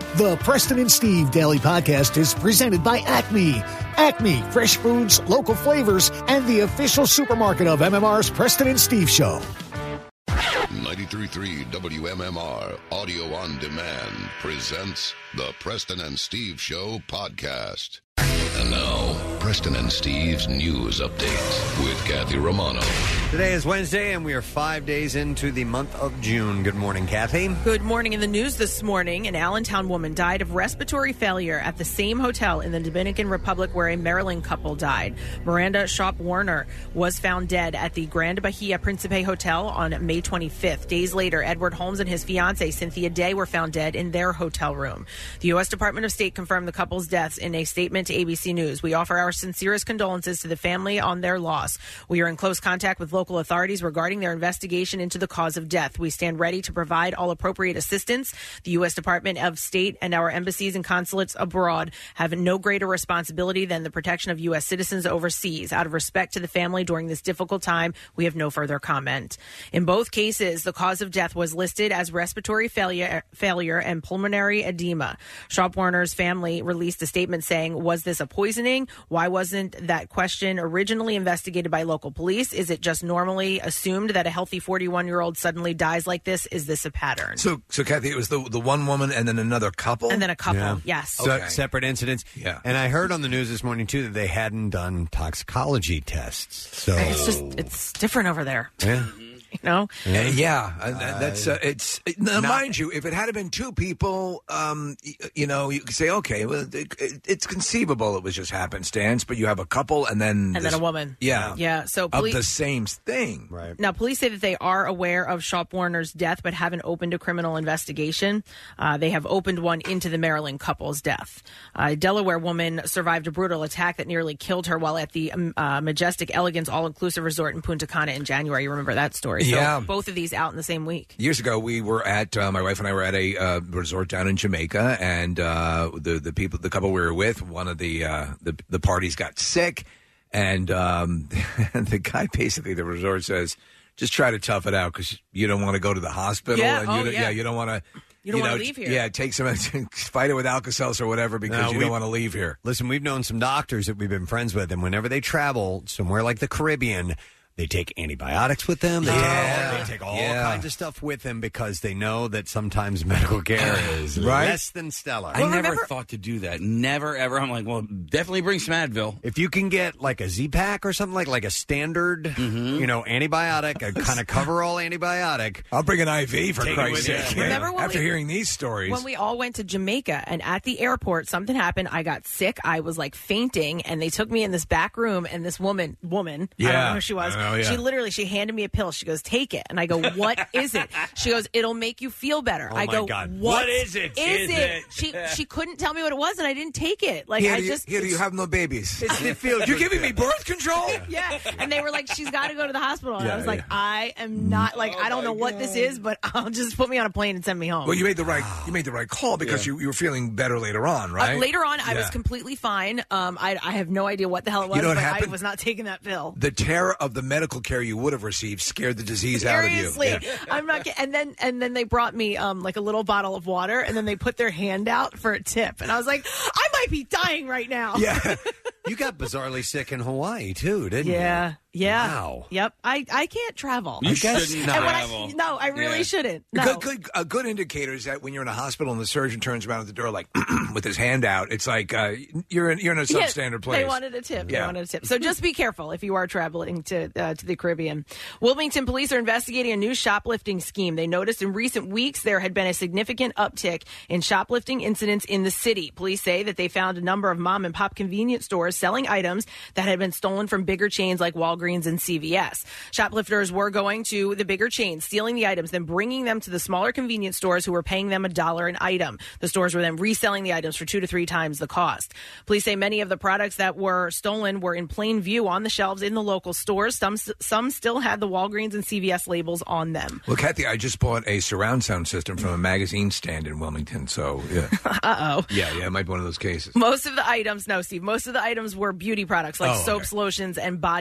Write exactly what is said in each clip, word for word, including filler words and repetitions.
The Preston and Steve Daily Podcast is presented by Acme. Acme, fresh foods, local flavors, and the official supermarket of M M R's Preston and Steve Show. ninety-three point three W M M R Audio on Demand presents the Preston and Steve Show podcast. And now, Preston and Steve's News Update with Kathy Romano. Today is Wednesday, and we are five days into the month of June. Good morning, Kathy. Good morning. In the news this morning, an Allentown woman died of respiratory failure at the same hotel in the Dominican Republic where a Maryland couple died. Miranda Shop Warner was found dead at the Grand Bahia Principe Hotel on May twenty-fifth. Days later, Edward Holmes and his fiancée, Cynthia Day, were found dead in their hotel room. The U S Department of State confirmed the couple's deaths in a statement to A B C News. We offer our sincerest condolences to the family on their loss. We are in close contact with local authorities regarding their investigation into the cause of death. We stand ready to provide all appropriate assistance. The U S Department of State and our embassies and consulates abroad have no greater responsibility than the protection of U S citizens overseas. Out of respect to the family during this difficult time, we have no further comment. In both cases, the cause of death was listed as respiratory failure, failure and pulmonary edema. Shop Warner's family released a statement saying, was this a poisoning? Why wasn't that question originally investigated by local police? Is it just normally assumed that a healthy forty-one-year-old suddenly dies like this? Is this a pattern? So, so Kathy, it was the the one woman and then another couple? And then a couple, Yeah. yes. So, Okay. separate incidents. Yeah. And I heard on the news this morning, too, that they hadn't done toxicology tests. So It's just, it's different over there. Yeah. You know? Uh, yeah, uh, that- that's uh, it's. Uh, now, mind you, if it had been two people, um, y- you know, you could say, okay, well, it, it, it's conceivable it was just happenstance, but you have a couple and then And then a woman. yeah, Yeah, so of police- the same thing, right? Now, police say that they are aware of Shop Warner's death, but haven't opened a criminal investigation. Uh, they have opened one into the Maryland couple's death. A Delaware woman survived a brutal attack that nearly killed her while at the um, uh, Majestic Elegance All-Inclusive Resort in Punta Cana in January. You remember that story? So Yeah. both of these out in the same week. Years ago, we were at uh, my wife and I were at a uh, resort down in Jamaica, and uh, the the people, the couple we were with, one of the uh, the, the parties got sick, and um, the guy basically at the resort says, "Just try to tough it out because you don't want to go to the hospital, Yeah, and oh, you don't, yeah. you don't want to." You don't know, wanna leave here. Yeah, take some, fight it with Alka-Seltzer or whatever because No, you we- don't want to leave here. Listen, we've known some doctors that we've been friends with, and whenever they travel somewhere like the Caribbean, they take antibiotics with them. They, Yeah. take, they take all Yeah. kinds of stuff with them because they know that sometimes medical care is Right? less than stellar. I Well, never remember- thought to do that. Never, ever. I'm like, well, definitely bring some Advil. If you can get like a Z-Pack or something like like a standard, Mm-hmm. you know, antibiotic, a kind of cover-all antibiotic. I'll bring an I V for Take it Christ's with you. sake. Yeah. Remember when After we- hearing these stories, When we all went to Jamaica and at the airport, something happened. I got sick. I was like fainting, and they took me in this back room. And this woman, woman, I don't Yeah. know who she was. I know, yeah. She literally, she handed me a pill. She goes, "Take it," and I go, "What is it?" She goes, "It'll make you feel better." Oh, I my go, God. "What, What is it? Is, Is it?" it? She she couldn't tell me what it was, and I didn't take it. Like here, I do you, just here, do you have no babies? It feels You're giving me birth control? yeah. And they were like, "She's got to go to the hospital." And Yeah, I was like, yeah. "I am not like I don't know what this is, but I'll just put me on a plane and send me home." Well, you made the right you made the right call because you, you were feeling better later on, right? Uh, later on, I was Yeah. completely fine. Um, I, I have no idea what the hell it was, You know what but I happened? was not taking that pill. The terror of the medical care you would have received scared the disease out of you. Seriously, Yeah. I'm not. ki- And then and then they brought me um like a little bottle of water, and then they put their hand out for a tip, and I was like, I might be dying right now. Yeah. You got bizarrely sick in Hawaii too, didn't Yeah. you? Yeah. Wow. Yep. I, I can't travel. You I guess- shouldn't and when I- travel. no, I really Yeah. shouldn't. No. Good, good, a good indicator is that when you're in a hospital and the surgeon turns around at the door like with his hand out, it's like uh, you're in you're in a Yeah, substandard place. They wanted a tip. They Yeah. wanted a tip. So just be careful if you are traveling to uh, to the Caribbean. Wilmington police are investigating a new shoplifting scheme. They noticed in recent weeks there had been a significant uptick in shoplifting incidents in the city. Police say that they found a number of mom and pop convenience stores selling items that had been stolen from bigger chains like Walgreens and C V S. Shoplifters were going to the bigger chains, stealing the items, then bringing them to the smaller convenience stores who were paying them a dollar an item. The stores were then reselling the items for two to three times the cost. Police say many of the products that were stolen were in plain view on the shelves in the local stores. Some some still had the Walgreens and C V S labels on them. Well, Kathy, I just bought a surround sound system from a magazine stand in Wilmington, so yeah. Uh-oh. Yeah, yeah, it might be one of those cases. Most of the items, no, Steve, most of the items were beauty products like Oh, okay. soaps, lotions, and body wash.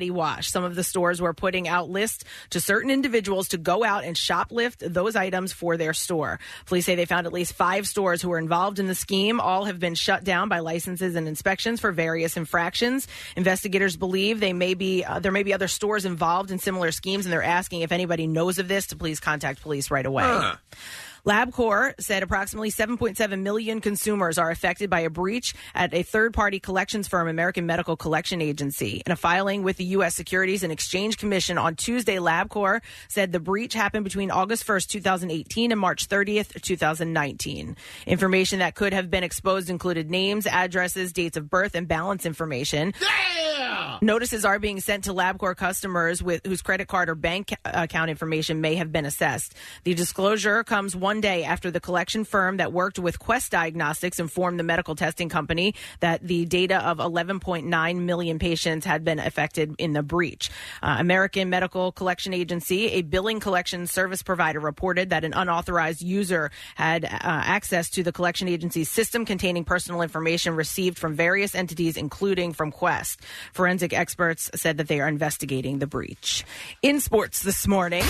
March, some of the stores were putting out lists to certain individuals to go out and shoplift those items for their store. Police say they found at least five stores who were involved in the scheme. All have been shut down by licenses and inspections for various infractions. Investigators believe they may be uh, there may be other stores involved in similar schemes, and they're asking if anybody knows of this to please contact police right away. Huh. LabCorp said approximately seven point seven million consumers are affected by a breach at a third-party collections firm, American Medical Collection Agency. In a filing with the U S Securities and Exchange Commission on Tuesday, LabCorp said the breach happened between August first, twenty eighteen and March thirtieth, twenty nineteen. Information that could have been exposed included names, addresses, dates of birth, and balance information. Yeah! Notices are being sent to LabCorp customers with whose credit card or bank account information may have been assessed. The disclosure comes one day after the collection firm that worked with Quest Diagnostics informed the medical testing company that the data of eleven point nine million patients had been affected in the breach. Uh, American Medical Collection Agency, a billing collection service provider, reported that an unauthorized user had uh, access to the collection agency's system containing personal information received from various entities, including from Quest. Forensic experts said that they are investigating the breach. In sports this morning.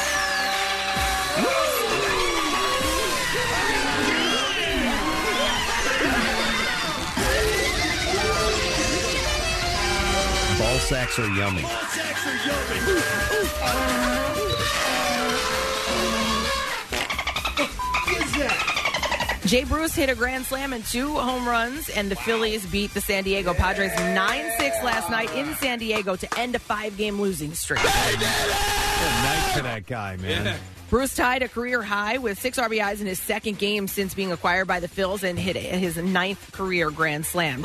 Ball sacks are yummy. Ball sacks are yummy. Jay Bruce hit a grand slam and two home runs, and the Phillies beat the San Diego Padres nine six last night in San Diego to end a five-game losing streak. Good night for that guy, man. Yeah. Bruce tied a career high with six R B Is in his second game since being acquired by the Phils and hit his ninth career grand slam.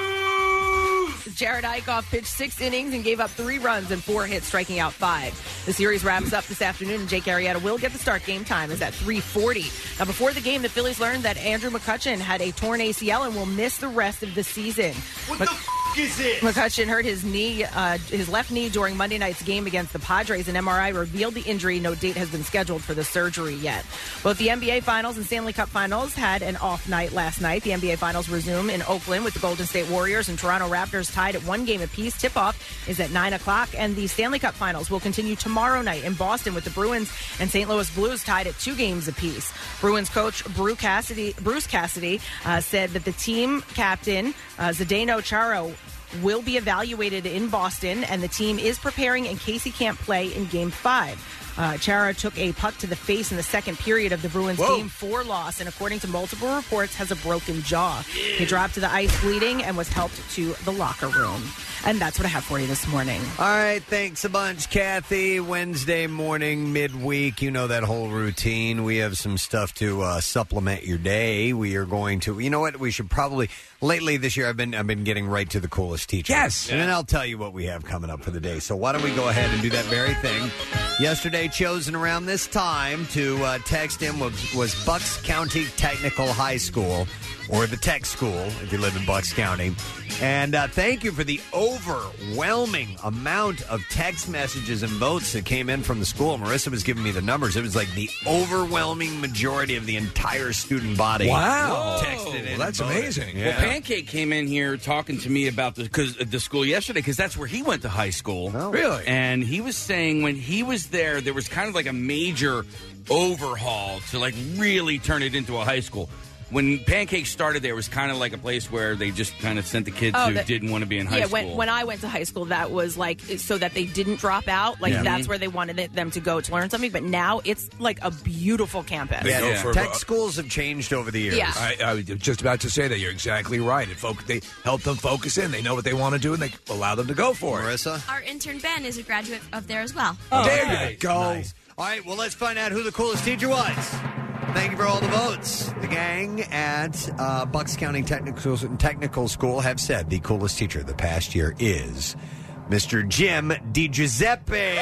Jared Eichhoff pitched six innings and gave up three runs and four hits, striking out five. The series wraps up this afternoon, and Jake Arrieta will get the start. Game time is at three forty. Now, before the game, the Phillies learned that Andrew McCutchen had a torn A C L and will miss the rest of the season. What Mc- the f*** is this? McCutchen hurt his knee, uh, his left knee during Monday night's game against the Padres. An M R I revealed the injury. No date has been scheduled for the surgery yet. Both the N B A Finals and Stanley Cup Finals had an off night last night. The N B A Finals resume in Oakland with the Golden State Warriors and Toronto Raptors tied at one game apiece. Tip-off is at nine o'clock, and the Stanley Cup Finals will continue tomorrow night in Boston with the Bruins and Saint Louis Blues tied at two games apiece. Bruins coach Bruce Cassidy, Bruce Cassidy uh, said that the team captain, uh, Zdeno Chara, will be evaluated in Boston, and the team is preparing in case he can't play in Game five. Uh, Chara took a puck to the face in the second period of the Bruins' Whoa. Game four loss, and according to multiple reports, has a broken jaw. Yeah. He dropped to the ice bleeding and was helped to the locker room. And that's what I have for you this morning. All right, thanks a bunch, Kathy. Wednesday morning, midweek, you know that whole routine. We have some stuff to uh, supplement your day. We are going to, you know what, we should probably, lately this year I've been I've been getting right to the coolest teacher. Yes. And then I'll tell you what we have coming up for the day. So why don't we go ahead and do that very thing. Yesterday, chosen around this time to uh, text him was, was Bucks County Technical High School, or the Tech School, if you live in Bucks County. And uh, thank you for the overwhelming amount of text messages and votes that came in from the school. Marissa was giving me the numbers. It was like the overwhelming majority of the entire student body. Wow. Texted in. Well, that's amazing. Yeah. Well, Pancake came in here talking to me about the, cause, the school yesterday, because that's where he went to high school. Oh. Really? And he was saying when he was there, there was kind of like a major overhaul to like really turn it into a high school. When Pancake started there, it was kind of like a place where they just kind of sent the kids Oh, who that- didn't want to be in high yeah, school. when, when I went to high school, that was like so that they didn't drop out. Like Yeah. that's where they wanted it, them to go to learn something. But now it's like a beautiful campus. They go Yeah, for- tech schools have changed over the years. Yeah. I, I was just about to say that. You're exactly right. It foc- they help them focus in. They know what they want to do, and they allow them to go for it. Marissa? Our intern Ben is a graduate of there as well. Oh, there Nice, you go. nice. All right, well, let's find out who the coolest teacher was. Thank you for all the votes. The gang at uh, Bucks County Technical, Technical School have said the coolest teacher of the past year is Mister Jim DiGiuseppe.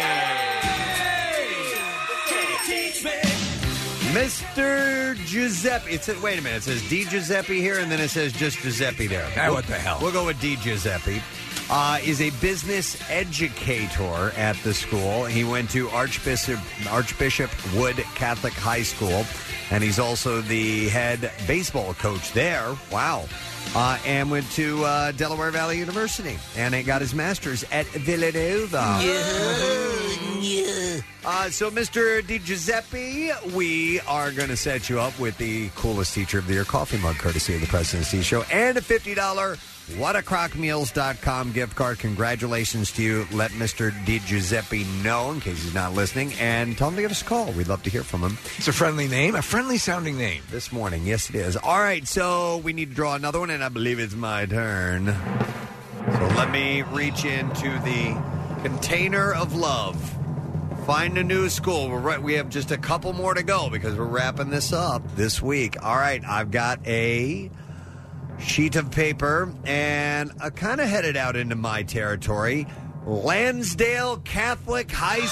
Mister Giuseppe. It says, wait a minute. It says D. Giuseppe here, and then it says just Giuseppe there. Ah, what the hell? We'll go with D. Giuseppe. Uh, is a business educator at the school. He went to Archbishop Archbishop Wood Catholic High School, and he's also the head baseball coach there. Wow. uh, and went to uh, Delaware Valley University and got his master's at Villanova. Yeah. yeah. Uh, so, Mister DiGiuseppe, we are going to set you up with the coolest Teacher of the Year coffee mug, courtesy of the President Steve Show, and a fifty dollars what a crock meals dot com gift card. Congratulations to you. Let Mister DiGiuseppe know in case he's not listening, and tell him to give us a call. We'd love to hear from him. It's a friendly name, a friendly-sounding name. This morning, yes, it is. All right, so we need to draw another one, and I believe it's my turn. So let me reach into the container of love. Find a new school. We're right. We have just a couple more to go because we're wrapping this up this week. All right, I've got a sheet of paper, and I kind of headed out into my territory. Lansdale Catholic High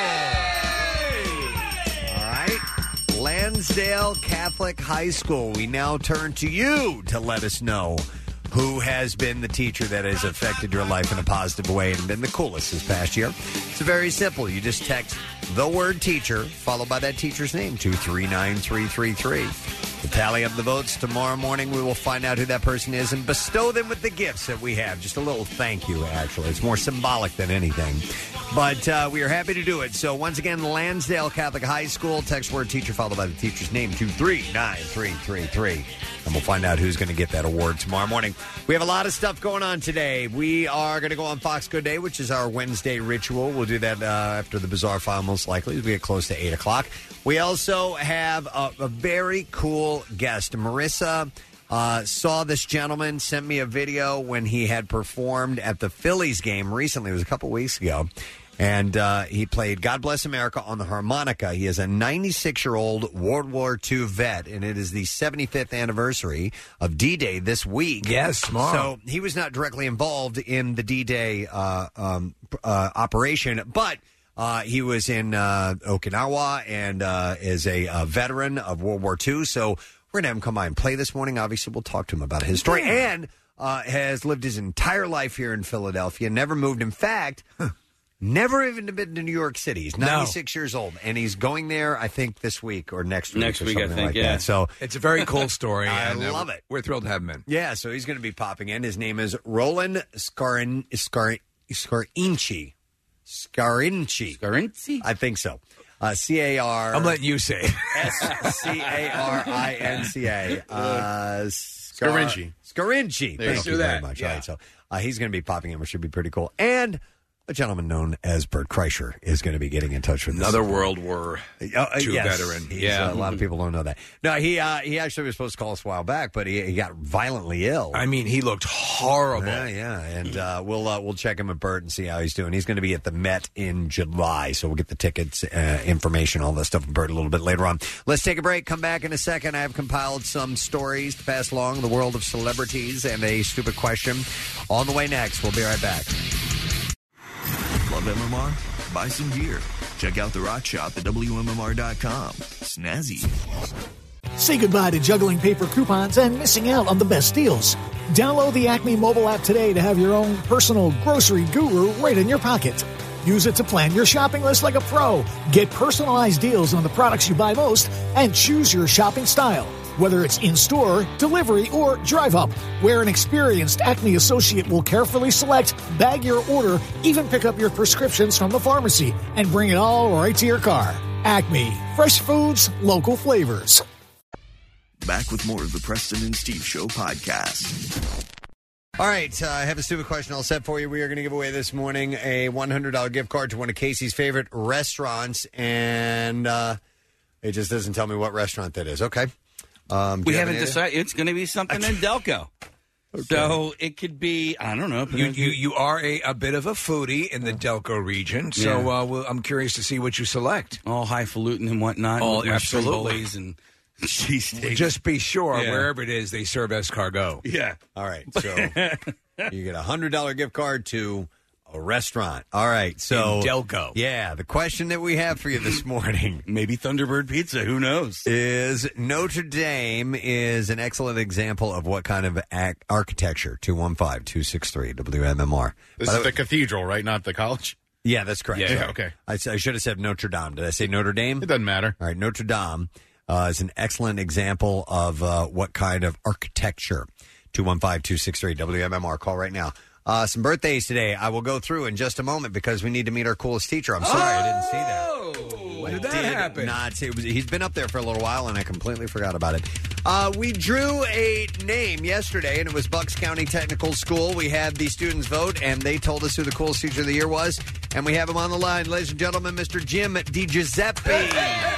School. All right. Lansdale Catholic High School. We now turn to you to let us know who has been the teacher that has affected your life in a positive way and been the coolest this past year. It's very simple. You just text the word teacher, followed by that teacher's name, to three nine three three three. To tally up the votes tomorrow morning, we will find out who that person is and bestow them with the gifts that we have. Just a little thank you, actually. It's more symbolic than anything. But uh, we are happy to do it. So once again, Lansdale Catholic High School, text word teacher followed by the teacher's name to three nine three three three. And we'll find out who's going to get that award tomorrow morning. We have a lot of stuff going on today. We are going to go on Fox Good Day, which is our Wednesday ritual. We'll do that uh, after the Bizarre File, most likely, as we get close to eight o'clock. We also have a, a very cool guest. Marissa uh, saw this gentleman, sent me a video when he had performed at the Phillies game recently. It was a couple weeks ago. And uh, he played God Bless America on the harmonica. He is a ninety-six-year-old World War Two vet, and it is the seventy-fifth anniversary of D-Day this week. Yes, smart. So he was not directly involved in the D-Day uh, um, uh, operation, but uh, he was in uh, Okinawa and uh, is a, a veteran of World War Two. So we're going to have him come by and play this morning. Obviously, we'll talk to him about his story. Yeah. And uh, has lived his entire life here in Philadelphia, never moved. In fact... Never even been to New York City. He's ninety-six no. years old, and he's going there, I think, this week or next week. Next or week, I something think, like yeah. that. So it's a very cool story. I and, love uh, it. We're thrilled to have him in. Yeah, so he's going to be popping in. His name is Roland Scarin, Scar, Scarinci. Scarinci. Scarinci? I think so. Uh, C A R... I'm letting you say it. S C A R I N C A. Uh, Scar- Scarinci. Scarinci. There Thank you you go. very that. much. Yeah. All right, so uh, he's going to be popping in, which should be pretty cool. And... a gentleman known as Bert Kreischer is going to be getting in touch with another us. World War uh, uh, Two yes. veteran. He's, Yeah, uh, a lot of people don't know that. No, he uh, he actually was supposed to call us a while back, but he, he got violently ill. I mean, he looked horrible. Yeah, yeah, and uh, we'll uh, we'll check him at Bert and see how he's doing. He's going to be at the Met in July, so we'll get the tickets, uh, information, all that stuff from Bert a little bit later on. Let's take a break. Come back in a second. I have compiled some stories to pass along the world of celebrities and a stupid question. On the way next, we'll be right back. Love M M R? Buy some gear. Check out the rock shop at W M M R dot com. Snazzy. Say goodbye to juggling paper coupons and missing out on the best deals. Download the Acme mobile app today to have your own personal grocery guru right in your pocket. Use it to plan your shopping list like a pro. Get personalized deals on the products you buy most and choose your shopping style. Whether it's in-store, delivery, or drive-up, where an experienced Acme associate will carefully select, bag your order, even pick up your prescriptions from the pharmacy, and bring it all right to your car. Acme. Fresh foods, local flavors. Back with more of the Preston and Steve Show podcast. All right, uh, I have a stupid question all set for you. We are going to give away this morning a one hundred dollars gift card to one of Casey's favorite restaurants, and uh, it just doesn't tell me what restaurant that is. Okay. Um, we haven't decided. It's going to be something in Delco. Okay. So it could be, I don't know. You you, you are a, a bit of a foodie in the Delco region, so Yeah. uh, well, I'm curious to see what you select. All highfalutin and whatnot. Oh, with absolutely. Strombolis and cheesesteaks. Just be sure, Yeah. wherever it is, they serve escargot. Yeah. All right, so you get a one hundred dollars gift card to a restaurant. All right, so... In Delco. Yeah, the question that we have for you this morning... Maybe Thunderbird Pizza, who knows? Is Notre Dame is an excellent example of what kind of ac- architecture? two one five, two six three, W M M R. This is the cathedral, right? Not the college? Yeah, that's correct. Yeah, Sorry. okay. I, s- I should have said Notre Dame. Did I say Notre Dame? It doesn't matter. All right, Notre Dame uh, is an excellent example of uh, what kind of architecture. two one five, two six three, W M M R. Call right now. Uh, some birthdays today. I will go through in just a moment because we need to meet our coolest teacher. I'm sorry oh! I didn't see that. When did that did happen? Not see. It was, he's been up there for a little while, and I completely forgot about it. Uh, we drew a name yesterday, and it was Bucks County Technical School. We had the students vote, and they told us who the coolest teacher of the year was. And we have him on the line, ladies and gentlemen, Mister Jim DiGiuseppe.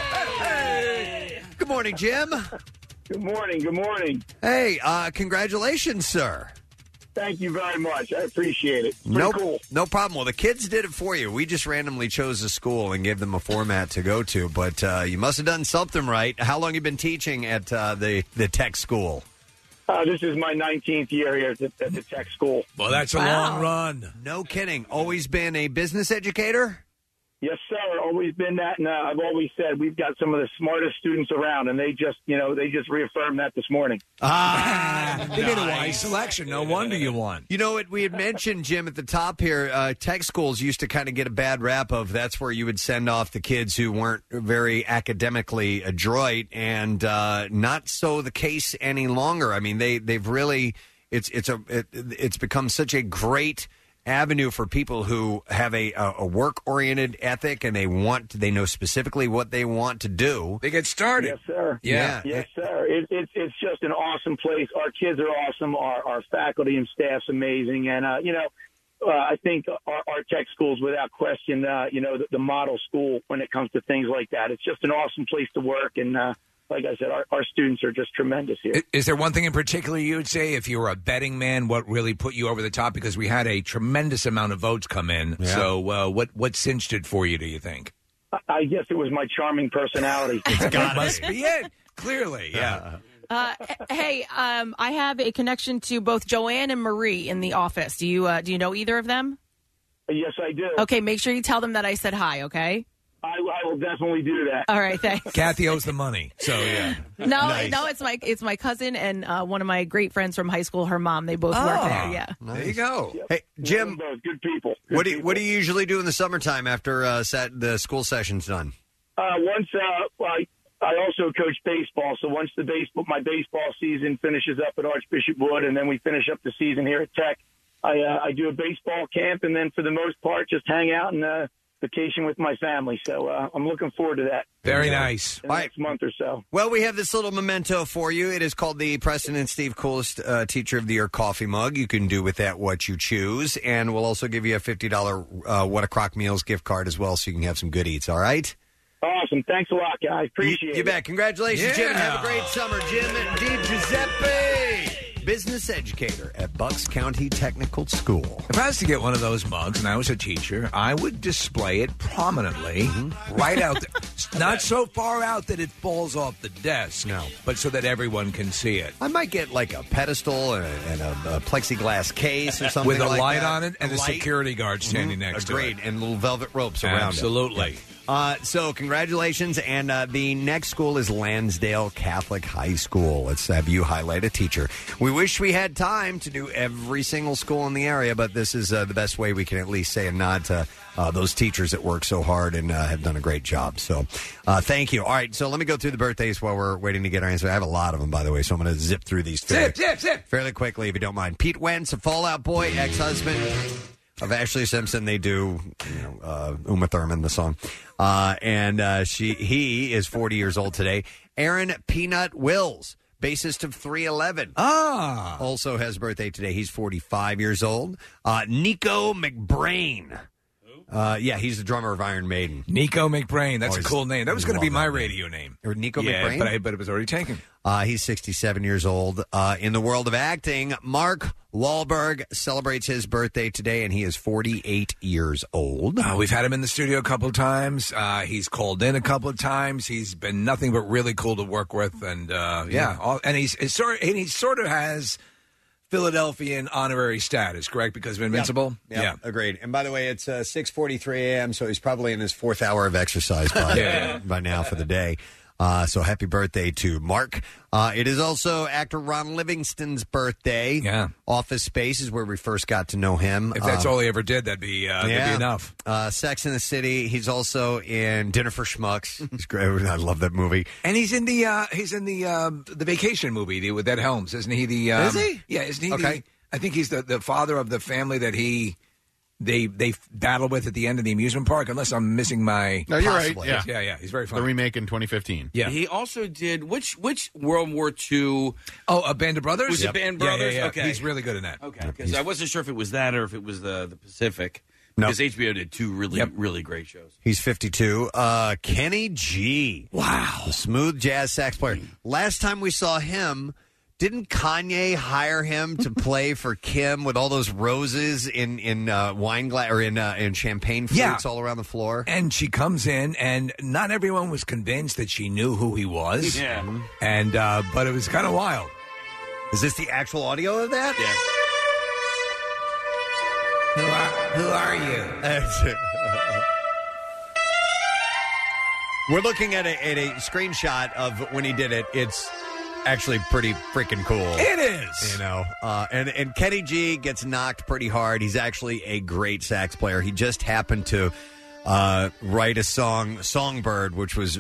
Good morning, Jim. Good morning. Good morning. Hey, uh, congratulations, sir. Thank you very much. I appreciate it. Pretty no, cool. No problem. Well, the kids did it for you. We just randomly chose a school and gave them a format to go to, but uh, you must have done something right. How long have you been teaching at uh, the, the tech school? Uh, this is my nineteenth year here at the, at the tech school. Well, that's a Wow. long run. No kidding. Always been a business educator? Yes, sir. Always been that, and uh, I've always said we've got some of the smartest students around, and they just, you know, they just reaffirmed that this morning. Ah, You made a wise selection. No wonder you won. You know what? We had mentioned, Jim, at the top here, uh, tech schools used to kind of get a bad rap of that's where you would send off the kids who weren't very academically adroit, and uh, not so the case any longer. I mean, they, they've really, it's, it's, a, it, it's become such a great avenue for people who have a, a work-oriented ethic and they want to, they know specifically what they want to do. They get started. Yes, sir. Yeah. Yes, sir. It, it, it's just an awesome place. Our kids are awesome. Our, our faculty and staff's amazing. And, uh, you know, uh, I think our, our tech schools, without question, uh, you know, the, the model school when it comes to things like that. It's just an awesome place to work. And, uh, like I said, our, our students are just tremendous here. Is, is there one thing in particular you would say, if you were a betting man, what really put you over the top? Because we had a tremendous amount of votes come in. Yeah. So uh, what, what cinched it for you, do you think? I, I guess it was my charming personality. That must be it. Clearly, yeah. Uh, hey, um, I have a connection to both Joanne and Marie in the office. Do you uh, do you know either of them? Yes, I do. Okay, make sure you tell them that I said hi, okay? I, I will definitely do that. All right, thanks. Kathy owes the money, so yeah. No, Nice. no, it's my it's my cousin and uh, one of my great friends from high school. Her mom, they both work Oh. there. Yeah. There you go. Hey, Jim, Both good people. Good what do you, people. what do you usually do in the summertime after uh, sat, the school session's done? Uh, once uh, I, I also coach baseball, so once the baseball my baseball season finishes up at Archbishop Wood, and then we finish up the season here at Tech, I uh, I do a baseball camp, and then for the most part, just hang out and uh, vacation with my family. So uh, I'm looking forward to that. Very nice. In the next month or so. Well, we have this little memento for you. It is called the Preston and Steve Coolest uh, Teacher of the Year coffee mug. You can do with that what you choose. And we'll also give you a fifty dollars uh, What a Crock Meals gift card as well, so you can have some good eats, all right? Awesome. Thanks a lot, guys. Appreciate you, it. You bet. Congratulations, Yeah. Jim. Have a great summer, Jim. D. Giuseppe, business educator at Bucks County Technical School. If I was to get one of those mugs and I was a teacher, I would display it prominently right out there. Not so far out that it falls off the desk, No. but so that everyone can see it. I might get like a pedestal and a, and a, a plexiglass case or something With a like light that. on it and a, light. security guard standing Mhm. next Agreed. to it. And little velvet ropes around it. Absolutely. Uh, so congratulations, and uh, the next school is Lansdale Catholic High School. Let's have you highlight a teacher. We wish we had time to do every single school in the area, but this is uh, the best way we can at least say a nod to uh, those teachers that work so hard and uh, have done a great job. So uh, thank you. All right, so let me go through the birthdays while we're waiting to get our answer. I have a lot of them, by the way, so I'm going to zip through these fairly, Zip, zip, zip. fairly quickly if you don't mind. Pete Wentz, a Fallout Boy, ex-husband of Ashley Simpson. They do, you know, uh, Uma Thurman, the song. Uh, and uh, she, he is forty years old today. Aaron Peanut Wills, bassist of three eleven. Ah. Also has birthday today. He's forty-five years old. Uh, Nico McBrain. Uh, yeah, he's the drummer of Iron Maiden. Nico McBrain. That's Oh, a he's- cool name. That was going to be love my that name. radio name. Or Nico yeah, McBrain? But, I, but it was already taken. Uh, he's sixty-seven years old. Uh, in the world of acting, Mark Wahlberg celebrates his birthday today, and he is forty-eight years old. Uh, we've had him in the studio a couple of times. Uh, he's called in a couple of times. He's been nothing but really cool to work with, and uh, yeah, all, and he's, he's sort of, and he sort of has Philadelphian honorary status, correct? Because of Invincible. Yep, yep, agreed. And by the way, it's uh, six forty-three a.m., so he's probably in his fourth hour of exercise by, Yeah. by now for the day. Uh, so happy birthday to Mark. Uh, it is also actor Ron Livingston's birthday. Yeah. Office Space is where we first got to know him. If that's Uh, all he ever did, that'd be, uh, yeah. that'd be enough. Uh, Sex in the City. He's also in Dinner for Schmucks. He's great. I love that movie. And he's in the uh, he's in the um, the Vacation movie the, with Ed Helms, isn't he? The um, Is he? Yeah, isn't he? Okay. The, I think he's the, the father of the family that he they they battle with at the end of the amusement park. Unless I'm missing my. No, you're Possibly. right. Yeah, yeah, he's very The funny. remake in twenty fifteen. Yeah. He also did which which World War Two? Oh, a Band of Brothers. Was it Band Yeah, yeah, Brothers? yeah. Okay. He's really good in that. Okay, because I wasn't sure if it was that or if it was the the Pacific. No. Because H B O did two really Yep. really great shows. He's fifty-two. Uh, Kenny G. Wow. The smooth jazz sax player. Last time we saw him, didn't Kanye hire him to play for Kim with all those roses in in uh, wine glass or in uh, in champagne flutes Yeah. all around the floor? And she comes in, and not everyone was convinced that she knew who he was. Yeah. And uh, but it was kind of wild. Is this the actual audio of that? Yeah. Who are Who are you? We're looking at a, at a screenshot of when he did it. It's actually pretty freaking cool. It is. You know, uh, and and Kenny G gets knocked pretty hard. He's actually a great sax player. He just happened to uh, write a song, Songbird, which was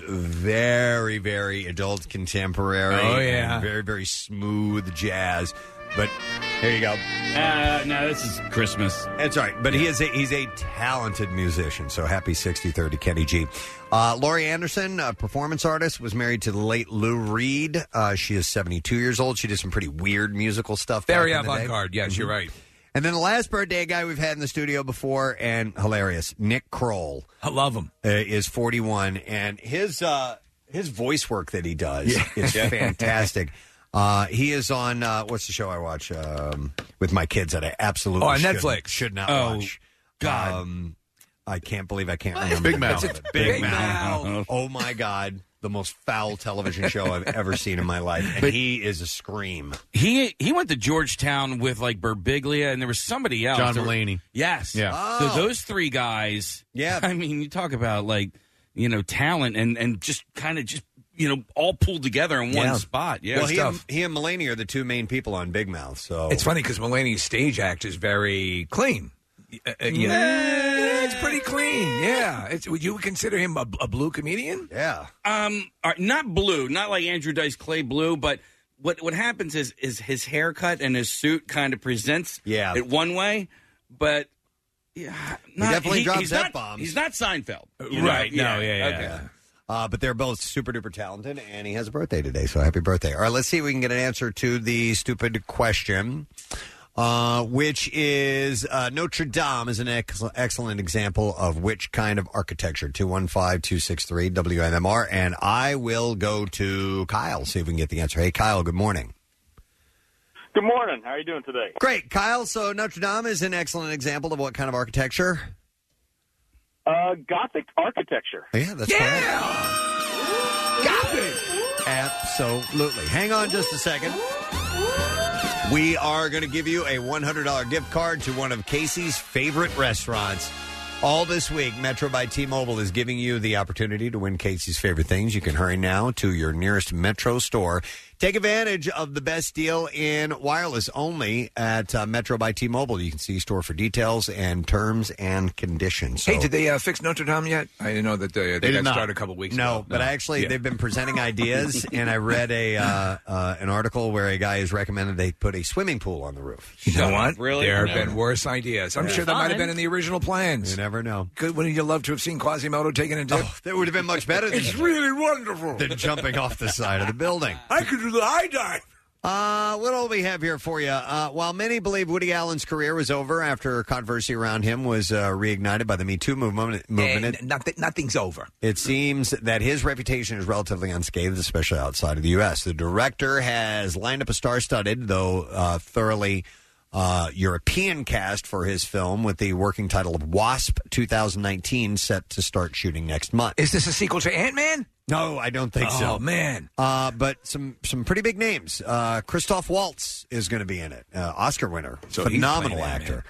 very, very adult contemporary. Oh, yeah. and very, very smooth jazz. But here you go. Uh, no, this is Christmas. That's right. But he is a, he's a talented musician. So happy sixty-third to Kenny G. Uh, Laurie Anderson, a performance artist, was married to the late Lou Reed. Uh, she is seventy-two years old. She did some pretty weird musical stuff. Very back in the day. avant-garde. Yes, Mhm. you're right. And then the last birthday guy we've had in the studio before, and hilarious, Nick Kroll. I love him. Uh, is forty-one, and his uh, his voice work that he does is fantastic. Uh, he is on uh, what's the show I watch um, with my kids that I absolutely Oh, on should, Netflix. should not Oh, watch. God. Um, I can't believe I can't remember. Big Mouth. Big, Big Mouth. Mouth. Oh my God, the most foul television show I've ever seen in my life. And But- he is a scream. He he went to Georgetown with like Birbiglia, and there was somebody else. John There were- Mulaney. Yes. Yeah. Oh. So those three guys. Yeah. I mean, you talk about like you know talent and and just kind of just you know all pulled together in one Yeah. spot. Yeah. well, he and, stuff. he and Mulaney are the two main people on Big Mouth. So It's funny because Mulaney's stage act is very clean. Uh, uh, you know, yeah, it's pretty clean. Yeah, it's, would you consider him a, a blue comedian? Yeah. Um, all right, not blue, not like Andrew Dice Clay blue, but what what happens is is his haircut and his suit kind of presents Yeah. it one way, but yeah, not, definitely drops he's not, F-bombs. He's not Seinfeld, you know? Right? No, yeah, yeah. Okay. yeah. Uh, but they're both super duper talented, and he has a birthday today, so happy birthday. All right, let's see if we can get an answer to the stupid question, uh, which is uh, Notre Dame is an ex- excellent example of which kind of architecture. two one five, two six three, W M M R, and I will go to Kyle, see if we can get the answer. Hey, Kyle, good morning. Good morning. How are you doing today? Great, Kyle. So Notre Dame is an excellent example of what kind of architecture? Uh, Gothic architecture. Yeah, that's Yeah! correct. Absolutely. Hang on just a second. We are going to give you a one hundred dollars gift card to one of Casey's favorite restaurants. All this week, Metro by T-Mobile is giving you the opportunity to win Casey's favorite things. You can hurry now to your nearest Metro store. Take advantage of the best deal in wireless only at uh, Metro by T-Mobile. You can see store for details and terms and conditions. So, Hey, did they uh, fix Notre Dame yet? I didn't know that they, they, They did got not. started a couple weeks No, ago. but actually, Yeah. they've been presenting ideas, and I read a uh, uh, an article where a guy has recommended they put a swimming pool on the roof. You know what? Really? There No. have been worse ideas. I'm Yeah. sure that might have Fun. been in the original plans. You never know. Good. Wouldn't you love to have seen Quasimodo taking a dip? Oh, that would have been much better than, It's really wonderful. than jumping off the side of the building. I could do the high dive. Uh, what all we have here for you? Uh, while many believe Woody Allen's career was over after controversy around him was uh, reignited by the Me Too movement, movement it, And nothing, nothing's over. it seems that his reputation is relatively unscathed, especially outside of the U S. The director has lined up a star-studded, though uh, thoroughly uh, European cast for his film with the working title of Wasp twenty nineteen, set to start shooting next month. Is this a sequel to Ant-Man? No, I don't think Oh, so. man. Uh, but some some pretty big names. Uh, Christoph Waltz is going to be in it. Uh, Oscar winner, So he's phenomenal playing actor.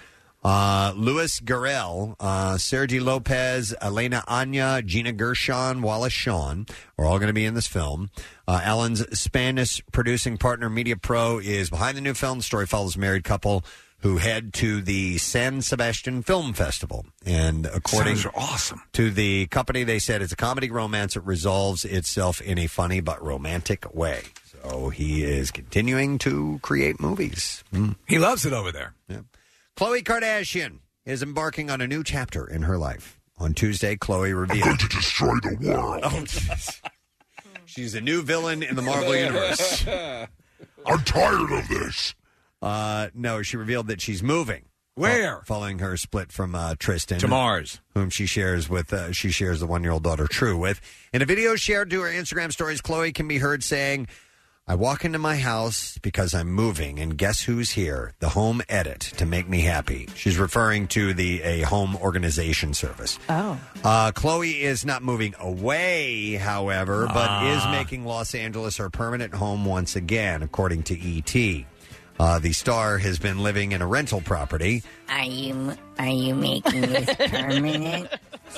Uh, Luis Garrel, uh, Sergi Lopez, Elena Anya, Gina Gershon, Wallace Shawn are all going to be in this film. Uh, Alan's Spanish producing partner, Media Pro, is behind the new film. The story follows a married couple who head to the San Sebastian Film Festival. And according Sounds awesome. to the company, they said it's a comedy romance that resolves itself in a funny but romantic way. So he is continuing to create movies. Mm. He loves it over there. Yeah. Khloe Kardashian is embarking on a new chapter in her life. On Tuesday, Khloe revealed... I'm going to destroy the world. Oh, she's a new villain in the Marvel Universe. I'm tired of this. Uh, no, she revealed that she's moving. Where? Following her split from uh, Tristan. To Mars. Whom she shares with, uh, she shares the one-year-old daughter, True, with. In a video shared to her Instagram stories, Khloe can be heard saying... I walk into my house because I'm moving, and guess who's here? The Home Edit to make me happy. She's referring to the a home organization service. Oh. Uh, Khloe is not moving away, however, but Ah. is making Los Angeles her permanent home once again, according to E T. Uh, the star has been living in a rental property. Are you are you making this permanent?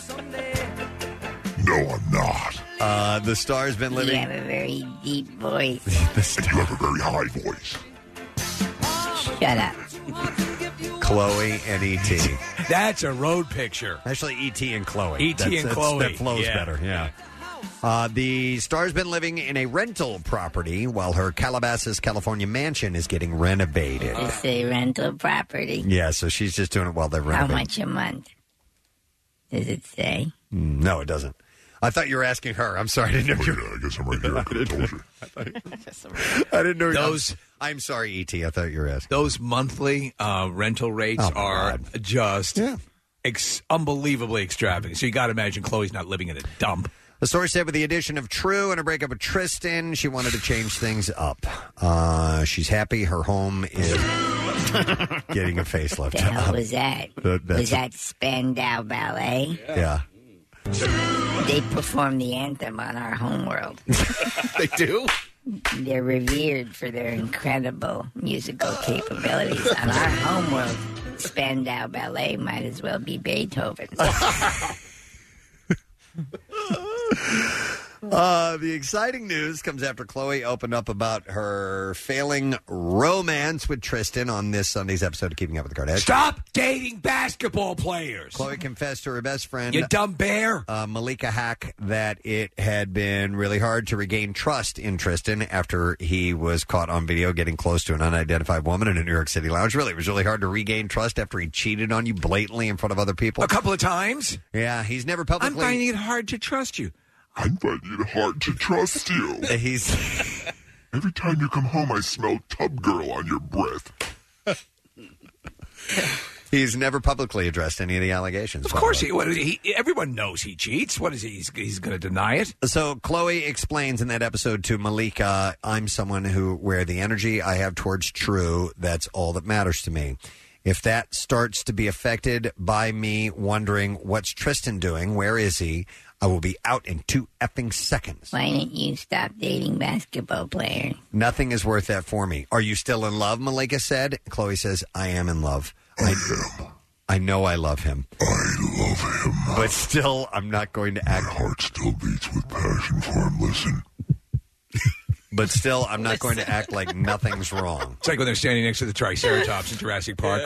No, I'm not. Uh, the star has been living... You have a very deep voice. And you have a very high voice. Shut up. Chloe and E T. That's a road picture. Actually, E T and Chloe. E T That's- and that's- Chloe. That flows Yeah. better, yeah. Uh, the star's been living in a rental property while her Calabasas, California mansion is getting renovated. It's a rental property. Yeah, so she's just doing it while they're How renovating. much a month? Does it say? Mm, No, it doesn't. I thought you were asking her. I'm sorry. I didn't know. Oh, yeah, I guess I'm right here. I could have told you. I didn't know. Those. I'm, I'm sorry, E T. I thought you were asking. Those monthly uh, rental rates Oh, my are God. just ex- unbelievably extravagant. So you got to imagine Chloe's not living in a dump. The story said with the addition of True and a breakup with Tristan, she wanted to change things up. Uh, she's happy her home is getting a facelift. The hell was that? That- that's- Was that Spandau Ballet? Yeah. They perform the anthem on our homeworld. They do? They're revered for their incredible musical capabilities. On our homeworld, Spandau Ballet might as well be Beethoven. Uh, the exciting news comes after Chloe opened up about her failing romance with Tristan on this Sunday's episode of Keeping Up with the Kardashians. Stop dating basketball players. Chloe confessed to her best friend, You dumb bear. uh, Malika Hack, that it had been really hard to regain trust in Tristan after he was caught on video getting close to an unidentified woman in a New York City lounge. Really, it was really hard to regain trust after he cheated on you blatantly in front of other people. A couple of times. Yeah, he's never I'm publicly... finding it hard to trust you. I'm finding it hard to trust you. He's Every time you come home, I smell Tub Girl on your breath. He's never publicly addressed any of the allegations. Of course, he, what, he, everyone knows he cheats. What is he? He's, he's going to deny it. So Chloe explains in that episode to Malika, I'm someone who, where the energy I have towards True, that's all that matters to me. If that starts to be affected by me wondering, what's Tristan doing? Where is he? I will be out in two effing seconds. Why didn't you stop dating basketball players? Nothing is worth that for me. Are you still in love? Malika said. Chloe says, I am in love. I am. I know I love him. I love him. But still, I'm not going to act. My heart still beats with passion for him. Listen. But still, I'm not going to act like nothing's wrong. It's like when they're standing next to the Triceratops in Jurassic Park.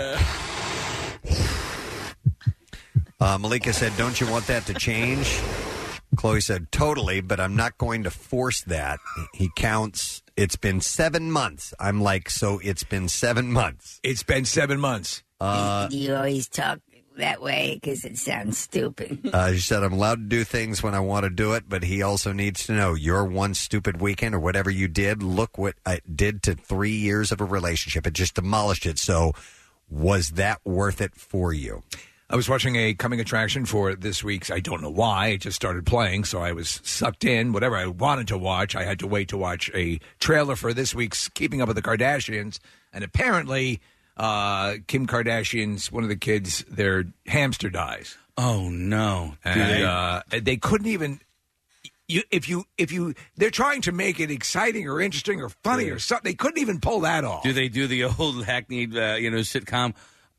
Uh, Malika said, don't you want that to change? Chloe said, totally, but I'm not going to force that. He counts. It's been seven months. I'm like, so it's been seven months. It's been seven months. Uh, Do you always talk that way? Because it sounds stupid. uh, she said, I'm allowed to do things when I want to do it, but he also needs to know your one stupid weekend or whatever you did, look what I did to three years of a relationship. It just demolished it. So was that worth it for you? I was watching a coming attraction for this week's, I don't know why, it just started playing, so I was sucked in. Whatever I wanted to watch, I had to wait to watch a trailer for this week's Keeping Up with the Kardashians, and apparently uh, Kim Kardashian's, one of the kids, their hamster dies. Oh, no. And uh, they couldn't even... You, if you, if you, they're trying to make it exciting or interesting or funny or something. They couldn't even pull that off. Do they do the old hackneyed, uh, you know, sitcom?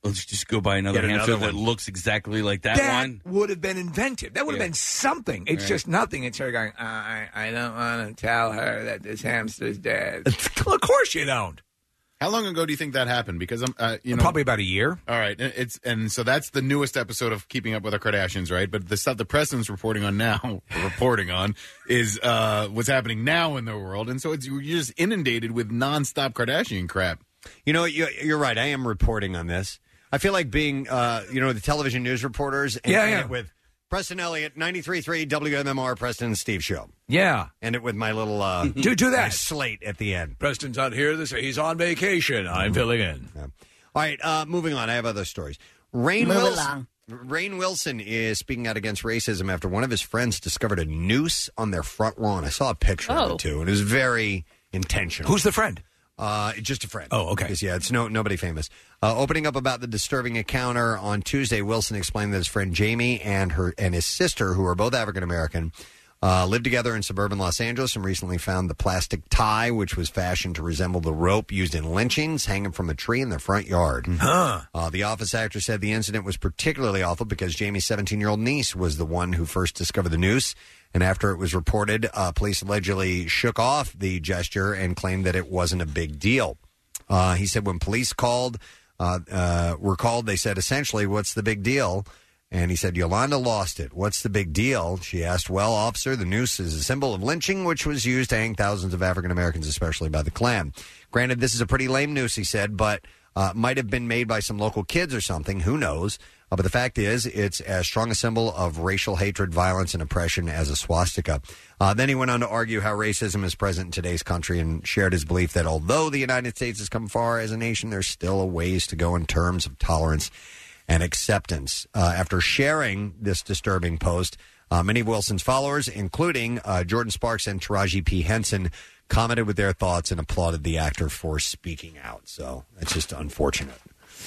let's just go buy another Get hamster another that one. looks exactly like that, That one. would have been inventive. That would have Yeah. been something. It's Right. just nothing. It's her going, uh, I, I don't want to tell her that this hamster's dead. Of course you don't. How long ago do you think that happened? Because I'm, uh, you know, Probably about a year. All right, and it's and so that's the newest episode of Keeping Up with the Kardashians, right? But the stuff the Preston's reporting on now, reporting on, is uh, what's happening now in the world, and so it's you're just inundated with nonstop Kardashian crap. You know, you're, you're right. I am reporting on this. I feel like being, uh, you know, the television news reporters. And Yeah, end yeah. it with Preston Elliott, ninety-three point three W M M R, Preston and Steve Show. Yeah. End it with my little uh, do do that my slate at the end. Preston's not here. This he's on vacation. I'm filling in. Yeah. All right, uh, moving on. I have other stories. Rainn Move Wilson. along. Rainn Wilson is speaking out against racism after one of his friends discovered a noose on their front lawn. I saw a picture of Oh. it too, and it was very intentional. Who's the friend? Uh, just a friend. Oh, okay. Because, yeah, it's no nobody famous. Uh, opening up about the disturbing encounter on Tuesday, Wilson explained that his friend Jamie and her and his sister, who are both African American, uh, lived together in suburban Los Angeles and recently found the plastic tie, which was fashioned to resemble the rope used in lynchings, hanging from a tree in their front yard. Huh. Uh, the Office actor said the incident was particularly awful because Jamie's seventeen-year-old niece was the one who first discovered the noose. And after it was reported, uh, police allegedly shook off the gesture and claimed that it wasn't a big deal. Uh, he said when police called, uh, uh, were called, they said essentially, "What's the big deal?" And he said, "Yolanda lost it. What's the big deal?" She asked, "Well, officer, the noose is a symbol of lynching, which was used to hang thousands of African Americans, especially by the Klan. Granted, this is a pretty lame noose," he said, but uh, might have been made by some local kids or something. Who knows? Uh, but the fact is, it's as strong a symbol of racial hatred, violence, and oppression as a swastika. Uh, then he went on to argue how racism is present in today's country and shared his belief that although the United States has come far as a nation, there's still a ways to go in terms of tolerance and acceptance. Uh, after sharing this disturbing post, uh, many of Wilson's followers, including uh, Jordan Sparks and Taraji P. Henson, commented with their thoughts and applauded the actor for speaking out. So it's just unfortunate.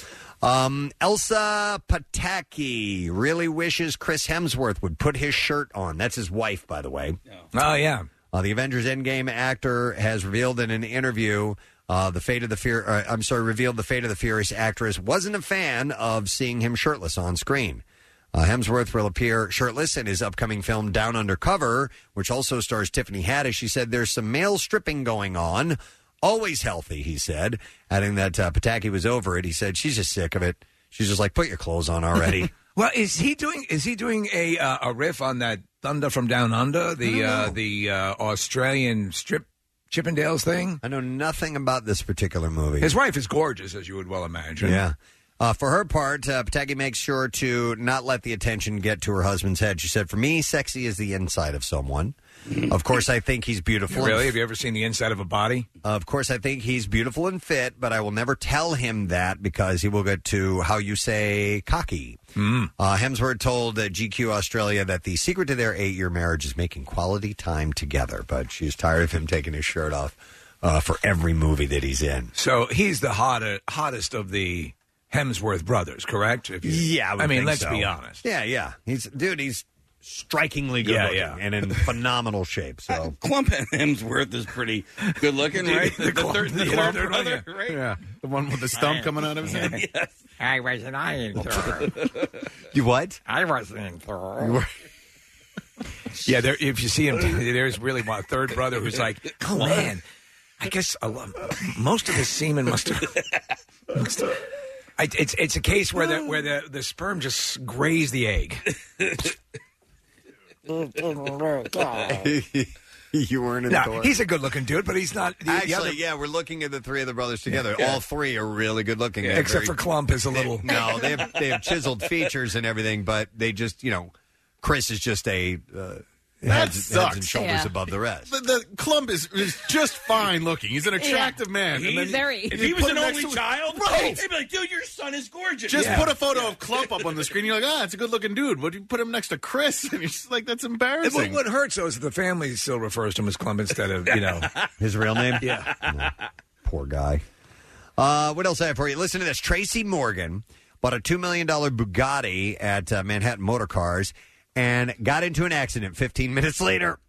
Um, Elsa Pataki really wishes Chris Hemsworth would put his shirt on. That's his wife, by the way. Oh, yeah. Uh, the Avengers Endgame actor has revealed in an interview uh, the fate of the fear. Uh, I'm sorry, revealed the fate of the furious actress wasn't a fan of seeing him shirtless on screen. Uh, Hemsworth will appear shirtless in his upcoming film Down Under Cover, which also stars Tiffany Haddish. She said there's some male stripping going on. Always healthy, he said, adding that uh, Pataki was over it. He said she's just sick of it. She's just like, put your clothes on already. Well, is he doing? Is he doing a uh, a riff on that Thunder from Down Under, the uh, the uh, Australian strip Chippendales thing? I know nothing about this particular movie. His wife is gorgeous, as you would well imagine. Yeah. Uh, for her part, uh, Pataki makes sure to not let the attention get to her husband's head. She said, "For me, sexy is the inside of someone. Of course, I think he's beautiful. Really? Have you ever seen the inside of a body? Of course, I think he's beautiful and fit, but I will never tell him that because he will get to, how you say, cocky." Mm. Uh, Hemsworth told uh, G Q Australia that the secret to their eight-year marriage is making quality time together, but she's tired of him taking his shirt off uh, for every movie that he's in. So he's the hottest, hottest of the Hemsworth brothers, correct? If you, Yeah, I, would mean, think let's so. be honest. Yeah, yeah. He's dude. He's strikingly good Yeah, looking yeah. and in phenomenal shape. So Clump Hemsworth is pretty good looking, right? The clump- third, the the clump third one, brother, yeah. right? Yeah, the one with the stump coming out of his head. Yes. I wasn't in Thor. you what? I wasn't in Thor. Yeah, there, if you see him, there's really one third brother who's like, oh man, I guess a lot, most of the semen must have. must have I, it's it's a case where the where the, the sperm just grazed the egg. You weren't in No, Thor. he's a good looking dude, but he's not. The, the Actually, other- yeah, we're looking at the three of the brothers together. Yeah. All three are really good looking. Yeah, They're except very- for Clump is a little. No, they have they have chiseled features and everything, but they just you know, Chris is just a uh, That heads, heads sucks. and shoulders Yeah. above the rest. The, the clump is, is just fine looking. He's an attractive man. He's And then very- you If he was put an him only next to- child, right? they'd be like, dude, your son is gorgeous. Just Yeah. put a photo of Clump up on the screen. You're like, ah, it's a good looking dude. But you put him next to Chris, and you're just like, that's And embarrassing. what, what hurts though is that the family still refers to him as Clump instead of you know His real name? Yeah. Poor guy. Uh, what else I have for you? Listen to this. Tracy Morgan bought a two million dollars Bugatti at uh, Manhattan Motor Cars and got into an accident fifteen minutes later.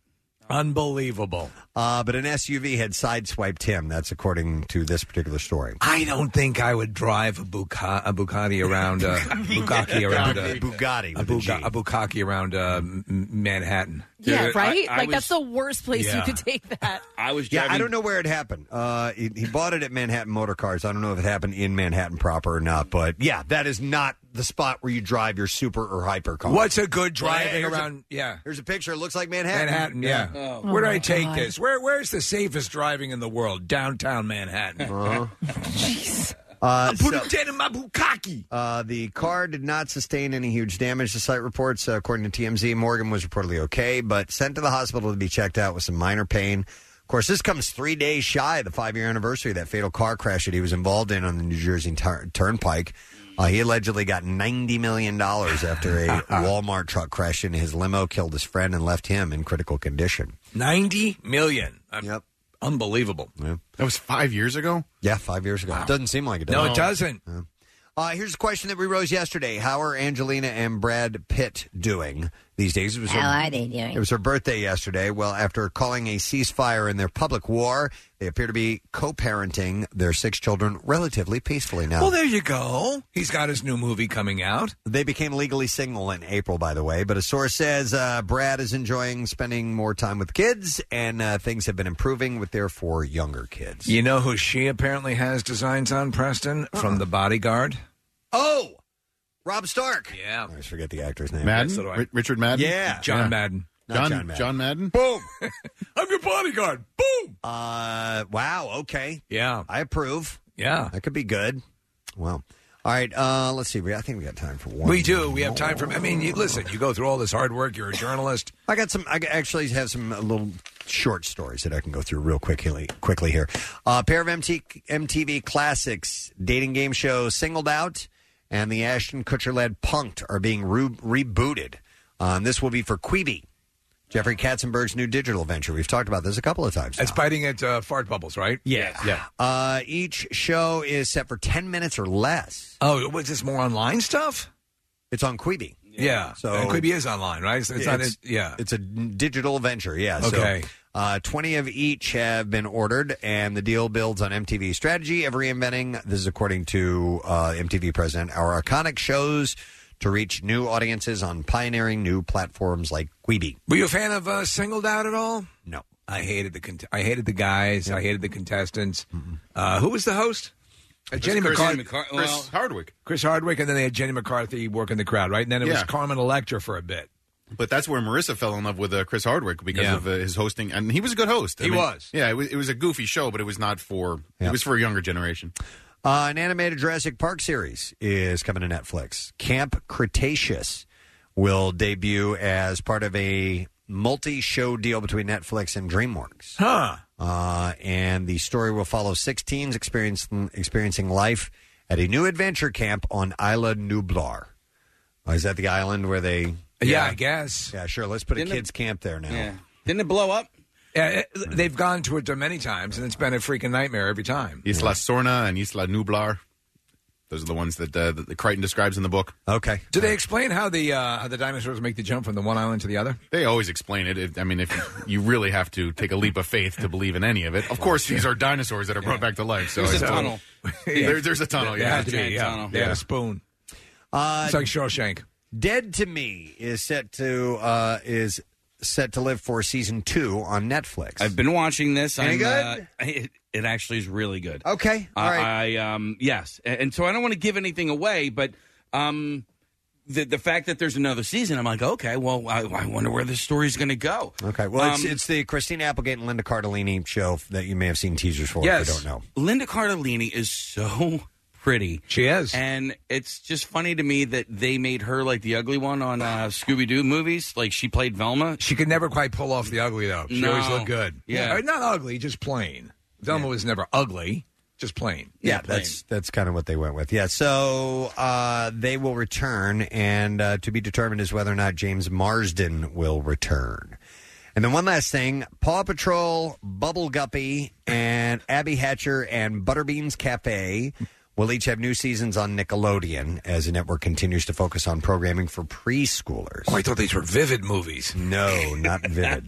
Unbelievable. Uh, but an S U V had sideswiped him. That's according to this particular story. I don't think I would drive a, Buca- a Bugatti around uh, Bugatti around uh, Bugatti a, Buga- a Bugatti around uh, M- Manhattan. Yeah, Dude, right? I- I like, was- that's the worst place Yeah. you could take that. I was Yeah, driving. I don't know where it happened. Uh, he, he bought it at Manhattan Motor Cars. I don't know if it happened in Manhattan proper or not, but yeah, that is not the spot where you drive your super or hyper car. What's a good driving here's a- around? yeah. Here's a picture. It looks like Manhattan. Manhattan, yeah. Oh. Where do Oh, I my take God. this? Where Where's the safest driving in the world? Downtown Manhattan. Uh-huh. Jeez. Uh, Put so- it down in my Bukaki. Uh, the car did not sustain any huge damage, the site reports. Uh, according to T M Z, Morgan was reportedly okay, but sent to the hospital to be checked out with some minor pain. Of course, this comes three days shy of the five-year anniversary of that fatal car crash that he was involved in on the New Jersey tur- Turnpike. Uh, he allegedly got ninety million dollars after a Walmart truck crashed into his limo, killed his friend, and left him in critical condition. ninety million. Yep. Unbelievable. Yeah. That was five years ago? Yeah, five years ago. It doesn't seem like it does. No, it doesn't. Yeah. Uh, here's a question that we rose yesterday. How are Angelina and Brad Pitt doing these days? It was How her, are they doing? It was her birthday yesterday. Well, after calling a ceasefire in their public war, they appear to be co-parenting their six children relatively peacefully now. Well, there you go. He's got his new movie coming out. They became legally single in April, by the way, but a source says uh, Brad is enjoying spending more time with kids, and uh, things have been improving with their four younger kids. You know who she apparently has designs on, Preston? From The Bodyguard? Oh! Rob Stark. Yeah. I always forget the actor's name. Madden? so do I. Ri- Richard Madden? Yeah. John Yeah. Madden. Not John, John Madden. John Madden? Boom. I'm your bodyguard. Boom. Uh, wow, okay. Yeah. I approve. Yeah. That could be good. Well, all right. Uh, let's see. We, I think we got time for one. We do. We have time for. I mean, you, listen. You go through all this hard work. You're a journalist. I got some. I actually have some uh, little short stories that I can go through real quickly. Quickly here. A uh, pair of M T, M T V classics, dating game shows, Singled Out, and the Ashton Kutcher-led Punk'd are being re- rebooted. Um, this will be for Quibi, Jeffrey Katzenberg's new digital venture. We've talked about this a couple of times now. It's biting at uh, fart bubbles, right? Yeah. Yeah. Uh, each show is set for ten minutes or less. Oh, was this more online stuff? It's on Quibi. Yeah. So and Quibi is online, right? It's, it's not. It's- Yeah. It's a digital venture, yeah. Okay. So, uh, twenty of each have been ordered, and the deal builds on M T V's strategy of reinventing, this is according to uh, M T V president, our iconic shows to reach new audiences on pioneering new platforms like Quibi. Were you a fan of uh, Singled Out at all? No. I hated the cont- I hated the guys. I hated the contestants. Uh, who was the host? Uh, Jenny Chris- McCarthy. McCar- Chris well, Hardwick. Chris Hardwick, and then they had Jenny McCarthy working the crowd, right? And then it was Yeah. Carmen Electra for a bit. But that's where Marissa fell in love with uh, Chris Hardwick because Yeah. of uh, his hosting, and he was a good host. I He mean, was. Yeah, it was, it was a goofy show, but it was not for. Yeah. It was for a younger generation. Uh, an animated Jurassic Park series is coming to Netflix. Camp Cretaceous will debut as part of a multi-show deal between Netflix and DreamWorks. Huh. Uh, and the story will follow six teens experiencing, experiencing life at a new adventure camp on Isla Nublar. Uh, is that the island where they... Yeah, I guess. Yeah, sure. Let's put Didn't a it- kids' camp there now. yeah. Didn't it blow up? Yeah, it, they've gone to it many times, and it's been a freaking nightmare every time. Isla Sorna and Isla Nublar. Those are the ones that, uh, that Crichton describes in the book. Okay. Do they explain how the uh, how the dinosaurs make the jump from the one island to the other? They always explain it. it I mean, if you, you really have to take a leap of faith to believe in any of it. Of course, these are dinosaurs that are brought back to life. So There's a it's- tunnel. There, there's a tunnel. There Yeah, had to be, giant yeah. tunnel. They had Yeah. a spoon. Uh, It's like Shawshank. Dead to Me is set to uh, is set to live for season two on Netflix. I've been watching this. Any I'm, good? Uh, it, it actually is really good. Okay, all Uh, right. I um yes, and, and so I don't want to give anything away, but um. The, the fact that there's another season, I'm like, okay, well, I, I wonder where this story's going to go. Okay, well, it's, Um, it's the Christina Applegate and Linda Cardellini show that you may have seen teasers for. Yes. If you don't know. Linda Cardellini is so pretty. She is. And it's just funny to me that they made her like the ugly one on uh, Scooby-Doo movies. Like she played Velma. She could never quite pull off the ugly, though. She No. always looked good. Yeah. Or not ugly, just plain. Velma was never ugly, just plain. Yeah, that's that's kind of what they went with. Yeah, so uh, they will return, and uh, to be determined is whether or not James Marsden will return. And then one last thing, Paw Patrol, Bubble Guppy, and Abby Hatcher and Butterbeans Cafe will each have new seasons on Nickelodeon as the network continues to focus on programming for preschoolers. Oh, I thought these were Vivid movies. No, not Vivid.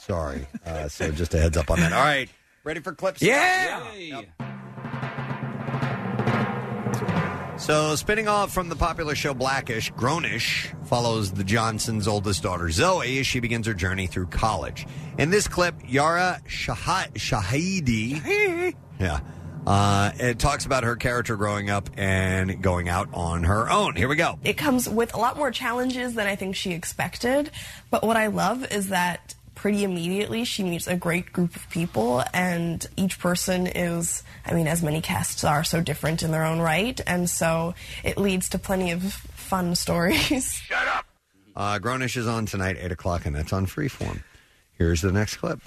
Sorry. Uh, so just a heads up on that. All right. Ready for clips? Yeah. Yep. So, spinning off from the popular show Blackish, Grownish follows the Johnsons' oldest daughter, Zoe, as she begins her journey through college. In this clip, Yara Shah- Shahidi, yeah, uh, it talks about her character growing up and going out on her own. Here we go. It comes with a lot more challenges than I think she expected, but what I love is that pretty immediately she meets a great group of people, and each person is, I mean, as many casts are, so different in their own right, and so it leads to plenty of fun stories. Shut up! Uh, Grownish is on tonight, eight o'clock, and that's on Freeform. Here's the next clip.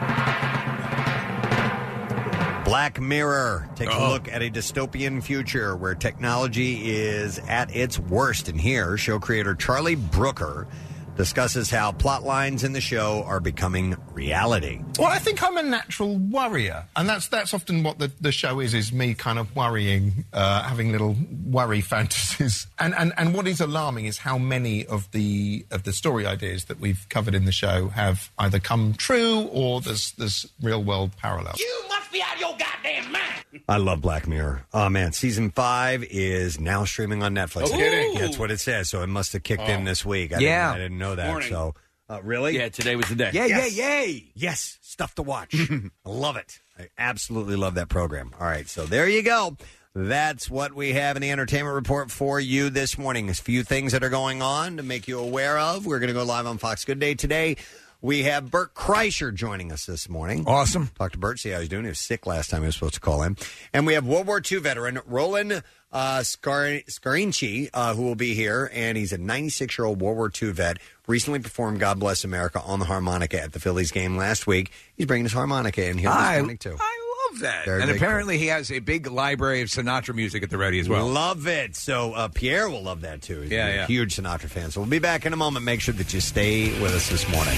Black Mirror takes Oh. a look at a dystopian future where technology is at its worst. And here, show creator Charlie Brooker discusses how plot lines in the show are becoming reality. Well, I think I'm a natural worrier, and that's that's often what the, the show is, is me kind of worrying, uh, having little worry fantasies. And, and and what is alarming is how many of the of the story ideas that we've covered in the show have either come true or there's, there's real-world parallels. You must be out of your goddamn mind. I love Black Mirror. Oh, man. Season five is now streaming on Netflix. Oh, kidding? That's what it says, so it must have kicked Oh. in this week. I Yeah. Didn't, I didn't know that. Morning. So, uh, really? Yeah, today was the day. Yeah, Yes. yeah, yay! Yes, stuff to watch. I love it. I absolutely love that program. All right, so there you go. That's what we have in the entertainment report for you this morning. There's a few things that are going on to make you aware of. We're going to go live on Fox Good Day today. We have Bert Kreischer joining us this morning. Awesome. Talk to Bert, see how he's doing. He was sick last time he was supposed to call in. And we have World War Two veteran Roland uh, Scar- Scarinci, uh, who will be here. And he's a ninety-six-year-old World War Two vet. Recently performed God Bless America on the harmonica at the Phillies game last week. He's bringing his harmonica in here this I, morning, too. I love that. Very and big apparently he has a big library of Sinatra music at the ready as well. Love it. So uh, Pierre will love that, too. He's Yeah, a yeah. huge Sinatra fan. So we'll be back in a moment. Make sure that you stay with us this morning.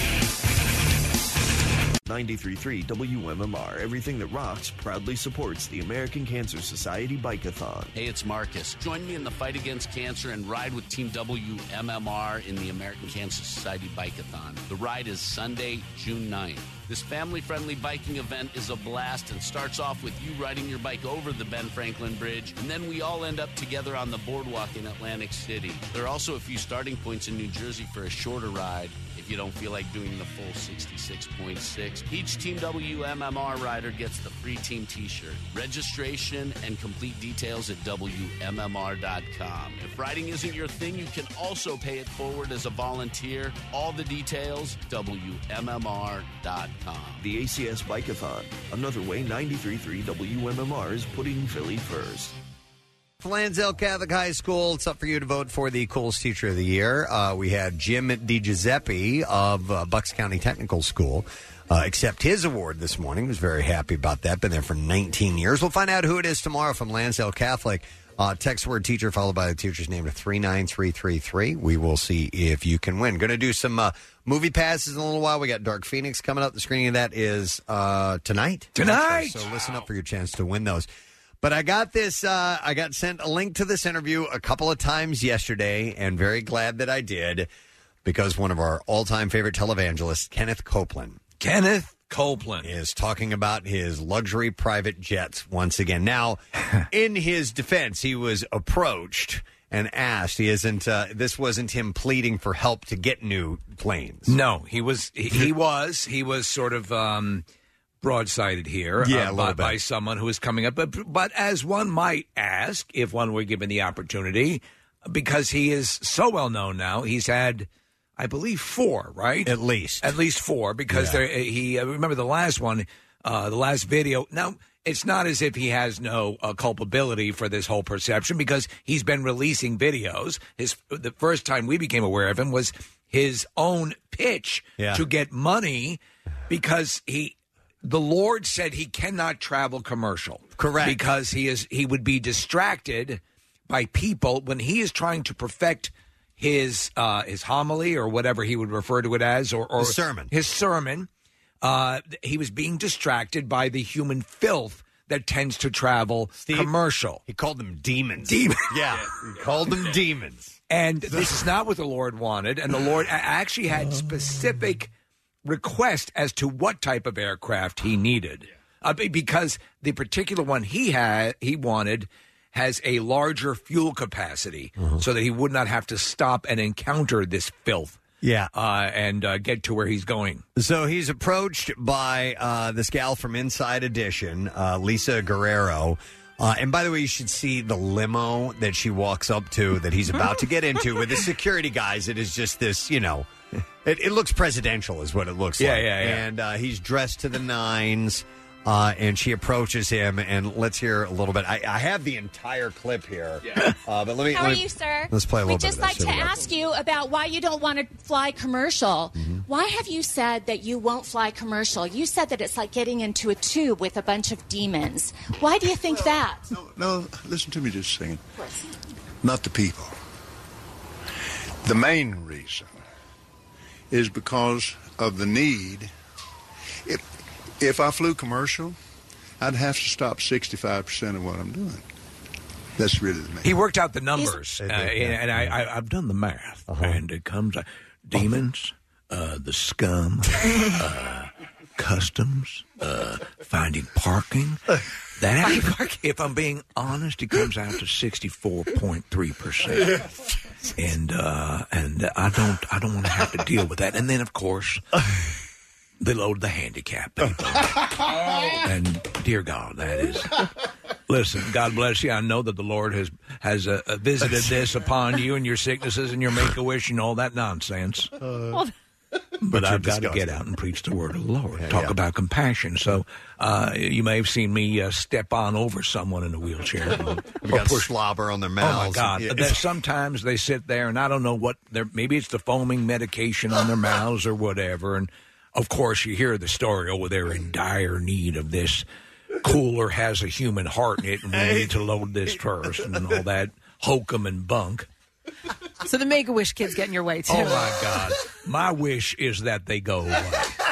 ninety-three point three W M M R, everything that rocks, proudly supports the American Cancer Society Bike-a-thon. Hey, it's Marcus. Join me in the fight against cancer and ride with Team W M M R in the American Cancer Society Bike-a-thon. The ride is Sunday, June ninth. This family-friendly biking event is a blast and starts off with you riding your bike over the Ben Franklin Bridge, and then we all end up together on the boardwalk in Atlantic City. There are also a few starting points in New Jersey for a shorter ride if you don't feel like doing the full sixty-six point six. Each Team W M M R rider gets the free team t-shirt. Registration and complete details at W M M R dot com. If riding isn't your thing, you can also pay it forward as a volunteer. All the details, W M M R dot com. The A C S Bike-a-thon, another way ninety-three point three W M M R is putting Philly first. Lansdale Catholic High School, it's up for you to vote for the coolest teacher of the year. Uh, we had Jim DiGiuseppe of uh, Bucks County Technical School uh, accept his award this morning. He was very happy about that. Been there for nineteen years. We'll find out who it is tomorrow from Lansdale Catholic. Uh, text word teacher followed by the teacher's name to three nine three three three. We will see if you can win. Going to do some uh, movie passes in a little while. We got Dark Phoenix coming up. The screening of that is uh, tonight. Tonight! So listen up for your chance to win those. But I got this, uh, I got sent a link to this interview a couple of times yesterday, and very glad that I did, because one of our all-time favorite televangelists, Kenneth Copeland. Kenneth Copeland. Is talking about his luxury private jets once again. Now, in his defense, he was approached and asked. He isn't, uh, this wasn't him pleading for help to get new planes. No, he was, he, he was, he was sort of, um, broadsided here Yeah, uh, a by, little bit. by someone who is coming up. But, but as one might ask, if one were given the opportunity, because he is so well known now, he's had, I believe, four, right? At least. At least four, because Yeah. there, he, uh, remember the last one, uh, the last video. Now, it's not as if he has no uh, culpability for this whole perception, because he's been releasing videos. His The first time we became aware of him was his own pitch Yeah. to get money, because he... The Lord said he cannot travel commercial. Correct. Because he is he would be distracted by people when he is trying to perfect his uh, his homily, or whatever he would refer to it as, or, or His sermon. His sermon. Uh, he was being distracted by the human filth that tends to travel commercial. He called them demons. Demons. Yeah, he called them demons. And this is not what the Lord wanted. And the Lord a- actually had specific request as to what type of aircraft he needed, uh, be- because the particular one he had, he wanted, has a larger fuel capacity, so that he would not have to stop and encounter this filth. Yeah. Uh, and uh, get to where he's going. So he's approached by uh, this gal from Inside Edition, uh, Lisa Guerrero. Uh, and by the way, you should see the limo that she walks up to that he's about to get into with the security guys. It is just this, you know, it, it looks presidential is what it looks Yeah, like. yeah, yeah. And uh, he's dressed to the nines. Uh, and she approaches him, and let's hear a little bit. I, I have the entire clip here, yeah. uh, but let me. How let are me- you, sir? Let's play a little We'd bit. just of like this. to Here we go. ask you about why you don't want to fly commercial. Mm-hmm. Why have you said that you won't fly commercial? You said that it's like getting into a tube with a bunch of demons. Why do you think that? No, listen to me just a second. Not the people. The main reason is because of the need. If, if I flew commercial, I'd have to stop sixty-five percent of what I'm doing. That's really the main. He worked out the numbers, uh, and, and I, I, I've done the math, and it comes uh, demons, uh, the scum, uh, customs, uh, finding parking. That actually, if I'm being honest, it comes out to sixty-four point three percent, and uh, and I don't I don't want to have to deal with that. And then, of course, they load the handicap people. And dear God, that is. Listen, God bless you. I know that the Lord has has uh, uh, visited this upon you and your sicknesses and your make-a-wish and all that nonsense. Well, But you're I've got to disgusting. get out and preach the word of the Lord. Yeah, Talk yeah. about compassion. So uh, you may have seen me uh, step on over someone in a wheelchair. We got slobber on their Oh, my mouths. God. Yeah. That sometimes they sit there, and I don't know what, they're, maybe it's the foaming medication on their mouths or whatever. And, of course, you hear the story, oh, they're in dire need of this cooler has a human heart in it, and we need to load this first, and all that hokum and bunk. So the Make-A-Wish kids get in your way, too. Oh, my God. My wish is that they go away.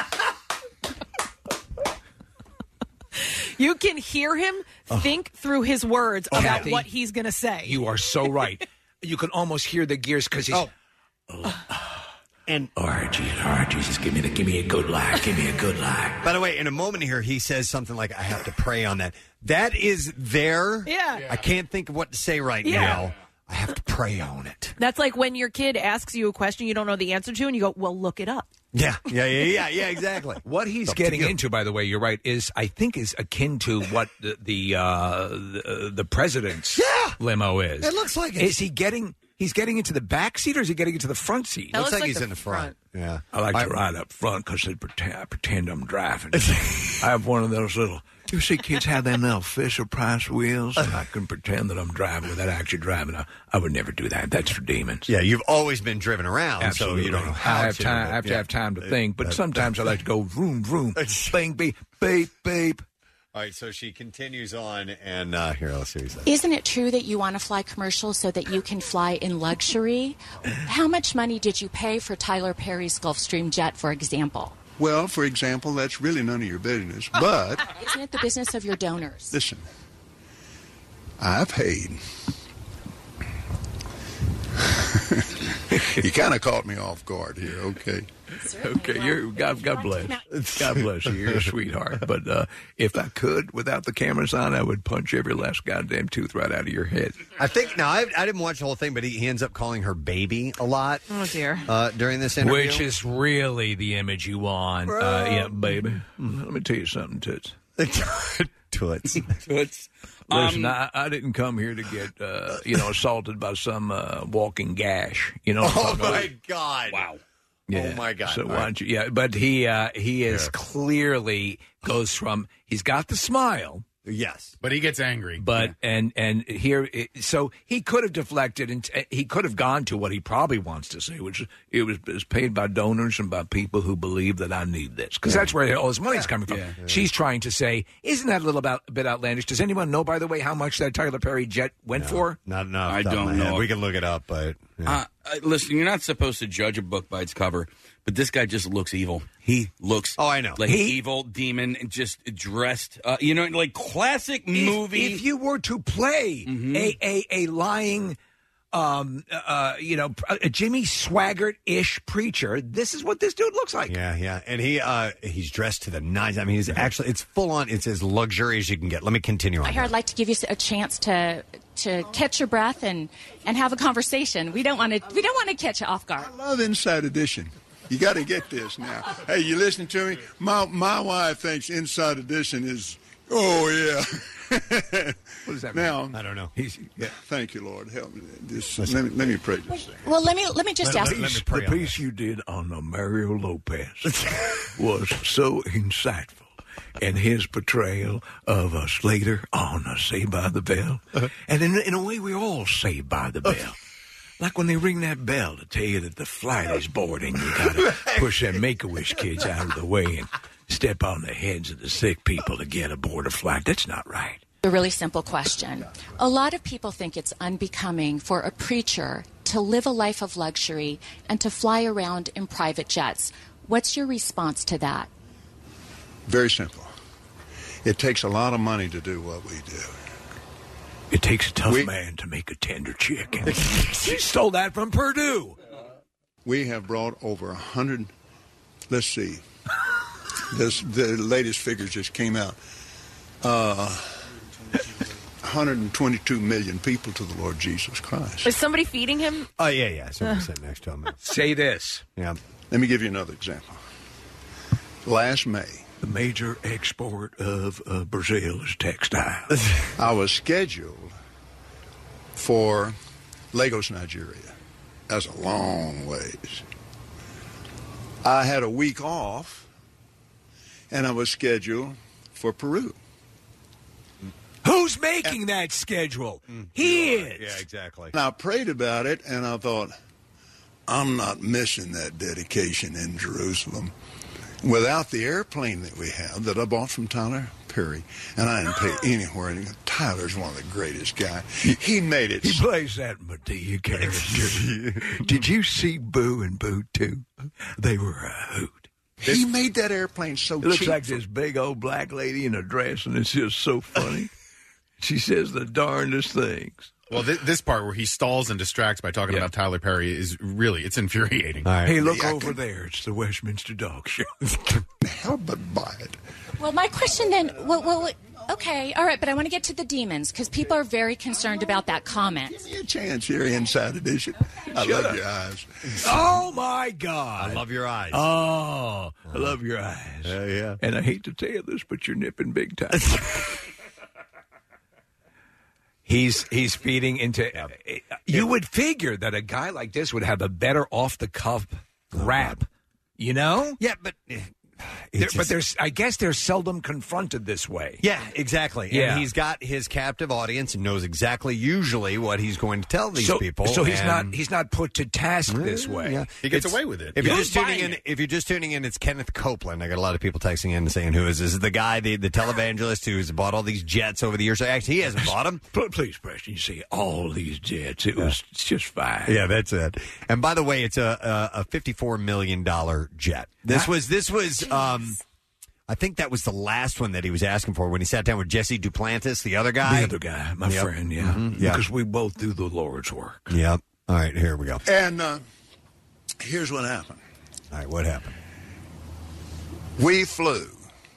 You can hear him think through his words Oh, about Kathy, what he's going to say. You are so right. You can almost hear the gears because he's... Oh. And all right, Jesus, all right, Jesus, give me the, give me a good lie, give me a good lie. By the way, in a moment here, he says something like, I have to pray on that. That is there. Yeah. Yeah. I can't think of what to say right Yeah. now. I have to pray on it. That's like when your kid asks you a question you don't know the answer to, and you go, well, look it up. Yeah, yeah, yeah, yeah, yeah, exactly. What he's Up to getting you. into, by the way, you're right, is I think is akin to what the the, uh, the, the president's Yeah. limo is. It looks like it. Is he getting? He's getting into the back seat, or is he getting into the front seat? Looks like he's in the front. Yeah. I like I- to ride up front because they pretend, I pretend I'm driving. I have one of those little. You see, kids have them little Fisher Price wheels, and I can pretend that I'm driving without actually driving. I, I would never do that. That's for demons. Yeah, you've always been driven around, Absolutely. so you don't know how I have to. time. but I have to yeah. have time to think, but Uh, sometimes I like to go vroom vroom, bang beep beep beep. All right, so she continues on, and uh, here, let's see what he says. Isn't it true that you want to fly commercial so that you can fly in luxury? How much money did you pay for Tyler Perry's Gulfstream jet, for example? Well, for example, that's really none of your business. But Isn't it the business of your donors? listen, I paid. You kind of caught me off guard here. Okay. Okay, you're God. God bless. God bless you. You're a sweetheart. But uh, if I could, without the cameras on, I would punch every last goddamn tooth right out of your head. I think, now, I, I didn't watch the whole thing, but he, he ends up calling her baby a lot. Oh, dear. Uh, during this interview. Which is really the image you want. Uh, yeah, baby. Let me tell you something, Toots. Toots. Toots. Listen, Um, I, I didn't come here to get, uh, you know, assaulted by some uh, walking gash. You know what I'm Oh, talking about? my God. Wow. Yeah. Oh, my God. So All why right. don't you? Yeah, but he uh, he is clearly goes from he's got the smile. Yes, but he gets angry. But and and here, it, so he could have deflected, and t- he could have gone to what he probably wants to say, which is it was, it was paid by donors and by people who believe that I need this, because that's where all his money's coming from. She's trying to say, isn't that a little about, a bit outlandish? Does anyone know, by the way, how much that Tyler Perry jet went for? Not enough. I don't know. We can look it up, but yeah. Uh, uh, listen, you're not supposed to judge a book by its cover, but this guy just looks evil. He looks oh, I know, like He- an evil demon, just dressed, uh, you know, like classic movie. If, if you were to play Mm-hmm. a, a a lying um, uh, you know, a Jimmy Swaggart-ish preacher. This is what this dude looks like. Yeah, yeah, and he uh, he's dressed to the nines. I mean, he's actually it's full on. It's as luxury as you can get. Let me continue on. Here, I'd like to give you a chance to to catch your breath and, and have a conversation. We don't want to we don't want to catch you off guard. I love Inside Edition. You got to get this now. Hey, you listening to me? My my wife thinks Inside Edition is, oh, yeah. What does that now, mean? I don't know. He's, yeah. Thank you, Lord. Help me. This, let, me let me pray this thing. Well, let me let me just ask. piece, the piece you did on the Mario Lopez was so insightful, and his portrayal of a Slater on a Saved by the Bell, uh-huh. and in, in a way, we're all saved by the bell. Like when they ring that bell to tell you that the flight is boarding, you gotta push them Make-A-Wish kids out of the way and step on the heads of the sick people to get aboard a flight. That's not right. A really simple question. A lot of people think it's unbecoming for a preacher to live a life of luxury and to fly around in private jets. What's your response to that? Very simple. It takes a lot of money to do what we do. It takes a tough we, man to make a tender chicken. She stole that from Purdue. We have brought over a hundred. Let's see. This the latest figures just came out. Uh, one hundred twenty-two million people to the Lord Jesus Christ. Is somebody feeding him? Oh yeah, yeah. Somebody sitting next to him. Say this. Yeah. Let me give you another example. Last May. The major export of uh, Brazil is textiles. I was scheduled for Lagos, Nigeria. That's a long ways. I had a week off, and I was scheduled for Peru. Who's making and, that schedule? Mm, he is. Yeah, exactly. And I prayed about it, and I thought, I'm not missing that dedication in Jerusalem. Without the airplane that we have that I bought from Tyler Perry, and I didn't pay anywhere. And Tyler's one of the greatest guys. He made it. He plays that Medea character. Did you see Boo and Boo two? They were a hoot. He made that airplane so cheap. It looks cheap like for... this big old black lady in a dress, and it's just so funny. She says the darndest things. Well, th- this part where he stalls and distracts by talking yeah. about Tyler Perry is really, it's infuriating. Right. Hey, look yeah, over can... there. It's the Westminster Dog Show. Help but buy it. Well, my question then, well, well, okay, all right, but I want to get to the demons because people are very concerned about that comment. Give me a chance here, Inside Edition. I Shut love up. your eyes. Oh, my God. I love your eyes. Oh, I love your eyes. Yeah, yeah. And I hate to tell you this, but you're nipping big time. He's he's feeding into. Uh, you would figure that a guy like this would have a better off the cuff rap, you know? Yeah, but There, just, but there's, I guess, they're seldom confronted this way. Yeah, exactly. Yeah. And he's got his captive audience and knows exactly usually what he's going to tell these so, people. So he's and, not he's not put to task this way. Yeah. He gets It's, away with it. If yeah. you're just tuning in, if you're just tuning in, it's Kenneth Copeland. I got a lot of people texting in and saying, "Who is this?" This is the guy, the the televangelist who's bought all these jets over the years. So actually, he hasn't bought them. Please, Preston, you see all these jets. It was it's just fine. Yeah, that's it. And by the way, it's a a, a fifty-four million dollar jet. This was this was. Um, I think that was the last one that he was asking for when he sat down with Jesse Duplantis, the other guy. The other guy, my yep. friend, yeah. Mm-hmm. yeah. Because we both do the Lord's work. Yep. All right, here we go. And uh, here's what happened. All right, what happened? We flew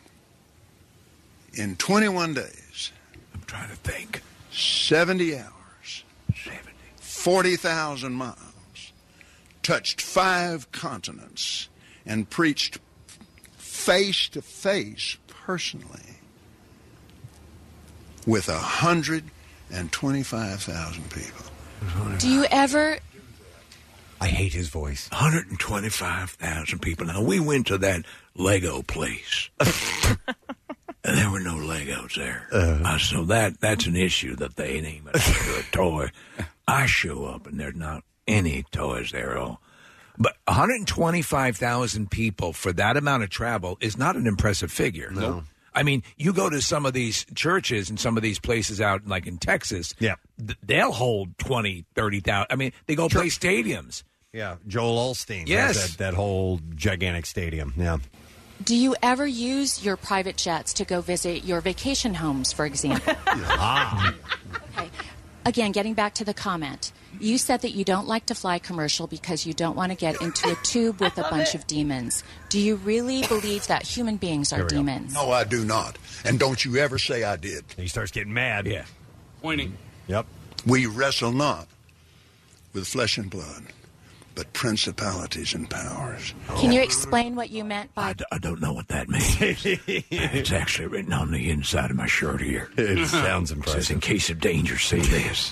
in twenty-one days. I'm trying to think. seventy hours. seventy. forty thousand miles. Touched five continents and preached face to face, personally, with one hundred twenty-five thousand people. Do you ever... I hate his voice. one hundred twenty-five thousand people. Now, we went to that Lego place. And there were no Legos there. Uh, uh, so that that's an issue that they ain't even a toy. I show up, and there's not any toys there at all. But one hundred twenty-five thousand people for that amount of travel is not an impressive figure. No. I mean, you go to some of these churches and some of these places out, like in Texas, yeah. th- they'll hold twenty, thirty thousand. I mean, they go play stadiums. Yeah, Joel Osteen. Yes. Has that, that whole gigantic stadium, yeah. Do you ever use your private jets to go visit your vacation homes, for example? ah. Okay. Again, getting back to the comment. You said that you don't like to fly commercial because you don't want to get into a tube with a bunch of demons. Do you really believe that human beings are demons? No, I do not. And don't you ever say I did. He starts getting mad. Yeah. Pointing. Yep. We wrestle not with flesh and blood, but principalities and powers. Can you explain what you meant by... I, d- I don't know what that means. It's actually written on the inside of my shirt here. It sounds It impressive. says, in case of danger, say this.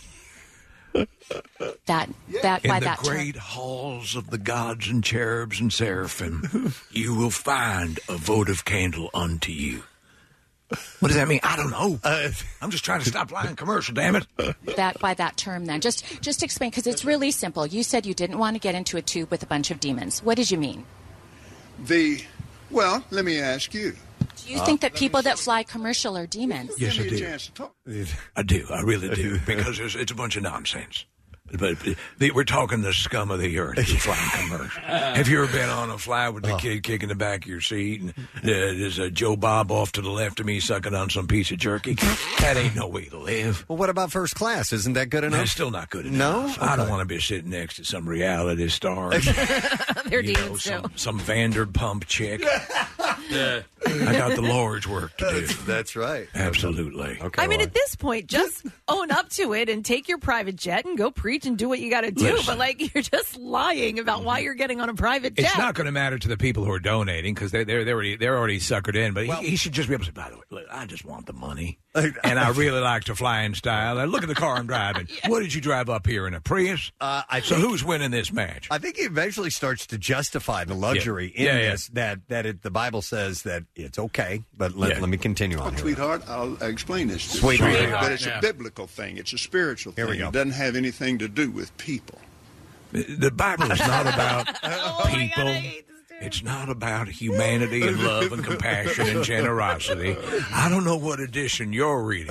that that In by the that term? great halls of the gods and cherubs and seraphim, you will find a votive candle unto you. What does that mean? I don't know. Uh, I'm just trying to stop flying commercial, damn it. That by that term, then just just explain, because it's really simple. You said you didn't want to get into a tube with a bunch of demons. What did you mean? The, well, let me ask you. Do you think that people that fly commercial are demons? Yes, I Give me a do. chance to talk. I do. I really do. Because it's, it's a bunch of nonsense. But the, we're talking the scum of the earth, the flying commercial. Have you ever been on a flight with the Oh. kid kicking the back of your seat, and uh, there's a Joe Bob off to the left of me sucking on some piece of jerky? That ain't no way to live. Well, what about first class? Isn't that good enough? That's still not good enough. No? I don't Okay. want to be sitting next to some reality star. They're you know, demons, some, too. some Vanderpump chick. I got the Lord's work to do. That's, that's right. Absolutely. Okay. I mean, well, at this point, just own up to it and take your private jet and go preach and do what you got to do. Listen. But, like, you're just lying about why you're getting on a private jet. It's not going to matter to the people who are donating because they, they're, they're, already, they're already suckered in. But he, he should just be able to say, by the way, look, I just want the money. And I really like to fly in style. And look at the car I'm driving. What did you drive up here in a Prius? Uh, I so think- who's winning this match? I think he eventually starts to justify the luxury Yeah. in Yeah, yeah. this, that that it, the Bible says that it's okay. But let, Yeah. let me continue on here. Sweetheart, I'll explain this to you. Sweetheart. But it's Yeah. a biblical thing. It's a spiritual Here we thing. go. It doesn't have anything to do with people. The Bible is not about Oh, my God, people. I hate this dude. It's not about humanity and love and compassion and generosity. I don't know what edition you're reading.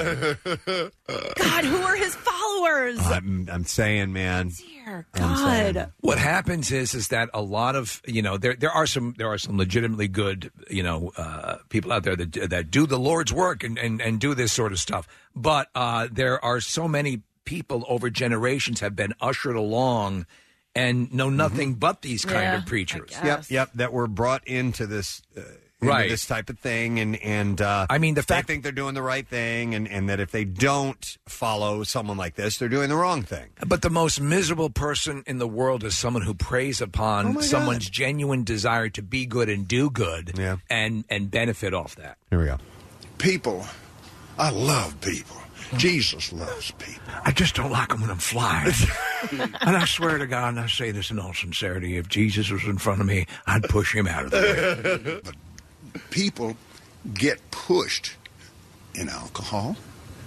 God, who are his followers? I'm, I'm saying, man. Dear I'm saying. God. What happens is is that a lot of you know there there are some there are some legitimately good you know uh, people out there that that do the Lord's work and, and, and do this sort of stuff, but uh, there are so many people over generations have been ushered along and know nothing but these kind Yeah, of preachers. I Yep, guess. yep. That we're brought into this, uh, into Right. this type of thing, and and uh, I mean, the they fact- think they're doing the right thing, and, and that if they don't follow someone like this, they're doing the wrong thing. But the most miserable person in the world is someone who preys upon Oh, my God. someone's genuine desire to be good and do good Yeah. and and benefit off that. Here we go. People, I love people. Jesus loves people. I just don't like them when I'm flying. And I swear to God, and I say this in all sincerity, if Jesus was in front of me, I'd push him out of the way. But people get pushed in alcohol.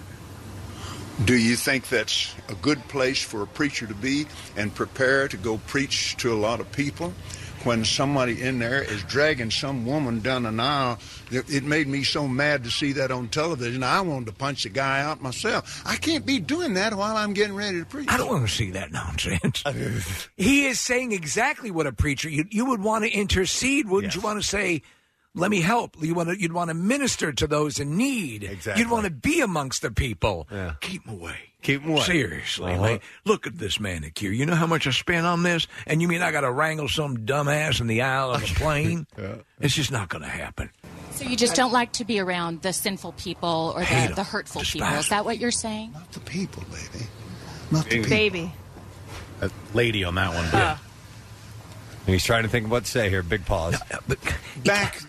Do you think that's a good place for a preacher to be and prepare to go preach to a lot of people? When somebody in there is dragging some woman down an aisle, it it made me so mad to see that on television. I wanted to punch the guy out myself. I can't be doing that while I'm getting ready to preach. I don't want to see that nonsense. He is saying exactly what a preacher you you would want to intercede, wouldn't Yes. you want to say, "Let me help." You want to you'd want to minister to those in need. Exactly. You'd want to be amongst the people. Yeah. Keep them away. Keep 'em away. Seriously, Uh-huh. man. Look at this manicure. You know how much I spent on this? And you mean I got to wrangle some dumbass in the aisle of a plane? It's just not going to happen. So you just don't like to be around the sinful people or Hate the, 'em. the hurtful Despise people. Is that what you're saying? Not the people, baby. Not the people. Baby. A lady on that one. Uh, He's trying to think of what to say here. Big pause. Back.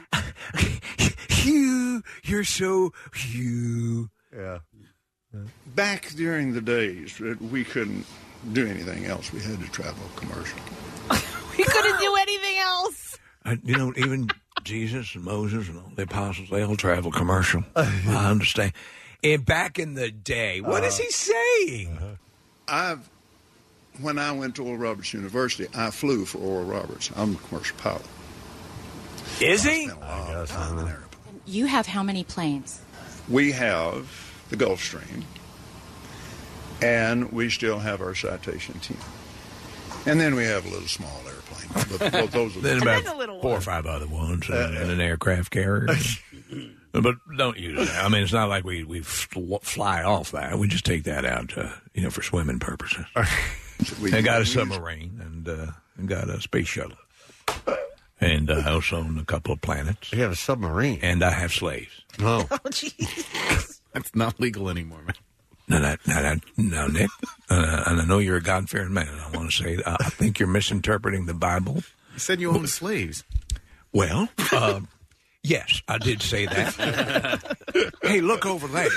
Hugh, you're so Hugh. Yeah. Back during the days that we couldn't do anything else, we had to travel commercial. we couldn't do anything else. Uh, you know, even Jesus and Moses and all the apostles, they all travel commercial. I understand. And back in the day, what Uh, is he saying? I've, when I went to Oral Roberts University, I flew for Oral Roberts. I'm a commercial pilot. Is he? Spent a lot of time in there. You have how many planes? We have the Gulfstream, and we still have our Citation team. And then we have a little small airplane. But, well, those are Then the about four or five other ones and, and an aircraft carrier. But don't use that. I mean, it's not like we we fl- fly off that. We just take that out, uh, you know, for swimming purposes. I got a submarine and uh, I got a space shuttle. And uh, I also own a couple of planets. You have a submarine. And I have slaves. Oh. Oh, jeez. That's not legal anymore, man. Now, that, now, that, now Nick, uh, and I know you're a God-fearing man, and I want to say, uh, I think you're misinterpreting the Bible. You said you own slaves. Well, uh, yes, I did say that. Hey, look over there.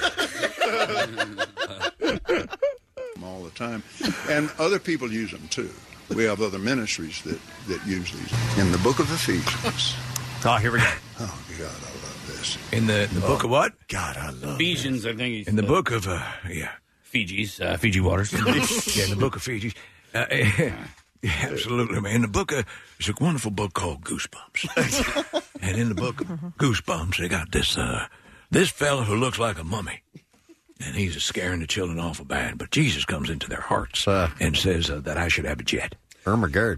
All the time. And other people use them, too. We have other ministries that, that use these. In the book of Ephesians. Oh, here we go. Oh, God, I love this. In the, the book of what? God, I love Ephesians, I think. He's In the book of, uh, yeah. Fiji's, uh, Fiji waters. Yeah, in the book of Fiji. Uh, yeah, absolutely, man. In the book of, there's a wonderful book called Goosebumps. And in the book of Goosebumps, they got this, uh, this fella who looks like a mummy. And he's scaring the children awful bad. But Jesus comes into their hearts uh, and says uh, that I should have a jet. Ermagerd.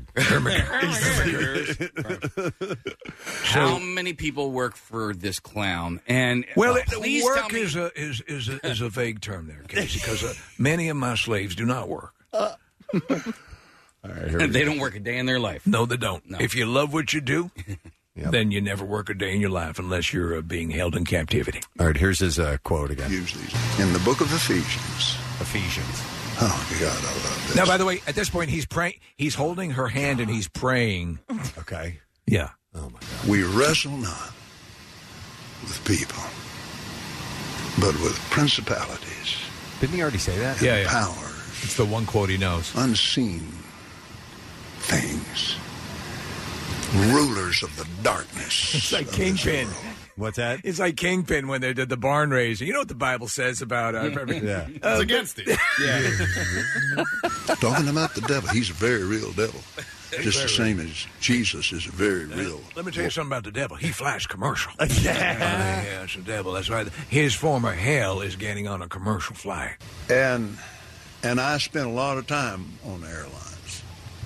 How many people work for this clown? And Well, uh, it, please work tell me, is a is is a, is a vague term there, Casey, because uh, many of my slaves do not work. All right, they don't work a day in their life. No, they don't. No. If you love what you do, yep. then you never work a day in your life unless you're uh, being held in captivity. All right, here's his uh, quote again. Use these. In the book of Ephesians. Ephesians. Oh, God, I love this. Now, by the way, at this point, he's praying. He's holding her hand and he's praying. Okay. Yeah. Oh my God. We wrestle not with people, but with principalities. Didn't he already say that? Yeah, yeah. Powers. It's the one quote he knows. Unseen things. Rulers of the darkness. It's like of Kingpin. this world. What's that? It's like Kingpin when they did the barn raising. You know what the Bible says about... Uh, yeah. It's uh, against it. Yeah. Talking about the devil, he's a very real devil. Just the same as Jesus is a very real. Let me tell you something about the devil. He flies commercial. yeah, yeah, it's the devil. That's right. His former hell is getting on a commercial flight. And and I spent a lot of time on airlines.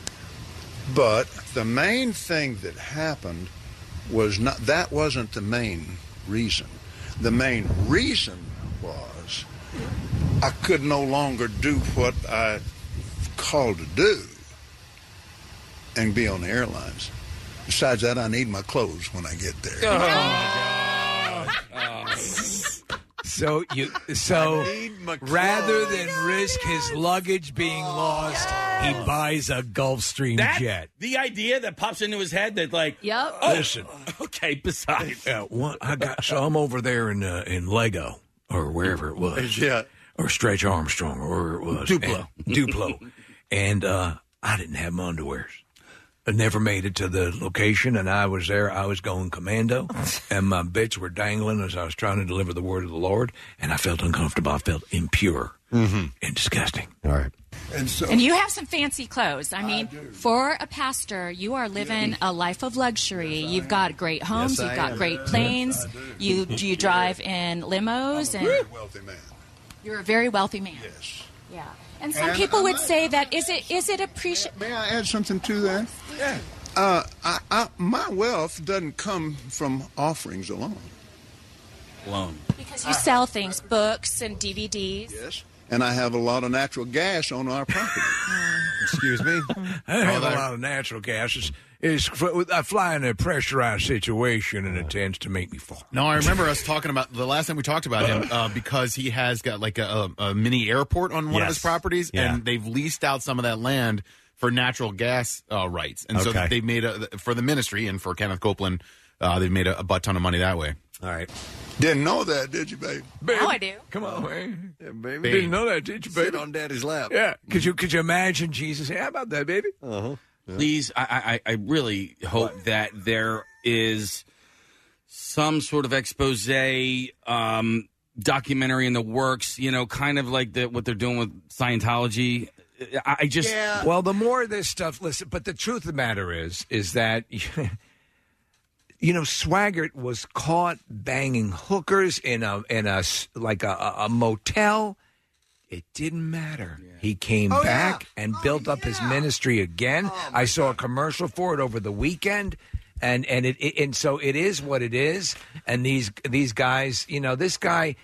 But the main thing that happened was not that wasn't the main reason. The main reason was I could no longer do what I called to do and be on the airlines. Besides that, I need my clothes when I get there. Oh, oh. So you so rather than risk his luggage being lost, he buys a Gulfstream That, jet. the idea that pops into his head that like, Yep. oh, Listen, okay. Besides, yeah, one, I got so I'm over there in uh, in Lego or wherever it was, Yeah. or Stretch Armstrong or wherever it was, Duplo. and, Duplo, and uh, I didn't have my underwears. I never made it to the location, and I was there. I was going commando, and my bits were dangling as I was trying to deliver the word of the Lord, and I felt uncomfortable. I felt impure Mm-hmm. and disgusting. All right. And so And you have some fancy clothes. I mean, for a pastor, you are living a life of luxury. You've got great homes, Yes, I you've got am. great planes, you you drive in limos, I'm a very and wealthy man. you're a very wealthy man. Yes. Yeah. And some And people I'm would not- say that is it is it appreciate? May I add something to that? Yeah. Uh, I, I, my wealth doesn't come from offerings alone. alone. Because you sell things, books and D V Ds. Yes. And I have a lot of natural gas on our property. Excuse me? I have a lot of natural gases. It's, I fly in a pressurized situation, and it tends to make me fall. No, I remember us talking about the last time we talked about him uh, because he has got like a, a, a mini airport on one Yes. of his properties, Yeah. and they've leased out some of that land for natural gas uh, rights, and so Okay. they made a for the ministry and for Kenneth Copeland, uh, they've made a, a butt ton of money that way. All right. Didn't know that, did you, babe? Now I do. Come on, man. Yeah, baby. Didn't know that, did you, baby? Sit on daddy's lap. Yeah. Could you could you imagine Jesus say, "How about that, baby?" Uh-huh. Please, I, I, I really hope that there is some sort of expose um, documentary in the works. You know, kind of like the, what they're doing with Scientology. I, I just Well, the more of this stuff, listen. But the truth of the matter is, is that you know, Swaggart was caught banging hookers in a in a s- like a, a, a motel. It didn't matter. He came Oh, back yeah. and built up his ministry again. I saw a commercial for it over the weekend, and and it, it and so it is what it is. And these these guys, you know, this guy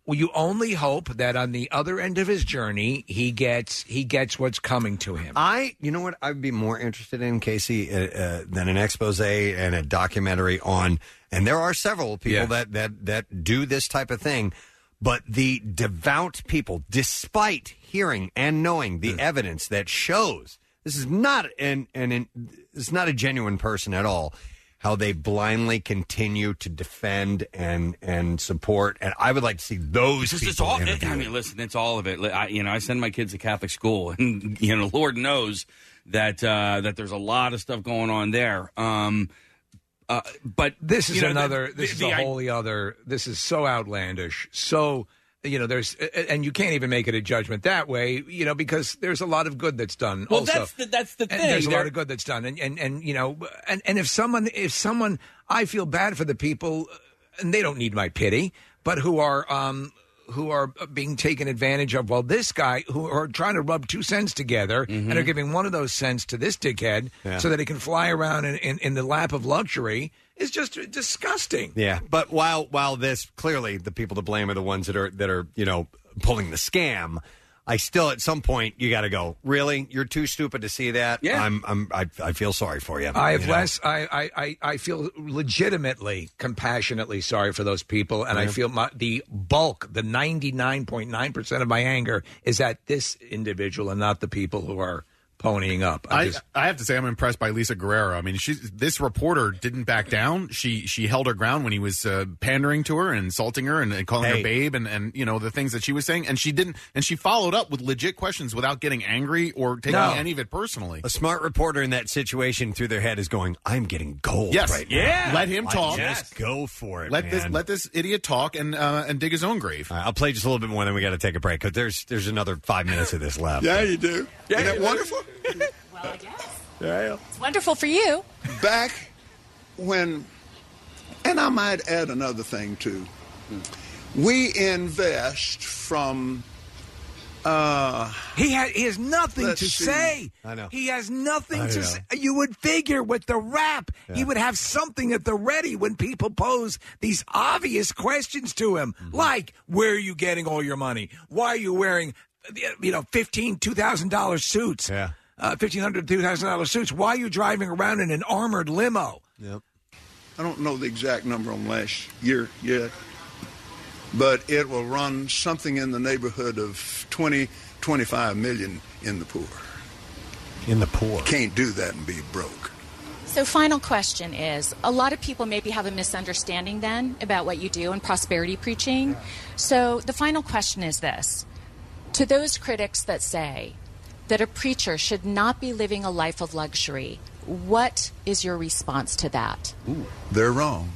well, you only hope that on the other end of his journey, he gets he gets what's coming to him. I, you know what, I'd be more interested in, Casey, uh, uh, than an expose and a documentary on, and there are several people Yeah. that, that, that do this type of thing, but the devout people, despite hearing and knowing the evidence that shows this is not an, an, an it's not a genuine person at all, how they blindly continue to defend and and support, and I would like to see those It's, people it's all. interviewed. I mean, listen, it's all of it. I, you know, I send my kids to Catholic school, and you know, Lord knows that uh, that there's a lot of stuff going on there. Um, uh, but This is you know, another. the- this the- is a the- wholly other. This is so outlandish. So you know, there's and you can't even make it a judgment that way. You know, because there's a lot of good that's done. Well, also. that's the that's the And thing. there's a There- lot of good that's done, and and and you know, and and if someone, if someone, I feel bad for the people, and they don't need my pity, but who are um who are being taken advantage of. Well, this guy who are trying to rub two cents together and are giving one of those cents to this dickhead Yeah. so that he can fly around in, in, in the lap of luxury is just disgusting. Yeah, but while while this clearly the people to blame are the ones that are that are you know pulling the scam, I still at some point you got to go. Really, you're too stupid to see that. Yeah. I'm I'm I, I feel sorry for you. I have you know? less. I, I, I, I feel legitimately, compassionately sorry for those people, and I Yeah. feel my, the bulk, the ninety-nine point nine percent of my anger is at this individual and not the people who are ponying up. I I, just, I have to say I'm impressed by Lisa Guerrero. I mean, she this reporter didn't back down. She she held her ground when he was uh, pandering to her and insulting her and, and calling Hey. her babe and, and you know the things that she was saying. And she didn't. And she followed up with legit questions without getting angry or taking No. any of it personally. A smart reporter in that situation through their head is going, "I'm getting gold Yes, right yeah. now. Let him Like, talk. Just go for it. Let man. this let this idiot talk and uh, and dig his own grave." All right, I'll play just a little bit more, then we got to take a break because there's there's another five minutes of this left. Yeah, you do. Yeah, Isn't that you do. wonderful? Well, I guess. Yeah. It's wonderful for you. Back when, and I might add another thing too. We invest from. Uh, he had he has nothing let's to see. say. I know. He has nothing I to know. say. You would figure with the rap, he Yeah. would have something at the ready when people pose these obvious questions to him, Mm-hmm. like, where are you getting all your money? Why are you wearing, you know, fifteen, two thousand dollars suits? Yeah. Uh, fifteen hundred, two thousand dollars suits. Why are you driving around in an armored limo? Yep. I don't know the exact number on last year yet, but it will run something in the neighborhood of twenty, twenty-five million in the poor. In the poor. Can't do that and be broke. So, final question is, a lot of people maybe have a misunderstanding then about what you do in prosperity preaching. So, the final question is this. To those critics that say that a preacher should not be living a life of luxury, what is your response to that? Ooh, they're wrong.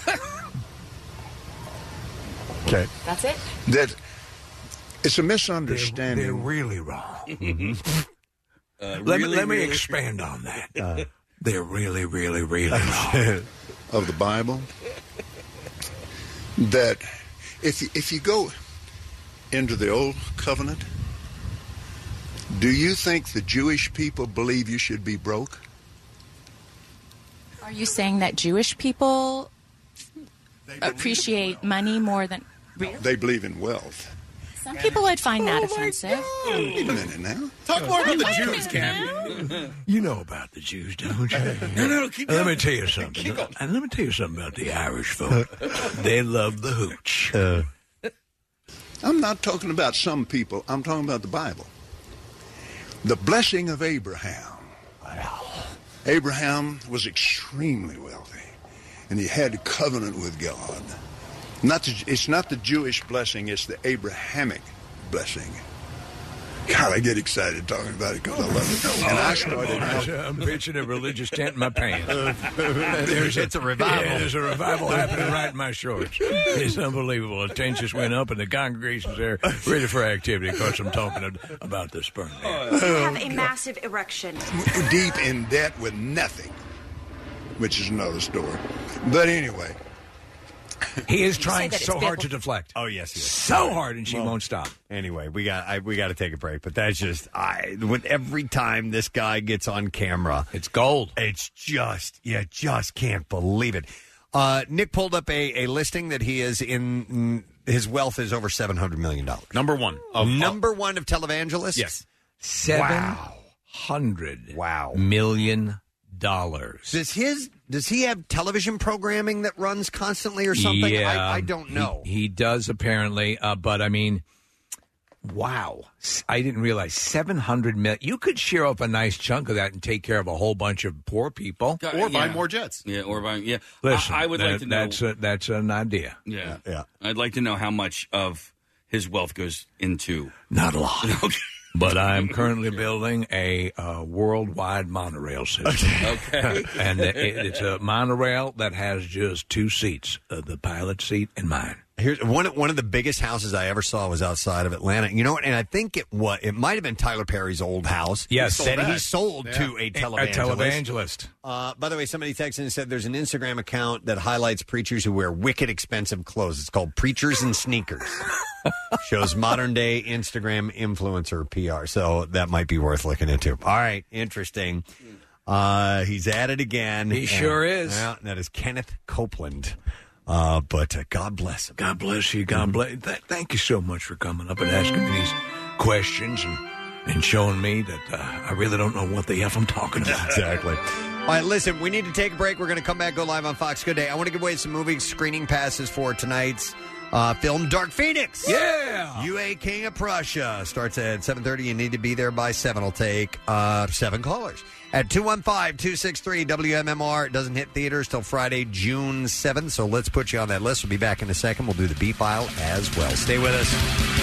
Okay. That's it? That it's a misunderstanding. They're really wrong. Mm-hmm. Uh, let me, really, let me really- expand on that. Uh, They're really, really, really wrong. Of the Bible, that if you, if you go into the old covenant, do you think the Jewish people believe you should be broke? Are you saying that Jewish people appreciate money more than... Really? They believe in wealth. Some people would find that offensive. Wait a minute now. Talk more about the Wait a Jews, minute Cam. You know about the Jews, don't you? No, no, keep Let me going. tell you something. And let me tell you something about the Irish folk. They love the hooch. Uh, I'm not talking about some people. I'm talking about the Bible. The blessing of Abraham. Abraham was extremely wealthy, and he had a covenant with God. Not the, it's not the Jewish blessing, it's the Abrahamic blessing. God, I get excited talking about it because I love it. And I started out. I'm pitching a religious tent in my pants. There's It's a revival. Yeah, there's a revival happening right in my shorts. It's unbelievable. The tent just went up, and the congregation's there ready for activity. Of course, I'm talking about the sperm. You have a massive erection. Deep in debt with nothing, which is another story. But anyway. He is trying that it's so hard to biblical. deflect. Oh yes, he is. So hard, and she Well, won't stop. Anyway, we got I, we got to take a break, but that's just I. When every time this guy gets on camera, it's gold. It's just you just can't believe it. Uh, Nick pulled up a, a listing that he is in his wealth is over seven hundred million dollars. Number one. Of, Number one of televangelists? Yes. Seven hundred wow. million dollars. Does his does he have television programming that runs constantly or something? Yeah, I, I don't know. He, he does apparently, uh, but I mean, wow! I didn't realize seven hundred million. You could share up a nice chunk of that and take care of a whole bunch of poor people, Or buy more jets. Yeah, or buy yeah. Listen, I, I would that, like to know. that's a, that's an idea. Yeah. yeah. I'd like to know how much of his wealth goes into. Not a lot. Okay. But I'm currently building a uh, worldwide monorail system. Okay. And it, it's a monorail that has just two seats, uh, the pilot seat and mine. Here's one. One of the biggest houses I ever saw was outside of Atlanta. You know what? And I think it what it might have been Tyler Perry's old house. Yes, that that. he sold Yeah. to a A- a televangelist. televangelist. Uh, by the way, somebody texted and said there's an Instagram account that highlights preachers who wear wicked expensive clothes. It's called Preachers and Sneakers. Shows modern day Instagram influencer P R. So that might be worth looking into. All right, interesting. Uh, he's at it again. He And- sure is. Yeah, that is Kenneth Copeland. Uh, but uh, God bless him. God bless you. God bless you. Th- thank you so much for coming up and asking me these questions and, and showing me that uh, I really don't know what the F I'm talking about. Exactly. All right, listen, we need to take a break. We're going to come back, go live on Fox Good Day. I want to give away some movie screening passes for tonight's uh, film, Dark Phoenix. Yeah. U A King of Prussia starts at seven thirty. You need to be there by seven. I'll take uh, seven callers. At two one five, two six three, W M M R. It doesn't hit theaters till Friday, June seventh, so let's put you on that list. We'll be back in a second. We'll do the B-File as well. Stay with us.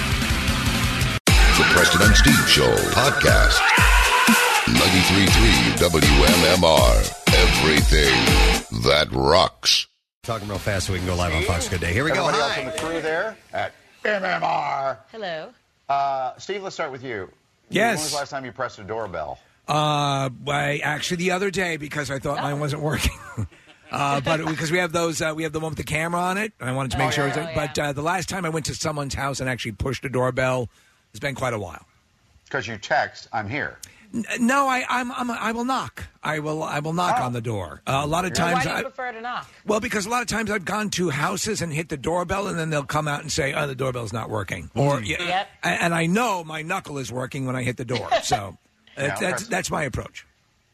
The Preston and Steve Show podcast. ninety-three point three W M M R. Everything that rocks. Talking real fast so we can go live on Fox Good Day. Here we go. Everybody Hi. else on the crew there at M M R. Hello. Uh, Steve, let's start with you. Yes. When was the last time you pressed a doorbell? Uh, I, actually, the other day because I thought mine wasn't working. uh, but because we have those, uh, we have the one with the camera on it, and I wanted to make Oh, sure. yeah. It was, but uh, the last time I went to someone's house and actually pushed a doorbell, it's been quite a while. Because you text, I'm here. N- No, I, I'm, I'm, I will knock. I will, I will knock on the door. Uh, a lot of Why times, do you I, prefer to knock? well, because a lot of times I've gone to houses and hit the doorbell, and then they'll come out and say, "Oh, the doorbell's not working," or yeah, Yep. and, and I know my knuckle is working when I hit the door. So Yeah, that's, that's okay. that's my approach.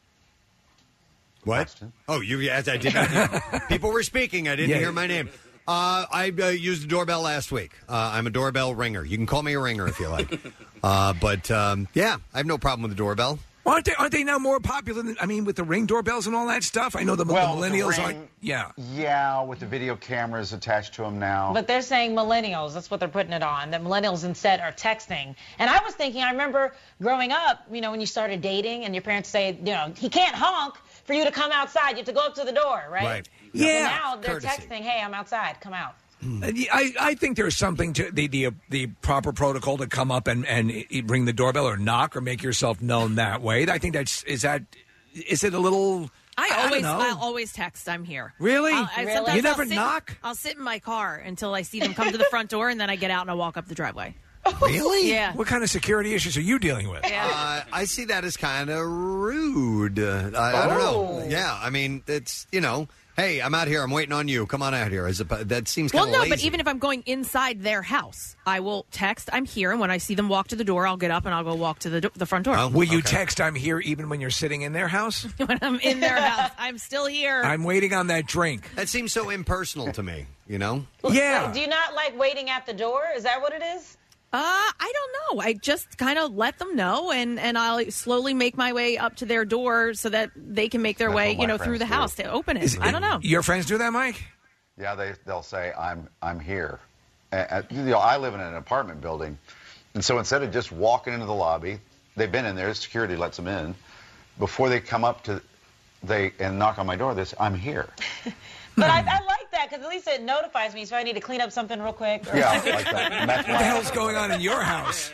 What? Oh, you? Yes, I did not hear. People were speaking. I didn't Yeah. hear my name. Uh, I uh, used the doorbell last week. Uh, I'm a doorbell ringer. You can call me a ringer if you like. uh, but um, yeah, I have no problem with the doorbell. Well, aren't they, aren't they now more popular than, I mean, with the Ring doorbells and all that stuff? I know the, Well, the with the millennials Ring- aren't. Yeah. Yeah, with the video cameras attached to them now. But they're saying millennials. That's what they're putting it on. That millennials instead are texting. And I was thinking, I remember growing up, you know, when you started dating and your parents say, you know, he can't honk for you to come outside. You have to go up to the door, right? Right. So Yeah. now they're Courtesy. texting, hey, I'm outside. Come out. Uh, I, I think there's something to the, the the proper protocol to come up and, and ring the doorbell or knock or make yourself known that way. I think that's is that is it a little. I I always, don't know. I'll always text. I'm here. Really? I'll- I, Really? sometimes You never I'll sit, knock? I'll sit in my car until I see them come to the front door, and then I get out and I walk up the driveway. Really? Yeah. What kind of security issues are you dealing with? Uh, I see that as kind of rude. Uh, I, I don't know. Oh. Yeah, I mean, it's, you know, hey, I'm out here. I'm waiting on you. Come on out here. As a, that seems kind Well, of no, lazy. but even if I'm going inside their house, I will text, I'm here, and when I see them walk to the door, I'll get up and I'll go walk to the, do- the front door. Will you text I'm here even when you're sitting in their house? when I'm in their house, I'm still here. I'm waiting on that drink. That seems so impersonal to me, you know? Yeah. Do you not like waiting at the door? Is that what it is? Uh, I don't know. I just kind of let them know, and, and I'll slowly make my way up to their door so that they can make their That's way, what my you know, through the friends do. house to open it. I don't know. Your friends do that, Mike? Yeah, they they'll say I'm I'm here. Uh, you know, I live in an apartment building, and so instead of just walking into the lobby, they've been in there. Security lets them in. Before they come up to, they and knock on my door. They say, I'm here. But I, I like that because at least it notifies me, so I need to clean up something real quick. Or Yeah, like that. And that's What why the hell's going on in your house?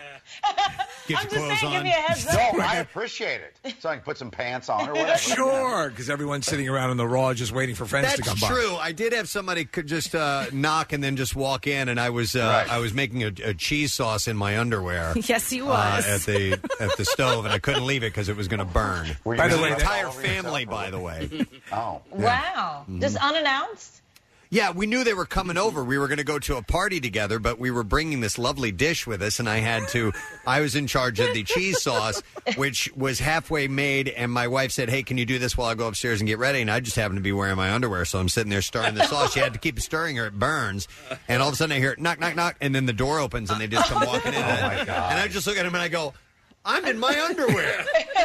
Get I'm just saying, give me a heads up. No, I appreciate it. So I can put some pants on or whatever. Sure, because everyone's sitting around in the raw just waiting for friends That's to come by. true. I did have somebody could just uh, knock and then just walk in, and I was uh, Right. I was making a, a cheese sauce in my underwear. Yes, he uh, was. at the at the stove, and I couldn't leave it because it was going to burn. Were you By the gonna way, rub entire all over family. yourself, or By the way, Oh. Wow. Mm-hmm. Just unannounced? Yeah, we knew they were coming over. We were going to go to a party together, but we were bringing this lovely dish with us, and I had to, I was in charge of the cheese sauce, which was halfway made, and my wife said, hey, can you do this while I go upstairs and get ready? And I just happened to be wearing my underwear, so I'm sitting there stirring the sauce. She had to keep stirring or it burns, and all of a sudden I hear knock, knock, knock, and then the door opens, and they just come walking in. Oh, my God. And I just look at them, and I go, I'm in my underwear.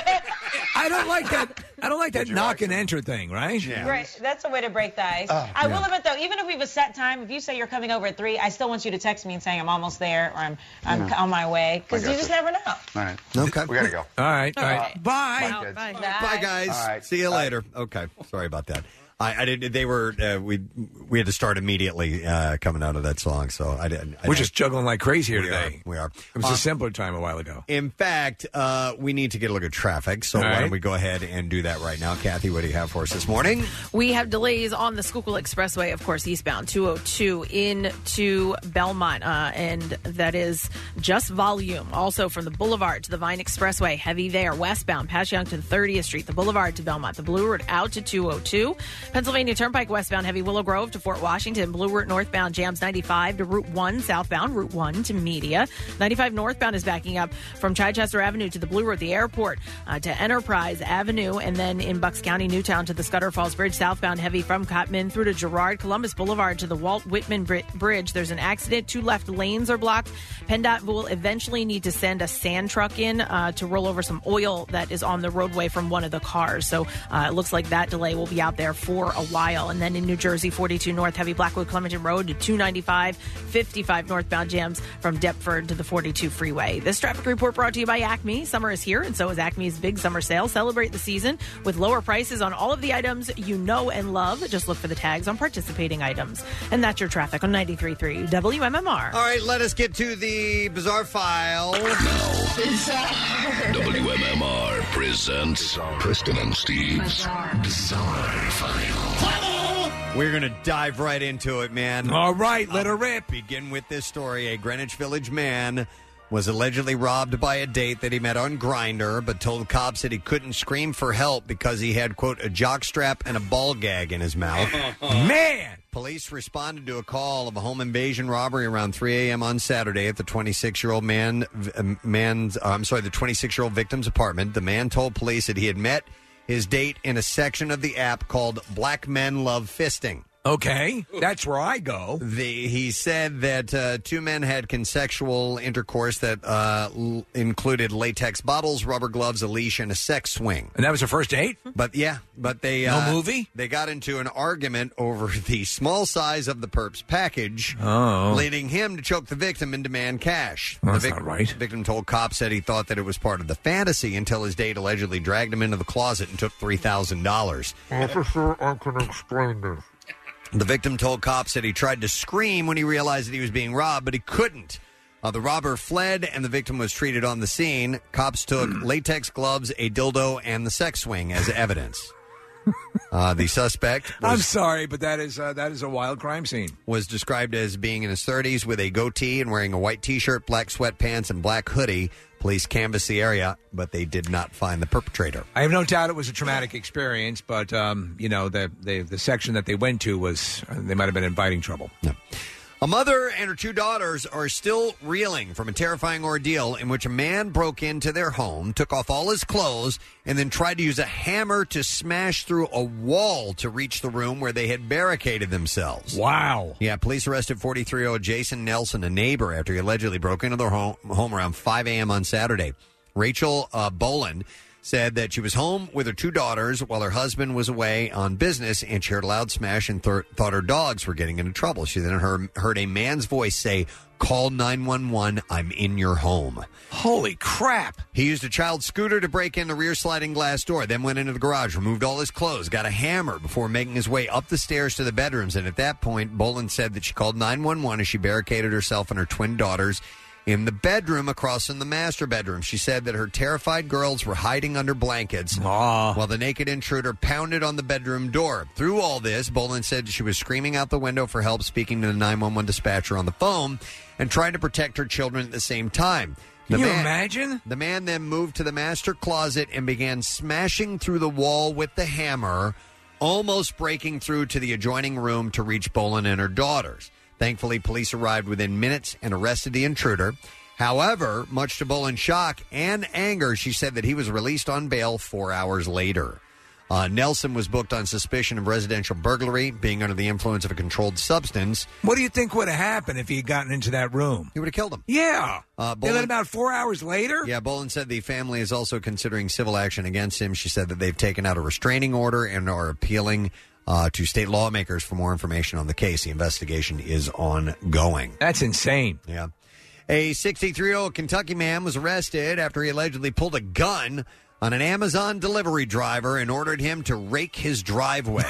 I don't like that. I don't like that knock and enter thing, right? Yeah. Right, that's a way to break the ice. Oh, I yeah. will admit though, even if we have a set time, if you say you're coming over at three, I still want you to text me and saying I'm almost there or I'm I'm Yeah. on my way because I you got just you. never know. All right. Okay. We got to go. All right. All right. Uh, Bye. Bye, kids. Bye, guys. All right. See you later. Okay. Sorry about that. I, I did. They were. Uh, we we had to start immediately uh, coming out of that song. So I didn't. I We're didn't- just juggling like crazy here we today. Are, we are. It was Uh, a simpler time a while ago. In fact, uh, we need to get a look at traffic. So All why right. don't we go ahead and do that right now? Kathy, what do you have for us this morning? We have delays on the Schuylkill Expressway, of course, eastbound two oh two into Belmont, uh, and that is just volume. Also from the Boulevard to the Vine Expressway, heavy there. Westbound, past Yankton thirtieth Street, the Boulevard to Belmont, the Blue Route out to two oh two. Pennsylvania Turnpike westbound, heavy Willow Grove to Fort Washington. Blue Route northbound jams ninety-five to Route one, southbound Route one to Media. ninety-five northbound is backing up from Chichester Avenue to the Blue Route, the airport, uh, to Enterprise Avenue, and then in Bucks County, Newtown to the Scudder Falls Bridge, southbound heavy from Cotman through to Girard, Columbus Boulevard to the Walt Whitman Bri- Bridge. There's an accident. Two left lanes are blocked. PennDOT will eventually need to send a sand truck in uh, to roll over some oil that is on the roadway from one of the cars. So uh, it looks like that delay will be out there for a while. And then in New Jersey, forty-two North, heavy Blackwood Clementon Road to two ninety-five, fifty-five northbound jams from Deptford to the forty-two freeway. This traffic report brought to you by Acme. Summer is here, and so is Acme's big summer sale. Celebrate the season with lower prices on all of the items you know and love. Just look for the tags on participating items. And that's your traffic on ninety-three point three W M M R. All right, let us get to the bizarre file. W M M R presents Kristen and Steve's Bizarre File. We're going to dive right into it, man. All right, let her rip. Begin with this story. A Greenwich Village man was allegedly robbed by a date that he met on Grindr, but told cops that he couldn't scream for help because he had, quote, a jockstrap and a ball gag in his mouth. Man! Police responded to a call of a home invasion robbery around three a.m. on Saturday at the twenty-six-year-old man, uh, man's, uh, I'm sorry, the twenty-six-year-old victim's apartment. The man told police that he had met his date in a section of the app called Black Men Love Fisting. Okay, that's where I go. The, he said that uh, two men had consensual intercourse that uh, l- included latex bottles, rubber gloves, a leash, and a sex swing. And that was their first date? But yeah, but they No uh, movie? They got into an argument over the small size of the perp's package, Oh. leading him to choke the victim and demand cash. Well, the that's not right. The victim told cops that he thought that it was part of the fantasy until his date allegedly dragged him into the closet and took three thousand dollars. Officer, I can explain this. The victim told cops that he tried to scream when he realized that he was being robbed, but he couldn't. Uh, the robber fled, and the victim was treated on the scene. Cops took latex gloves, a dildo, and the sex swing as evidence. Uh, the suspect was, I'm sorry, but that is uh, that is a wild crime scene. was described as being in his thirties with a goatee and wearing a white T-shirt, black sweatpants, and black hoodie. Police canvassed the area, but they did not find the perpetrator. I have no doubt it was a traumatic experience, but um, you know the, the the section that they went to was uh, they might have been inviting trouble. No. A mother and her two daughters are still reeling from a terrifying ordeal in which a man broke into their home, took off all his clothes, and then tried to use a hammer to smash through a wall to reach the room where they had barricaded themselves. Wow. Yeah, police arrested forty-three-year-old Jason Nelson, a neighbor, after he allegedly broke into their home, home around five a.m. on Saturday. Rachel uh, Boland said that she was home with her two daughters while her husband was away on business, and she heard a loud smash and th- thought her dogs were getting into trouble. She then heard, heard a man's voice say, "Call nine one one, I'm in your home." Holy crap. He used a child's scooter to break in the rear sliding glass door, then went into the garage, removed all his clothes, got a hammer before making his way up the stairs to the bedrooms. And at that point, Boland said that she called nine one one as she barricaded herself and her twin daughters in the bedroom across from the master bedroom. She said that her terrified girls were hiding under blankets while the naked intruder pounded on the bedroom door. Through all this, Boland said she was screaming out the window for help, speaking to the nine one one dispatcher on the phone, and trying to protect her children at the same time. The Can you man, imagine? The man then moved to the master closet and began smashing through the wall with the hammer almost breaking through to the adjoining room to reach Bolin and her daughters. Thankfully, police arrived within minutes and arrested the intruder. However, much to Bolin's shock and anger, she said that he was released on bail four hours later. Uh, Nelson was booked on suspicion of residential burglary, being under the influence of a controlled substance. What do you think would have happened if he had gotten into that room? He would have killed him. Yeah. Uh, They let him out four hours later? Yeah, Bolin said the family is also considering civil action against him. She said that they've taken out a restraining order and are appealing uh, to state lawmakers for more information on the case. The investigation is ongoing. That's insane. Yeah. A sixty-three-year-old Kentucky man was arrested after he allegedly pulled a gun on an Amazon delivery driver and ordered him to rake his driveway.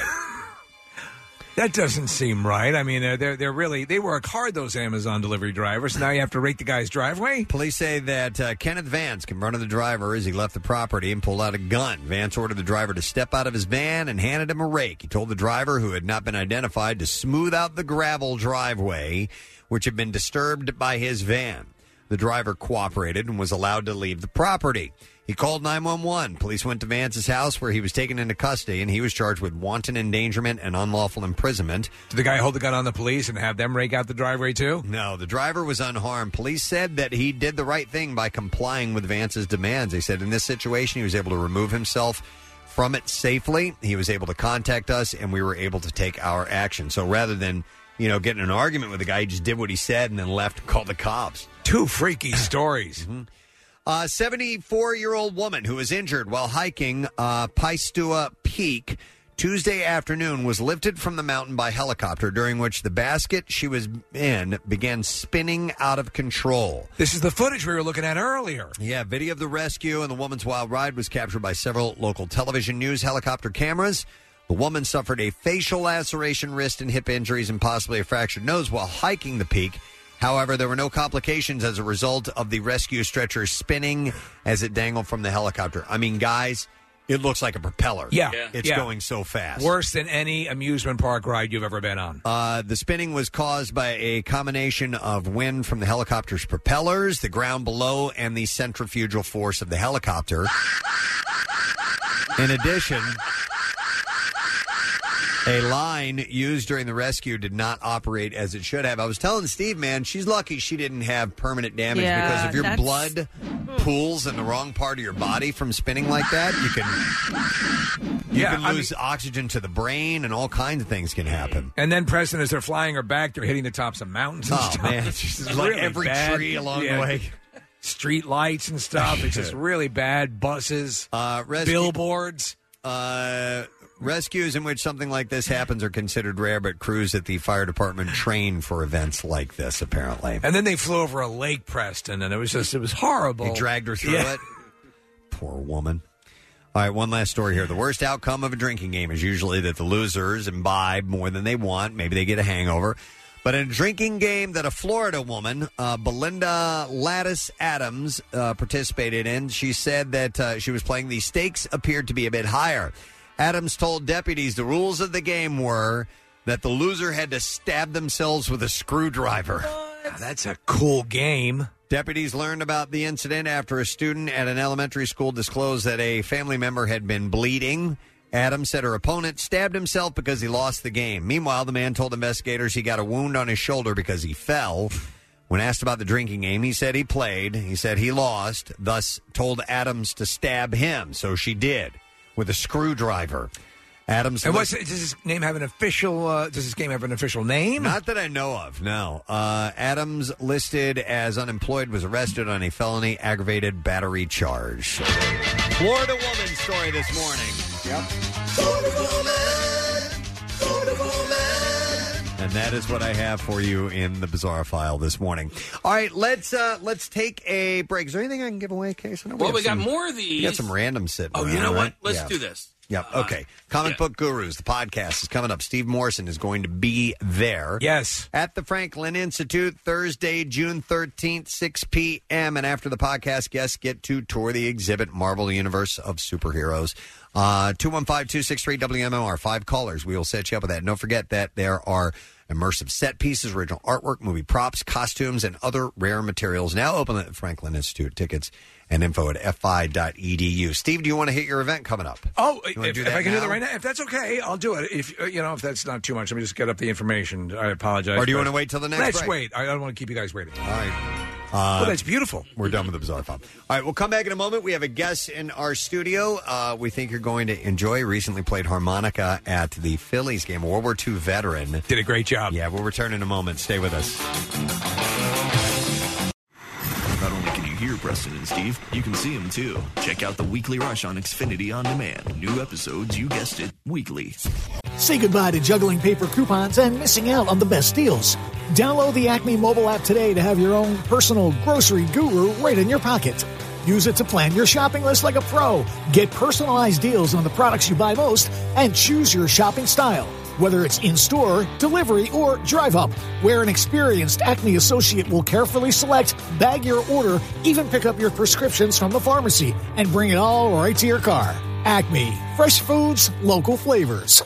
That doesn't seem right. I mean, they're, they're they're really they work hard, those Amazon delivery drivers. Now you have to rake the guy's driveway. Police say that uh, Kenneth Vance confronted the driver as he left the property and pulled out a gun. Vance ordered the driver to step out of his van and handed him a rake. He told the driver, who had not been identified, to smooth out the gravel driveway, which had been disturbed by his van. The driver cooperated and was allowed to leave the property. He called nine one one. Police went to Vance's house where he was taken into custody, and he was charged with wanton endangerment and unlawful imprisonment. Did the guy hold the gun on the police and have them rake out the driveway, too? No, the driver was unharmed. Police said that he did the right thing by complying with Vance's demands. They said in this situation, he was able to remove himself from it safely. He was able to contact us, and we were able to take our action. So rather than, you know, getting in an argument with the guy, he just did what he said and then left and called the cops. Two freaky stories. mm-hmm. A seventy-four-year-old woman who was injured while hiking uh, Paistua Peak Tuesday afternoon was lifted from the mountain by helicopter, during which the basket she was in began spinning out of control. This is the footage we were looking at earlier. Yeah, video of the rescue and the woman's wild ride was captured by several local television news helicopter cameras. The woman suffered a facial laceration, wrist and hip injuries, and possibly a fractured nose while hiking the peak. However, there were no complications as a result of the rescue stretcher spinning as it dangled from the helicopter. I mean, guys, it looks like a propeller. Yeah. It's yeah. going so fast. Worse than any amusement park ride you've ever been on. Uh, the spinning was caused by a combination of wind from the helicopter's propellers, the ground below, and the centrifugal force of the helicopter. In addition, a line used during the rescue did not operate as it should have. I was telling Steve, man, she's lucky she didn't have permanent damage, Yeah, because if your that's- blood pools in the wrong part of your body from spinning like that, you can you Yeah, can I lose oxygen to the brain, and all kinds of things can happen. And then, Preston, as they're flying her back, they're hitting the tops of mountains and Oh, stuff. man. It's just It's like really every bad. tree along Yeah. the way. Street lights and stuff. It's just really bad. Buses, uh, rescue- billboards. Uh, rescues in which something like this happens are considered rare, but crews at the fire department train for events like this, apparently. And then they flew over a lake, Preston, and it was just, it was horrible. They dragged her through Yeah. it. Poor woman. All right, one last story here. The worst outcome of a drinking game is usually that the losers imbibe more than they want. Maybe they get a hangover. But in a drinking game that a Florida woman, uh, Belinda Lattice Adams, uh, participated in, she said that uh, she was playing, the stakes appeared to be a bit higher. Adams told deputies the rules of the game were that the loser had to stab themselves with a screwdriver. Now, that's a cool game. Deputies learned about the incident after a student at an elementary school disclosed that a family member had been bleeding. Adams said her opponent stabbed himself because he lost the game. Meanwhile, the man told investigators he got a wound on his shoulder because he fell. When asked about the drinking game, he said he played. He said he lost, thus told Adams to stab him. So she did, with a screwdriver. Adams. And what's, does this name have an official? Uh, does this game have an official name? Not that I know of. No. Uh, Adams, listed as unemployed, was arrested on a felony aggravated battery charge. Florida woman story this morning. Yep. Florida woman. Florida woman. And that is what I have for you in the Bizarre File this morning. All right, let's uh, let's take a break. Is there anything I can give away, Case? I know Well, have we got some- more of these. We got some random sitting Oh, you around, know what? right? Let's Yeah. do this. Yep. Okay. Comic Book Gurus, the podcast is coming up. Steve Morrison is going to be there. Yes. At the Franklin Institute, Thursday, June thirteenth, six p.m. And after the podcast, guests get to tour the exhibit, Marvel Universe of Superheroes. Uh, two one five, two six three, W M M R. Five callers. We will set you up with that. And don't forget that there are immersive set pieces, original artwork, movie props, costumes, and other rare materials. Now open at Franklin Institute. Tickets and info at f i dot e d u. Steve, do you want to hit your event coming up? Oh, You wanna if, do if that I can do now? that right now, if that's okay, I'll do it. If uh, you know, if that's not too much, let me just get up the information. I apologize. Or do you but- want to wait till the next Let's break? wait. I don't want to keep you guys waiting. All right. Uh, well, that's beautiful. We're done with the Bizarre File. All right, we'll come back in a moment. We have a guest in our studio. Uh, we think you're going to enjoy. Recently played harmonica at the Phillies game. A World War Two veteran. Did a great job. Yeah, we'll return in a moment. Stay with us. Not only can you hear Preston and Steve, you can see them too. Check out the Weekly Rush on Xfinity On Demand. New episodes, you guessed it, weekly. Say goodbye to juggling paper coupons and missing out on the best deals. Download the Acme mobile app today to have your own personal grocery guru right in your pocket. Use it to plan your shopping list like a pro. Get personalized deals on the products you buy most and choose your shopping style. Whether it's in-store, delivery, or drive-up, where an experienced Acme associate will carefully select, bag your order, even pick up your prescriptions from the pharmacy, and bring it all right to your car. Acme. Fresh foods, local flavors.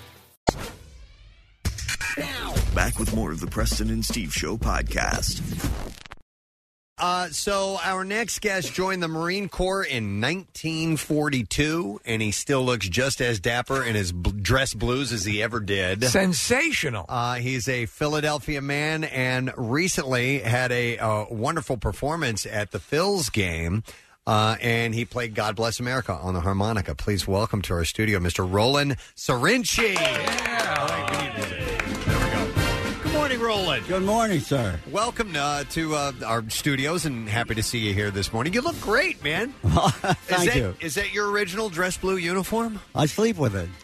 Back with more of the Preston and Steve Show podcast. Uh, so our next guest joined the Marine Corps in nineteen forty-two, and he still looks just as dapper in his b- dress blues as he ever did. Sensational. Uh, he's a Philadelphia man, and recently had a uh, wonderful performance at the Phils game. Uh, and he played God Bless America on the harmonica. Please welcome to our studio, Mister Roland Sarinci. Good morning, Roland. Good morning, sir. Welcome uh, to uh, our studios, and happy to see you here this morning. You look great, man. Thank is that, you. Is that your original dress blue uniform? I sleep with it.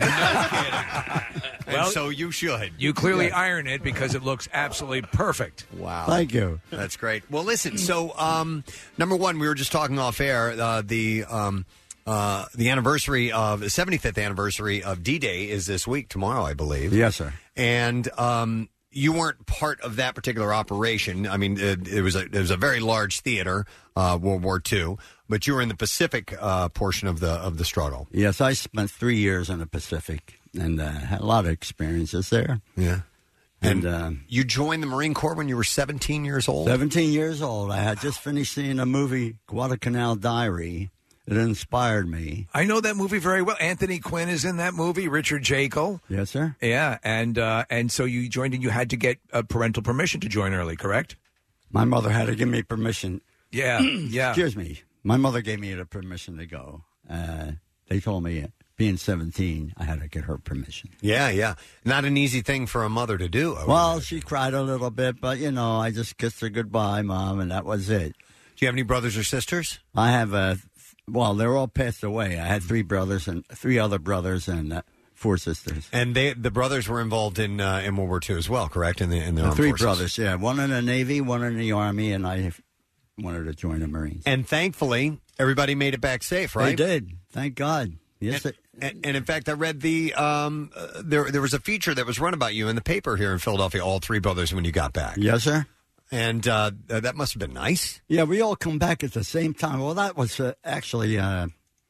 And Well, so you should. You clearly Yeah. iron it because it looks absolutely perfect. Wow. Thank you. That's great. Well, listen, so um, number one, we were just talking off air, uh, the um, uh, the anniversary of, the seventy-fifth anniversary of D-Day is this week, tomorrow, I believe. Yes, sir. And um, you weren't part of that particular operation. I mean, it, it was a it was a very large theater, uh, World War Two, but you were in the Pacific uh, portion of the of the struggle. Yes, I spent three years in the Pacific and uh, had a lot of experiences there. Yeah. And, And uh, you joined the Marine Corps when you were seventeen years old? seventeen years old. I had just finished seeing a movie, Guadalcanal Diary. It inspired me. I know that movie very well. Anthony Quinn is in that movie. Richard Jekyll. Yes, sir. Yeah, and uh, and so you joined, and you had to get uh, parental permission to join early, correct? My mother had to give me permission. Yeah, yeah. Excuse me. My mother gave me the permission to go. Uh, they told me, being seventeen, I had to get her permission. Yeah, yeah. Not an easy thing for a mother to do. I would Well, imagine. she cried a little bit, but, you know, I just kissed her goodbye, Mom, and that was it. Do you have any brothers or sisters? I have a, well, they're all passed away. I had three brothers and three other brothers and uh, four sisters. And they, the brothers were involved in uh, in World War Two as well, correct? In the in the Uh, armed three forces? brothers, yeah. One in the Navy, one in the Army, and I wanted to join the Marines. And thankfully, everybody made it back safe, right? They did. Thank God. Yes, And, it, and, and in fact, I read the um, uh, there there was a feature that was run about you in the paper here in Philadelphia. All three brothers when you got back. Yes, sir. And uh, uh, that must have been nice. Yeah, we all come back at the same time. Well, that was uh, actually, uh,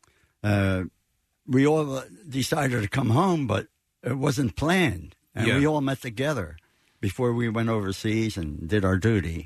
uh, we all uh, decided to come home, but it wasn't planned. And Yeah. we all met together before we went overseas and did our duty.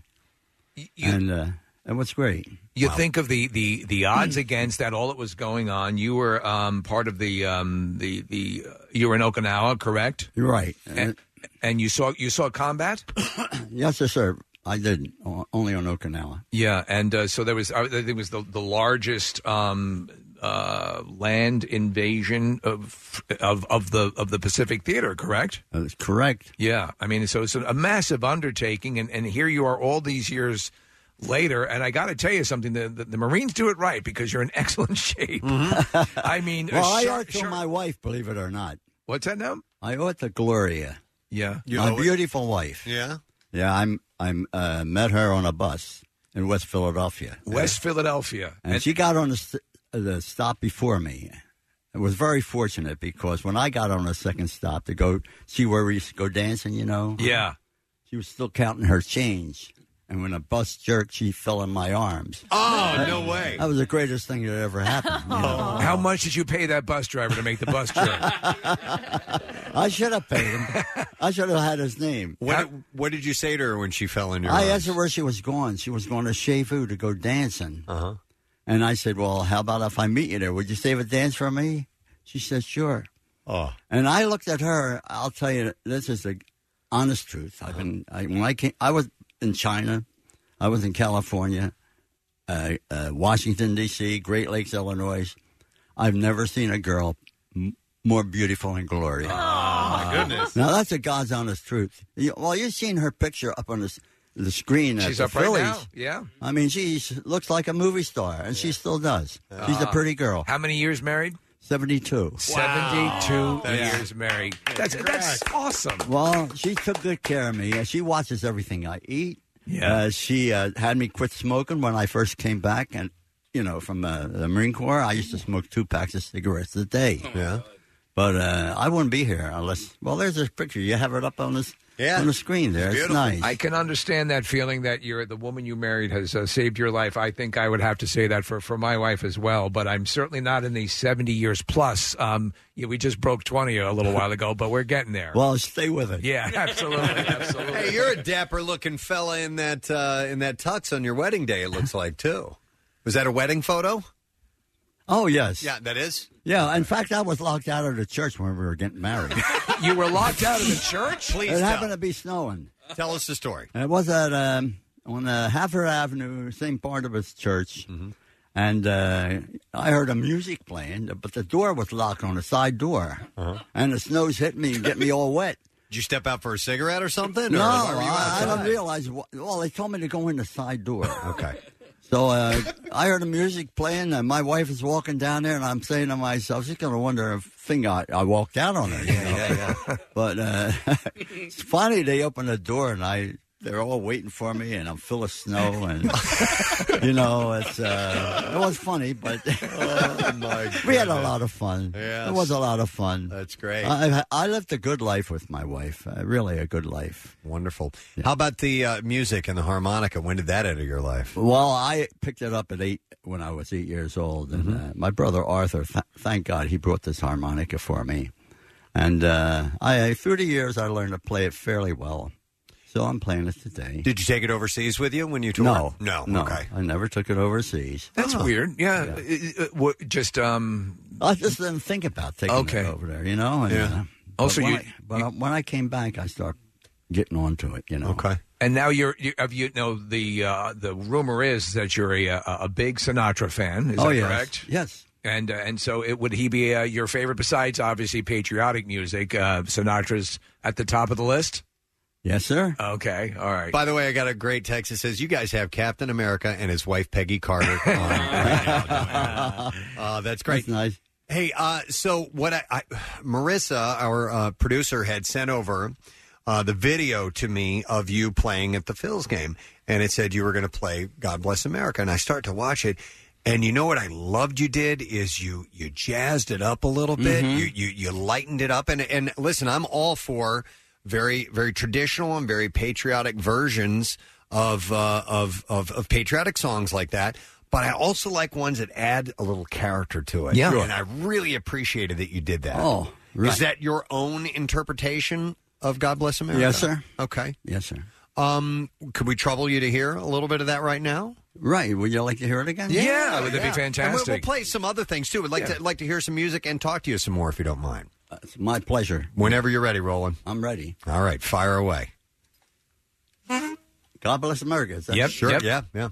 and uh, it was great. You think of the, the, the odds against that, all that was going on. You were um, part of the um, the the uh, you were in Okinawa, correct? You're right. And, and you saw you saw combat. Yes, sir, sir. I did o- only on Okinawa. Yeah, and uh, so there was I think it was the the largest um, uh, land invasion of of of the of the Pacific Theater, correct? That's correct. Yeah, I mean, so it's a massive undertaking, and, and here you are all these years later, and I got to tell you something: the, the the Marines do it right because you're in excellent shape. I mean, Well, uh, I sharp- owe it to sharp- my wife, believe it or not. What's that now? I owe it to Gloria. Yeah, my beautiful wife. Yeah. Yeah, I'm I'm uh, met her on a bus in West Philadelphia. West Philadelphia, And, she got on the, st- the stop before me. It was very fortunate because when I got on the second stop to go see where we used to go dancing, you know, Yeah. she was still counting her change. and when a bus jerked, she fell in my arms. Oh, That- no way. That was the greatest thing that ever happened. you know. How much did you pay that bus driver to make the bus jerk? I should have paid him. I should have had his name. What, what did you say to her when she fell in your I arms? asked her where she was going. She was going to Shefu to go dancing. Uh-huh. And I said, well, how about if I meet you there? Would you save a dance for me? She said, sure. Oh. And I looked at her. I'll tell you, this is the honest truth. I've been, I, when I came, I was in China. I was in California, uh, uh, Washington, D C, Great Lakes, Illinois. I've never seen a girl m- more beautiful and glorious. Oh, my goodness. Now, that's a God's honest truth. You, well, you've seen her picture up on the, s- the screen at She's the up right Phillies. now. Yeah. I mean, she looks like a movie star, and she still does. She's a Ah. pretty girl. How many years married? seventy-two. seventy-two Wow. years married. That's that's awesome. Well, she took good care of me. Uh, She watches everything I eat. Yeah. Uh, she uh, had me quit smoking when I first came back, and you know, from uh, the Marine Corps, I used to smoke two packs of cigarettes a day. Yeah. But uh, I wouldn't be here unless. Well, there's this picture. You have it up on this Yeah. on the screen there. It's, nice. I can understand that feeling that you're the woman you married has uh, saved your life. I think I would have to say that for, for my wife as well. But I'm certainly not in the seventy years plus. Um, yeah, we just broke twenty a little while ago, but we're getting there. Well, stay with it. Yeah, absolutely, absolutely. Hey, you're a dapper looking fella in that uh, in that tux on your wedding day. It looks like too. Was that a wedding photo? Oh yes. Yeah, that is. Yeah. In fact, I was locked out of the church when we were getting married. You were locked out of the church? Please It tell. happened to be snowing. Tell us the story. And it was at um, on uh, Hafford Avenue, Saint Barnabas Church, Mm-hmm. and uh, I heard a music playing, but the door was locked on the side door, Uh-huh. and the snow's hitting me and get me all wet. Did you step out for a cigarette or something? No, or why were you I, I outside? don't realize. What, well, they told me to go in the side door. Okay. So uh, I heard the music playing, and my wife is walking down there, and I'm saying to myself, she's going to wonder if thing I, I walked out on her. You know? yeah, yeah. But uh, it's funny, they opened the door, and I they're all waiting for me, and I'm full of snow, and you know, it's uh, it was funny, but Oh, my we had a goodness. lot of fun. Yes. It was a lot of fun. That's great. I, I lived a good life with my wife, uh, really a good life. Wonderful. How about the uh, music and the harmonica? When did that enter your life? Well, I picked it up at eight when I was eight years old, and uh, my brother Arthur, th- thank God, he brought this harmonica for me, and uh, I through the years I learned to play it fairly well. So I'm playing it today. Did you take it overseas with you when you toured? No, No. no. Okay. I never took it overseas. That's weird. Yeah. Uh, uh, what, just um. I just didn't think about taking Okay. it over there, you know. And, Yeah. uh, Also, but when you- I, but I- when I came back, I started getting onto it, you know. Okay. And now you're, you, have you know the uh, the rumor is that you're a a big Sinatra fan. Is Oh, that yes. correct? Yes. And uh, and so it, would he be uh, your favorite besides obviously patriotic music? Uh, Sinatra's at the top of the list. Yes, sir. Okay. All right. By the way, I got a great text that says you guys have Captain America and his wife Peggy Carter on right now. Uh, that's great. That's nice. Hey, uh, so what I, I Marissa, our uh, producer, had sent over uh, the video to me of you playing at the Phils game, and it said you were going to play "God Bless America," and I start to watch it. And you know what I loved you did is you you jazzed it up a little bit. Mhm. You, you you lightened it up. And and listen, I'm all for very very traditional and very patriotic versions of uh, of, of of patriotic songs like that. But I also like ones that add a little character to it. Yeah. And I really appreciated that you did that. Oh, right. Is that your own interpretation of God Bless America? Yes, sir. Okay. Yes, sir. Um, could we trouble you to hear a little bit of that right now? Right. Would you like to hear it again? Yeah, would that be And we'll, fantastic? we'll play some other things too. We'd like Yeah. to like to hear some music and talk to you some more if you don't mind. Uh, it's my pleasure. Whenever you're ready, Roland. I'm ready. All right, fire away. God bless America. Is that Yep. Sure. Yep. Yeah. Yeah.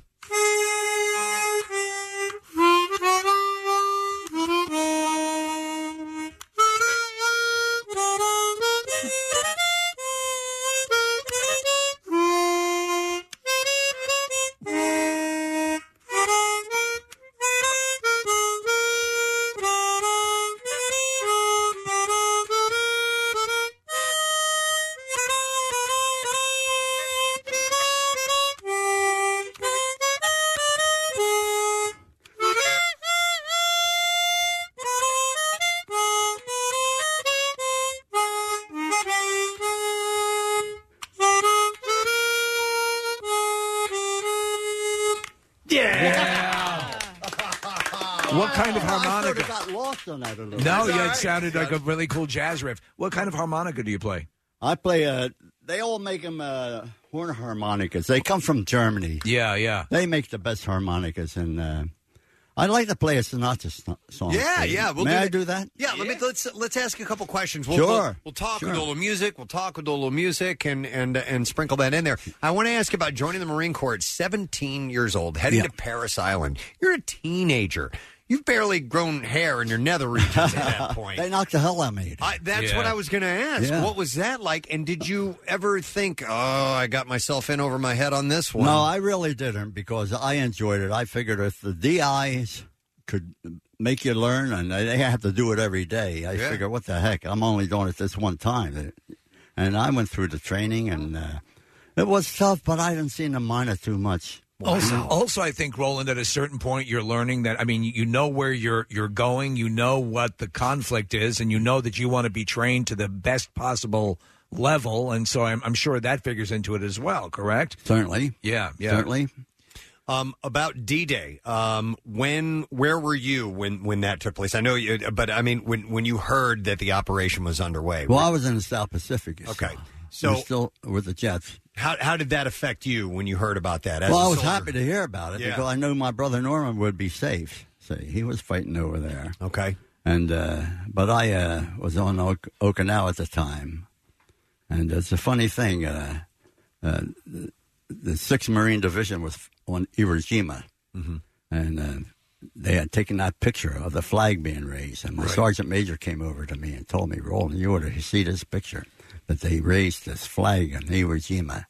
Thank you. kind of I sort harmonica? of got lost on that a little. No, bit. yeah, it sounded like a really cool jazz riff. What kind of harmonica do you play? I play. Uh, they all make them uh, horn harmonicas. They come from Germany. Yeah, yeah. They make the best harmonicas, and uh, I'd like to play a Sinatra s- song. Yeah, for you. yeah. We'll May do I that. do that? Yeah, let me let's let's ask you a couple questions. We'll, Sure. We'll, we'll talk Sure. with a little music. We'll talk with a little music and and and sprinkle that in there. I want to ask about joining the Marine Corps at seventeen years old, heading Yeah. to Paris Island. You're a teenager. You've barely grown hair in your nether regions at that point. They knocked the hell out of me. I, that's Yeah. what I was going to ask. Yeah. What was that like? And did you ever think, oh, I got myself in over my head on this one? No, I really didn't because I enjoyed it. I figured if the D Is could make you learn, and they have to do it every day, I Yeah. figured, what the heck? I'm only doing it this one time. And I went through the training, and uh, it was tough, but I didn't seem to mind it too much. Also, also, I think, Roland, at a certain point, you're learning that. I mean, you know where you're you're going. You know what the conflict is, and you know that you want to be trained to the best possible level. And so, I'm, I'm sure that figures into it as well. Correct? Certainly. Yeah. Yeah. Certainly. Um, about D-Day, um, when, where were you when, when that took place? I know you, but I mean, when, when you heard that the operation was underway. Well, I was in the South Pacific. Okay. So So- we're still with the Jets. How, how did that affect you when you heard about that? As Well, a I was soldier? happy to hear about it Yeah. because I knew my brother Norman would be safe. See, he was fighting over there. Okay. And uh, but I uh, was on ok- Okinawa at the time, and it's a funny thing. Uh, uh, the, the Sixth Marine Division was on Iwo Jima, Mhm. and uh, they had taken that picture of the flag being raised. And my Right. sergeant major came over to me and told me, "Roland, you ought to see this picture that they raised this flag on Iwo Jima."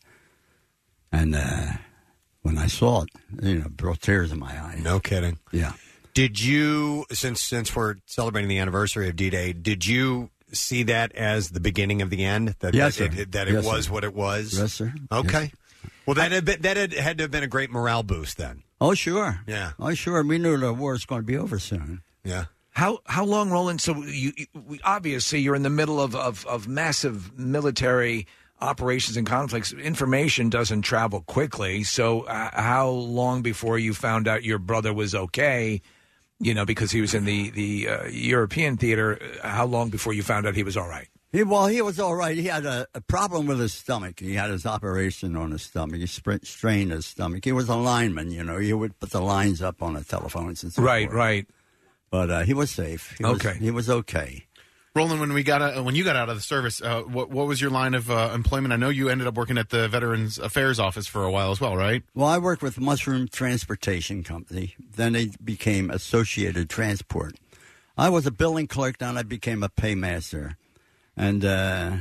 And uh, when I saw it, you know, brought tears in my eyes. No kidding. Yeah. Did you, since since we're celebrating the anniversary of D-Day, did you see that as the beginning of the end? That, Yes, that sir. it, that it Yes, was sir. what it was? Yes, sir. Okay. Well, that had, been, that had, had to have been a great morale boost then. Oh, sure. Yeah. Oh, sure. We knew the war was going to be over soon. Yeah. How how long, Roland? So you, you we- obviously you're in the middle of, of, of massive military operations and conflicts. Information doesn't travel quickly. So uh, how long before you found out your brother was okay? You know, because he was in the the uh, European theater. uh, How long before you found out he was all right? He, well, he was all right. He had a, a problem with his stomach. He had his operation on his stomach. He sprint, strained his stomach. He was a lineman, you know. He would put the lines up on the telephones and so Right, forth. right. But uh, he was safe. He was, Okay. He was okay. Roland, when we got out, when you got out of the service, uh, what what was your line of uh, employment? I know you ended up working at the Veterans Affairs Office for a while as well, right? Well, I worked with Mushroom Transportation Company. Then they became Associated Transport. I was a billing clerk. Then I became a paymaster. And uh,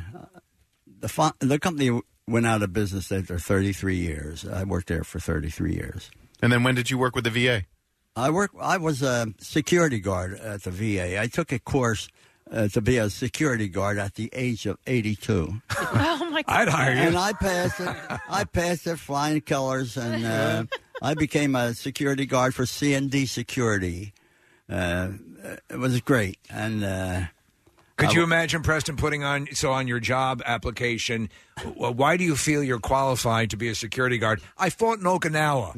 the fo- the company went out of business after thirty-three years. I worked there for thirty-three years. And then when did you work with the V A? I work. I was a security guard at the V A. I took a course uh, to be a security guard at the age of eighty-two. Oh my God! I'd hire you. And I passed it. I passed it flying colors, and uh, I became a security guard for C and D Security. Uh, it was great, and. Uh, Could I you w- imagine, Preston, putting on so on your job application? w- Why do you feel you're qualified to be a security guard? I fought in Okinawa.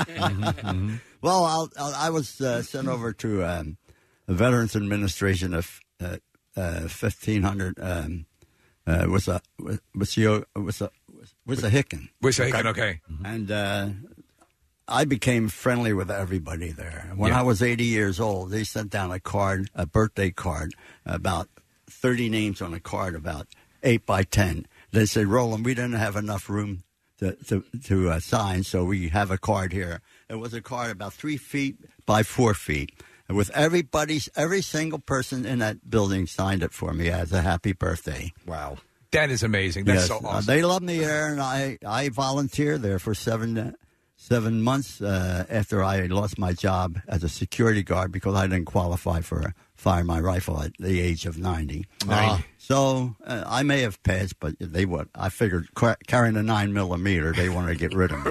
Mm-hmm. Well, I'll, I'll, I was uh, sent over to um, the Veterans Administration of uh, uh, fifteen hundred. Um, uh, was a was was a was a was a Hicken. Wissahickon, okay. And uh, I became friendly with everybody there. When Yeah. I was eighty years old, they sent down a card, a birthday card, about thirty names on a card, about eight by ten. They said, "Roland, we didn't have enough room to to, to uh, sign, so we have a card here." It was a card about three feet by four feet. And with everybody's, every single person in that building signed it for me as a happy birthday. Wow. That is amazing. That's Yes, so uh, awesome. they loved me there, and I, I volunteered there for seven uh, seven months uh, after I lost my job as a security guard because I didn't qualify for fire my rifle at the age of ninety. ninety. So uh, I may have passed, but they would. I figured ca- carrying a nine millimeter, they wanted to get rid of me.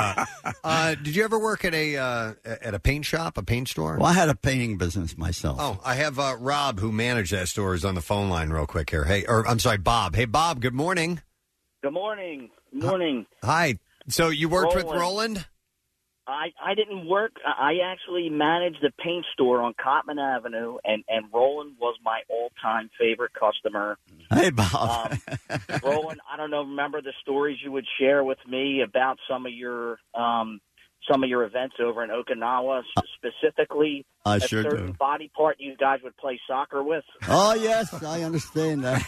Uh, did you ever work at a uh, at a paint shop, a paint store? Well, I had a painting business myself. Oh, I have uh, Rob, who managed that store, is on the phone line real quick here. Hey, or I'm sorry, Bob. Hey, Bob. Good morning. Good morning. Good morning. Hi. So you worked with Roland. Roland? I, I didn't work. I actually managed a paint store on Cotman Avenue, and, and Roland was my all-time favorite customer. Hey, Bob. Um, Roland, I don't know, remember the stories you would share with me about some of your um, some of your events over in Okinawa, specifically I a sure certain do. body part you guys would play soccer with? Oh, yes, I understand that.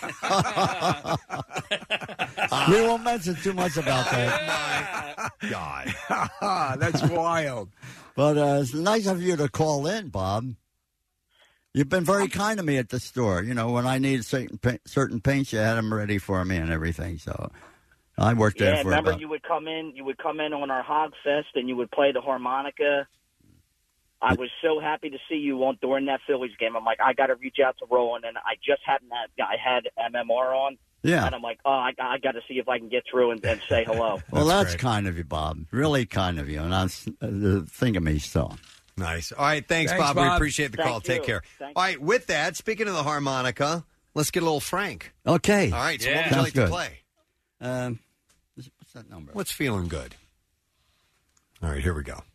We won't mention too much about that. God. That's wild. But uh, it's nice of you to call in, Bob. You've been very kind to me at the store. You know, when I needed certain, pa- certain paints, you had them ready for me and everything. So I worked there Yeah, for remember about... you would come in, you would come in on our Hog Fest, and you would play the harmonica. I was so happy to see you on during that Phillies game. I'm like, I got to reach out to Roland, and I just happened to, I had M M R on. Yeah. And I'm like, oh, I, I got to see if I can get through and, and say hello. Well, that's, kind of you, Bob. Really kind of you. And I was uh, think of me so. Nice. All right, thanks, Thanks, Bob. We Bob. appreciate the Thank call. Take you. care. Thank All right, with that, speaking of the harmonica, let's get a little Frank. Okay. All right, so what would you Sounds like good. to play? Um, what's that number? What's feeling good? All right, here we go.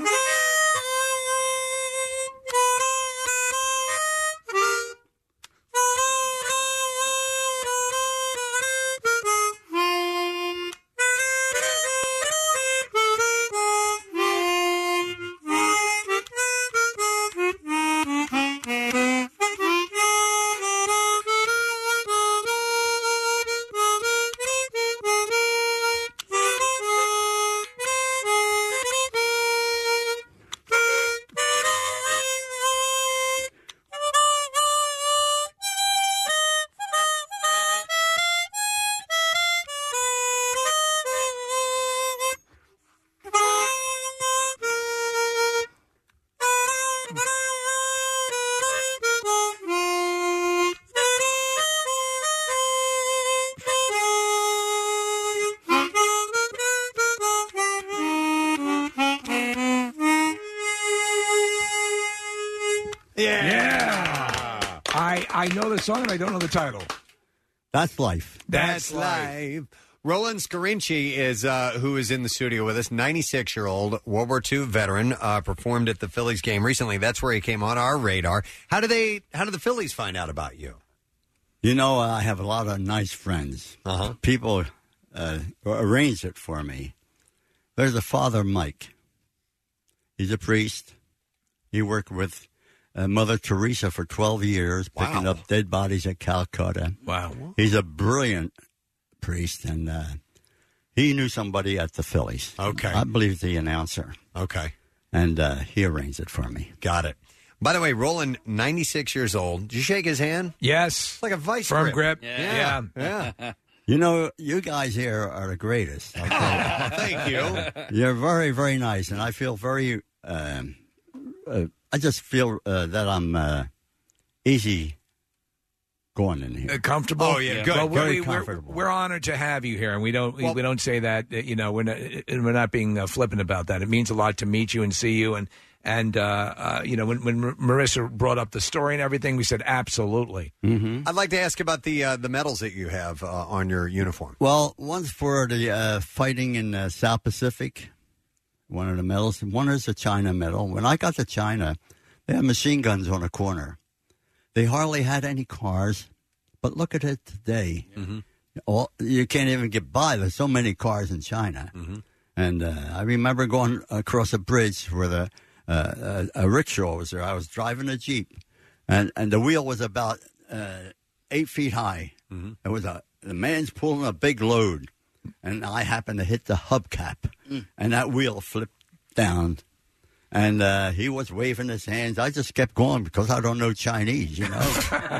Yeah. I I know the song and I don't know the title. That's life. That's live. Roland Scarinci is uh, who is in the studio with us. ninety-six-year-old World War Two veteran, uh, performed at the Phillies game recently. That's where he came on our radar. How did they? How did the Phillies find out about you? You know, I have a lot of nice friends. Uh-huh. People uh, arranged it for me. There's a Father Mike. He's a priest. He worked with uh, Mother Teresa for twelve years, picking Wow. up dead bodies at Calcutta. Wow. He's a brilliant priest, and uh, he knew somebody at the Phillies. Okay. I believe the announcer. Okay. And uh, he arranged it for me. Got it. By the way, Roland, ninety-six years old. Did you shake his hand? Yes. It's like a vice Firm grip. grip. Yeah. Yeah. You know, you guys here are the greatest. I'll tell you. Thank you. You're very, very nice, and I feel very. Um, uh, I just feel uh, that I'm uh, easy going in here. Uh, comfortable. Oh, yeah, good. Well, Very we, we're, comfortable. we're honored to have you here, and we don't we, Well- we don't say that. uh, You know, we're not we're not being uh, flippant about that. It means a lot to meet you and see you, and and uh, uh, you know, when when Mar- Marissa brought up the story and everything, we said absolutely. Mm-hmm. I'd like to ask about the uh, the medals that you have uh, on your uniform. Well, one's for the uh, fighting in the South Pacific, one of the medals. One is a China medal. When I got to China, they had machine guns on a corner. They hardly had any cars, but look at it today. Mm-hmm. All, you can't even get by. There's so many cars in China. Mm-hmm. And uh, I remember going across a bridge where the, uh, a, a rickshaw was there. I was driving a Jeep, and, and the wheel was about uh, eight feet high. Mm-hmm. It was a the man's pulling a big load, and I happened to hit the hubcap, Mm. and that wheel flipped down. And uh, he was waving his hands. I just kept going because I don't know Chinese, you know.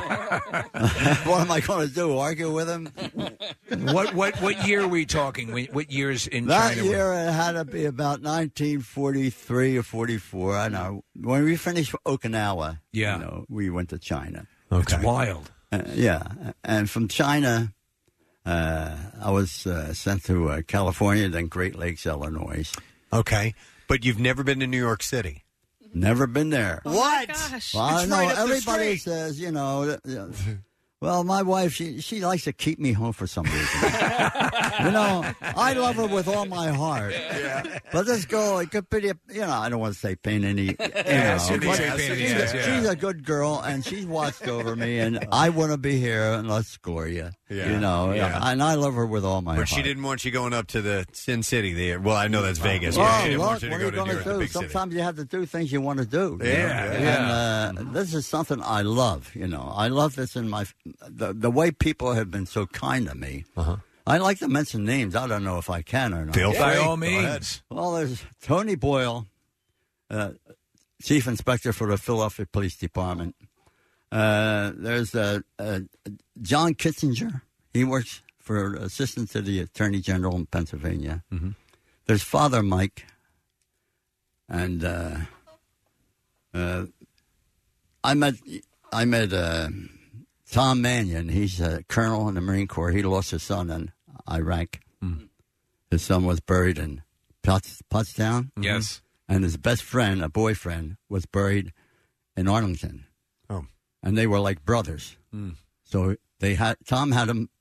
What am I going to do? Argue with him? What what what year are we talking? What what years in That China? were- year it had to be about nineteen forty-three or forty-four. I know. When we finished Okinawa, Yeah. you know, we went to China. It's wild. Uh, yeah. And from China, uh, I was uh, sent to uh, California, then Great Lakes, Illinois. Okay. But you've never been to New York City. Never been there. What? Well, I It's know right up the everybody street. says, you know, that, you know, Well, my wife, she she likes to keep me home for some reason. You know, I love her with all my heart. Yeah. But this girl, it could be, a, you know, I don't want to say pain in the, you Yes, know, you can but say pain in the she's, ass, a, yeah. she's a good girl, and she's watched over me, and I want to be here and let's score you. Yeah. You know, Yeah. and I love her with all my But heart. she didn't want you going up to the Sin City. The, well, I know that's Vegas. Well, but she didn't look, want you to what go are you to going do to it in the do? big city. Sometimes you have to do things you want to do. you Yeah, know? yeah. And uh, this is something I love. You know, I love this in my the the way people have been so kind to me. Uh-huh. I like to mention names. I don't know if I can or not. Feel By free. all Go ahead. means. Well, there's Tony Boyle, uh, Chief Inspector for the Philadelphia Police Department. Uh, there's uh, uh, John Kitzinger. He works for assistant to the Attorney General in Pennsylvania. Mm-hmm. There's Father Mike. And uh, uh, I met I met uh, Tom Mannion. He's a colonel in the Marine Corps. He lost his son in Iraq. Mm. His son was buried in Pots, Pottstown. Yes. And his best friend, a boyfriend, was buried in Arlington. Oh. And they were like brothers. Mm. So they had Tom had him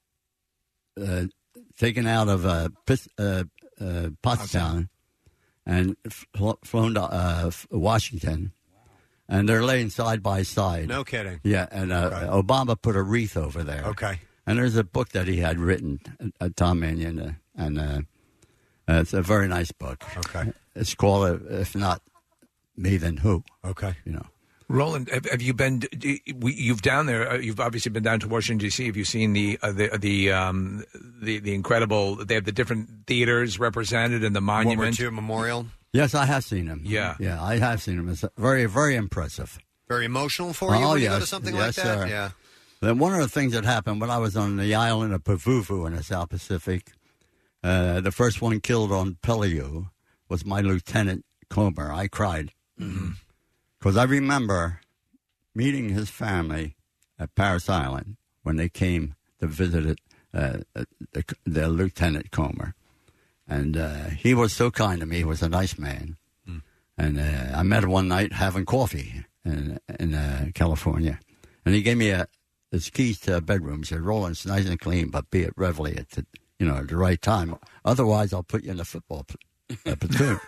uh, taken out of uh, Pis, uh, uh, Pottstown and fl- flown to uh, Washington. And they're laying side by side. No kidding. Yeah, and uh, Okay. Obama put a wreath over there. Okay. And there's a book that he had written, uh, Tom Mannion, uh, and uh, uh, it's a very nice book. Okay. It's called, uh, If Not Me, Then Who? Okay. You know. Roland, have, have you been? do- we- You've down there. uh, You've obviously been down to Washington D C. Have you seen the uh, the the um, the the incredible? They have the different theaters represented and the World War monument. Two Memorial. Yes, I have seen him. Yeah. Yeah, I have seen him. It's very, very impressive. Very emotional for you Oh, when you yes. go to something Yes, like that? sir. Yeah. Then one of the things that happened when I was on the island of Pavuvu in the South Pacific, uh, the first one killed on Peleliu was my Lieutenant Comer. I cried. Because I remember meeting his family at Paris Island when they came to visit it, uh, the, the Lieutenant Comer. And uh, he was so kind to me. He was a nice man. Mm. And uh, I met him one night having coffee in, in uh, California. And he gave me a, his keys to a bedroom. He said, Roland, it's nice and clean, but be at Reveille at the, you know, at the right time. Otherwise, I'll put you in the football pl- uh, platoon.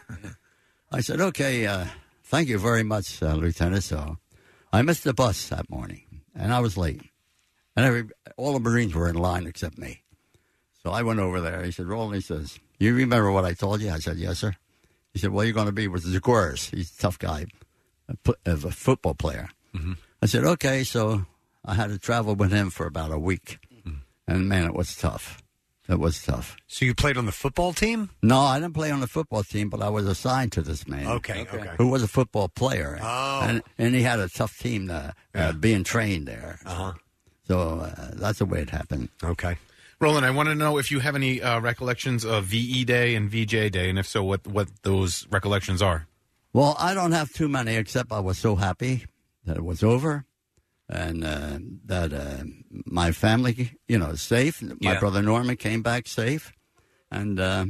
I said, okay, uh, thank you very much, uh, Lieutenant. So I missed the bus that morning, and I was late. And every, all the Marines were in line except me. So I went over there. He said, Roland, he says, you remember what I told you? I said, yes, sir. He said, well, you're going to be with Zaguris. He's a tough guy, a, pu- a football player. Mm-hmm. I said, okay. So I had to travel with him for about a week. Mm. And, man, it was tough. It was tough. So you played on the football team? No, I didn't play on the football team, but I was assigned to this man. Okay, okay. Who was a football player. Oh. And, and he had a tough team uh, Yeah. uh, being trained there. Uh-huh. So uh, that's the way it happened. Okay. Roland, I want to know if you have any uh, recollections of V E Day and V J Day, and if so, what, what those recollections are. Well, I don't have too many, except I was so happy that it was over and uh, that uh, my family, you know, is safe. My Yeah. brother Norman came back safe, and uh,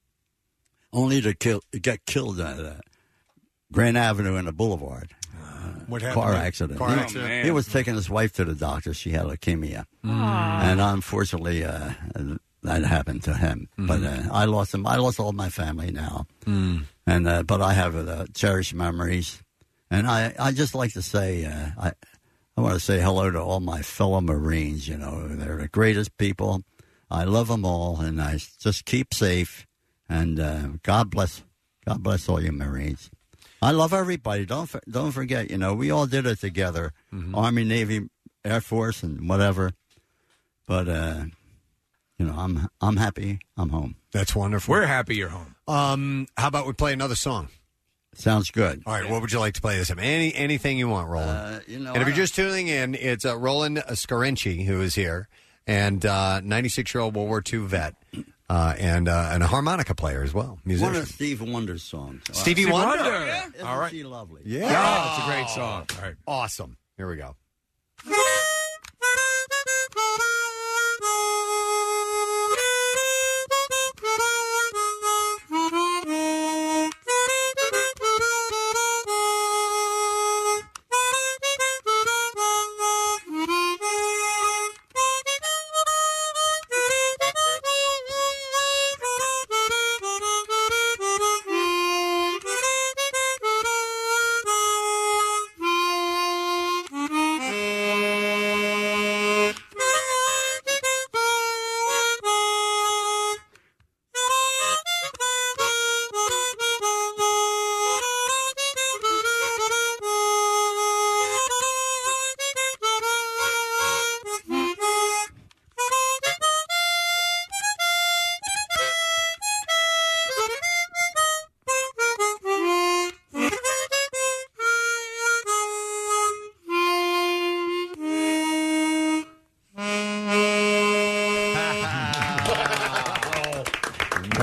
only to kill, get killed at uh, Grand Avenue and the Boulevard. What happened? Car accident. Car he, accident. he was taking his wife to the doctor. She had leukemia. Mm. And unfortunately, uh, that happened to him. Mm-hmm. But uh, I lost him. I lost all my family now. Mm. And uh, but I have uh, cherished memories. And I, I just like to say, uh, I, I want to say hello to all my fellow Marines. You know, they're the greatest people. I love them all. And I just keep safe. And uh, God bless, God bless all you Marines. I love everybody. Don't for, don't forget, you know, we all did it together. Mm-hmm. Army, Navy, Air Force, and whatever. But uh, you know, I'm I'm happy. I'm home. That's wonderful. We're happy you're home. Um, how about we play another song? Sounds good. All right, what would you like to play this time? Any anything you want, Roland. Uh, you know, and if I you're don't- just tuning in, it's uh, Roland Scarinci who is here, and uh, ninety-six-year-old World War Two vet, uh, and uh, and a harmonica player as well, one musician. of Steve Wonder's songs. Stevie Stevie Wonder. Wonder. Yeah. Isn't All right. she lovely? Yeah, Oh, it's a great song. All right. awesome. Here we go.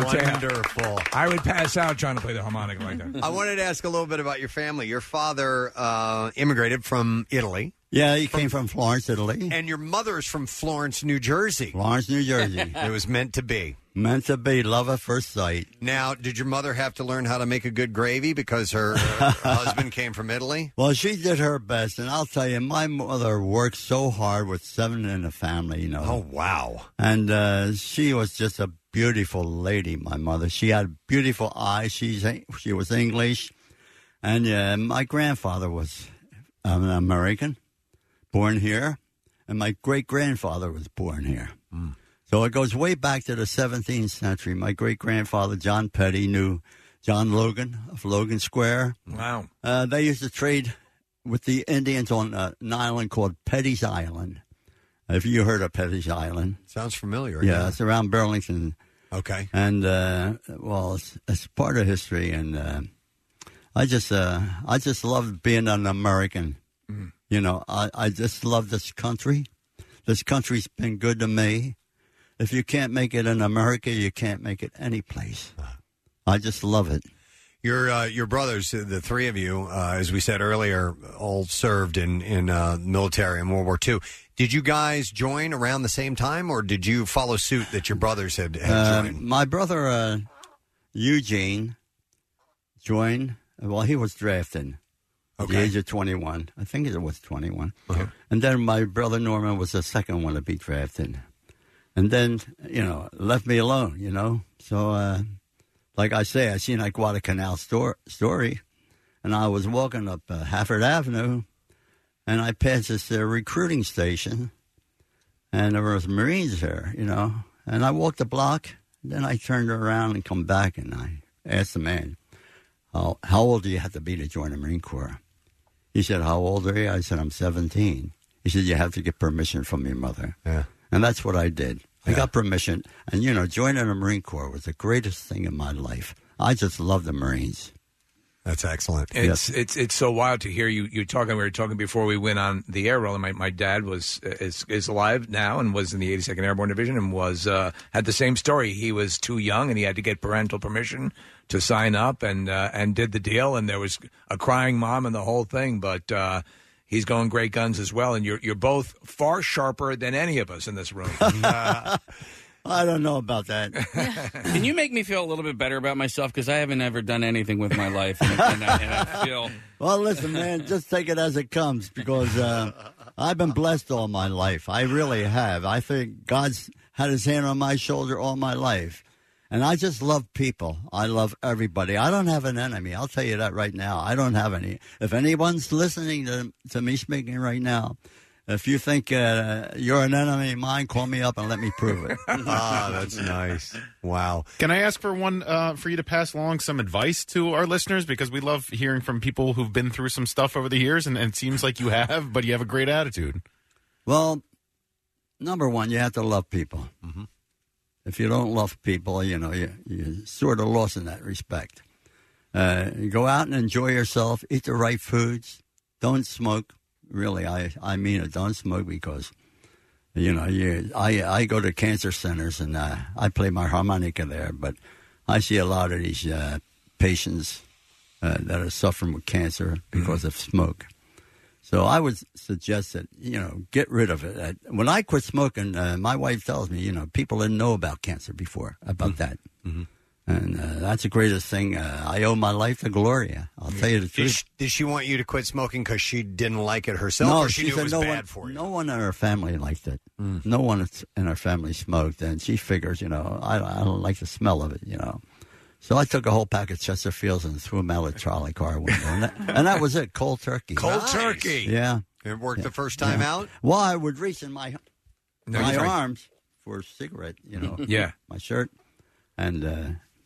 Wonderful. I would pass out trying to play the harmonica like that. I wanted to ask a little bit about your family. Your father uh, immigrated from Italy. Yeah, he came from Florence, Italy. And your mother is from Florence, New Jersey. Florence, New Jersey. It was meant to be. Meant to be. Love at first sight. Now, did your mother have to learn how to make a good gravy because her, her husband came from Italy? Well, she did her best, and I'll tell you, my mother worked so hard with seven in the family, you know. Oh, wow. And uh, she was just a beautiful lady, my mother. She had beautiful eyes. She's, she was English. And uh, my grandfather was um, an American, born here. And my great-grandfather was born here. Mm. So it goes way back to the seventeenth century. My great-grandfather, John Petty, knew John Logan of Logan Square. Wow. Uh, they used to trade with the Indians on uh, an island called Petty's Island. Have you heard of Petty's Island? Sounds familiar. Yeah, Yeah. it's around Burlington. Okay. And, uh, well, it's, it's part of history. And uh, I just uh, I just love being an American. Mm. You know, I, I just love this country. This country's been good to me. If you can't make it in America, you can't make it any place. I just love it. Your uh, your brothers, uh, the three of you, uh, as we said earlier, all served in in uh, military in World War Two. Did you guys join around the same time, or did you follow suit that your brothers had, had Uh, joined? my brother uh, Eugene joined. Well, he was drafted at the Okay. age of twenty-one. I think it was twenty-one. Uh-huh. And then my brother Norman was the second one to be drafted. And then, you know, left me alone, you know. So, uh, like I say, I seen that Guadalcanal stor- story, and I was walking up uh, Hafford Avenue, and I passed this uh, recruiting station, and there was Marines there, you know. And I walked the block, and then I turned around and come back, and I asked the man, how, how old do you have to be to join the Marine Corps? He said, how old are you? I said, I'm seventeen. He said, you have to get permission from your mother. Yeah. And that's what I did. I got permission. And, you know, joining the Marine Corps was the greatest thing in my life. I just love the Marines. That's excellent. It's it's it's so wild to hear you you talking. We were talking before we went on the air. Roland, my my dad was is is alive now and was in the eighty-second Airborne Division and was uh, had the same story. He was too young and he had to get parental permission to sign up and uh, and did the deal. And there was a crying mom and the whole thing. But uh, he's going great guns as well. And you're you're both far sharper than any of us in this room. I don't know about that. Can you make me feel a little bit better about myself? Because I haven't ever done anything with my life, and, and, I, and I feel. Well, listen, man, just take it as it comes because uh, I've been blessed all my life. I really have. I think God's had his hand on my shoulder all my life. And I just love people. I love everybody. I don't have an enemy. I'll tell you that right now. I don't have any. If anyone's listening to, to me speaking right now, if you think uh, you're an enemy of mine, call me up and let me prove it. Ah, that's nice. Wow. Can I ask for one uh, for you to pass along some advice to our listeners? Because we love hearing from people who've been through some stuff over the years, and, and it seems like you have, but you have a great attitude. Well, number one, you have to love people. Mm-hmm. If you don't love people, you know, you, you're sort of lost in that respect. Uh, you go out and enjoy yourself, eat the right foods, don't smoke. Really, I, I mean it. Don't smoke because, you know, you, I I go to cancer centers and uh, I play my harmonica there, but I see a lot of these uh, patients uh, that are suffering with cancer because mm-hmm. of smoke. So I would suggest that, you know, get rid of it. Uh, when I quit smoking, uh, my wife tells me, you know, people didn't know about cancer before, about mm-hmm. that. Mm-hmm. And uh, that's the greatest thing. Uh, I owe my life to Gloria. I'll tell you the Did truth. she, did she want you to quit smoking because she didn't like it herself, no, or she, she knew said it was no bad one, for you? No one in her family liked it. Mm. No one in her family smoked, and she figures, you know, I, I don't like the smell of it, you know. So I took a whole pack of Chesterfields and threw them out of the trolley car window, and that, and that was it, cold turkey. Cold Nice. turkey. Yeah. It worked Yeah. the first time Yeah. out? Well, I would reach in my No, my you're right. arms for a cigarette, you know. Yeah. My shirt, and uh,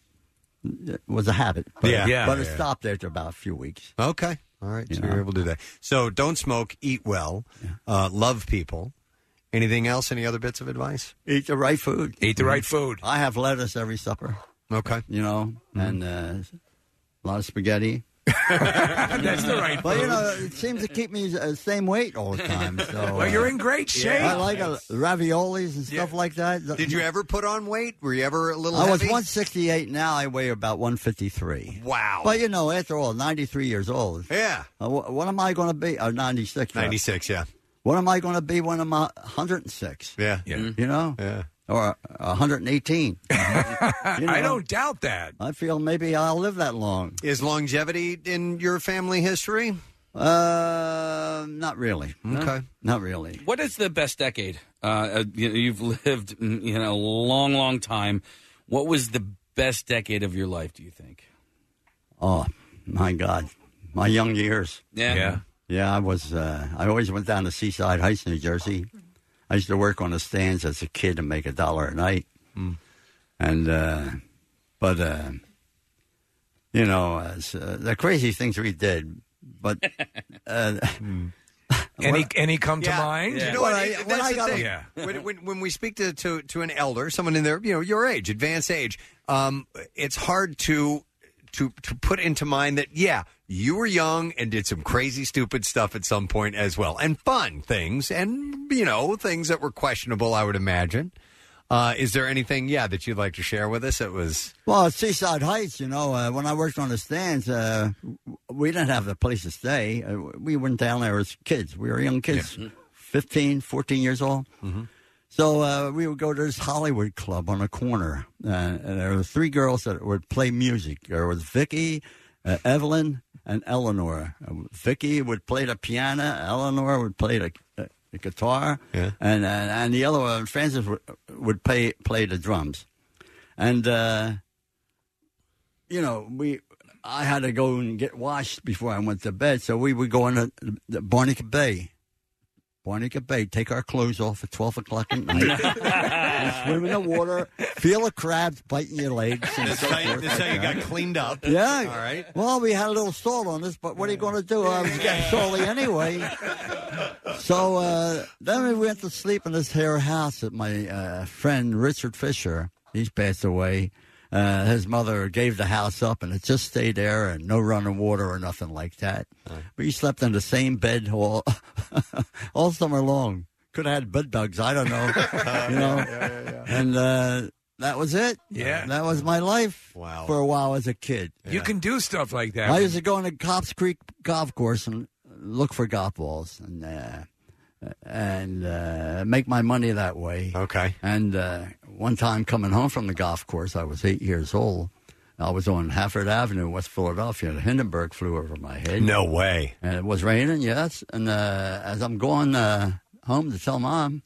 it was a habit. But, Yeah. Yeah, but it yeah. stopped after about a few weeks. Okay. All right. You So know. you're able to do that. So don't smoke, eat well, uh, love people. Anything else? Any other bits of advice? Eat the right food. Eat the right food. I have lettuce every supper. Okay. You know, and uh, a lot of spaghetti. That's the right But, you food. know, it seems to keep me the same weight all the time. So, Well, you're in great shape. I like uh, raviolis and stuff like that. Did you ever put on weight? Were you ever a little I was heavy? one sixty-eight. Now I weigh about one fifty-three. Wow. But, you know, after all, ninety-three years old. Yeah. Uh, wh- what am I going to be? Uh, ninety-six. uh, ninety-six, yeah. What am I going to be when I'm uh, one hundred six? Yeah. Yeah. You know? Yeah. Or uh, one hundred eighteen. You know, I don't doubt that. I feel maybe I'll live that long. Is longevity in your family history? Uh, not really. No, Okay. not really. What is the best decade? Uh, uh, you- you've lived, mm, you know, a long, long time. What was the best decade of your life, do you think? Oh, my God. My young years. Yeah. Yeah. Yeah, I was. Uh, I always went down to Seaside Heights, New Jersey. I used to work on the stands as a kid and make a dollar a night. Mm. And, uh, but, uh, you know, as, uh, the crazy things we did. But, uh, Any any come to Yeah. mind? You know When what? I- That's when I the got a- thing. Yeah. When, when, when we speak to, to, to an elder, someone in their, you know, your age, advanced age, um, it's hard to to to put into mind that, yeah, you were young and did some crazy, stupid stuff at some point as well, and fun things, and you know, things that were questionable, I would imagine. Uh, is there anything, yeah, that you'd like to share with us? It was well, at Seaside Heights, you know, uh, when I worked on the stands, uh, we didn't have a place to stay. Uh, we went down there as kids. We were young kids, fifteen, fourteen years old. Mm-hmm. So uh, we would go to this Hollywood club on a corner, uh, and there were three girls that would play music. There was Vicky, uh, Evelyn, and Eleanor. Uh, Vicky would play the piano. Eleanor would play the, uh, the guitar, Yeah. and uh, and the other one, Francis, would, would play play the drums. And uh, you know, we I had to go and get washed before I went to bed, so we would go in the, the Barnegat Bay. Barnegat Bay, take our clothes off at twelve o'clock at night, swim in the water, feel the crabs biting your legs. And That's so how you- forth that's like how you that. got cleaned up. Yeah. All right. Well, we had a little salt on us, but what are you going to do? I was getting salty anyway. So uh, then we went to sleep in this here house that my uh, friend Richard Fisher, he's passed away. Uh, his mother gave the house up, and it just stayed there, and no running water or nothing like that. But he slept in the same bed all, all summer long. Could have had bed bugs. I don't know. You know. And uh, that was it. Yeah. That was my life. Wow. For a while as a kid. You can do stuff like that. I used to go on the Cops Creek golf course and look for golf balls and uh, and uh, make my money that way. Okay. And uh, one time coming home from the golf course, I was eight years old. I was on Hafford Avenue, West Philadelphia, and a Hindenburg flew over my head. No way. And it was raining, yes. And uh, as I'm going uh, home to tell Mom,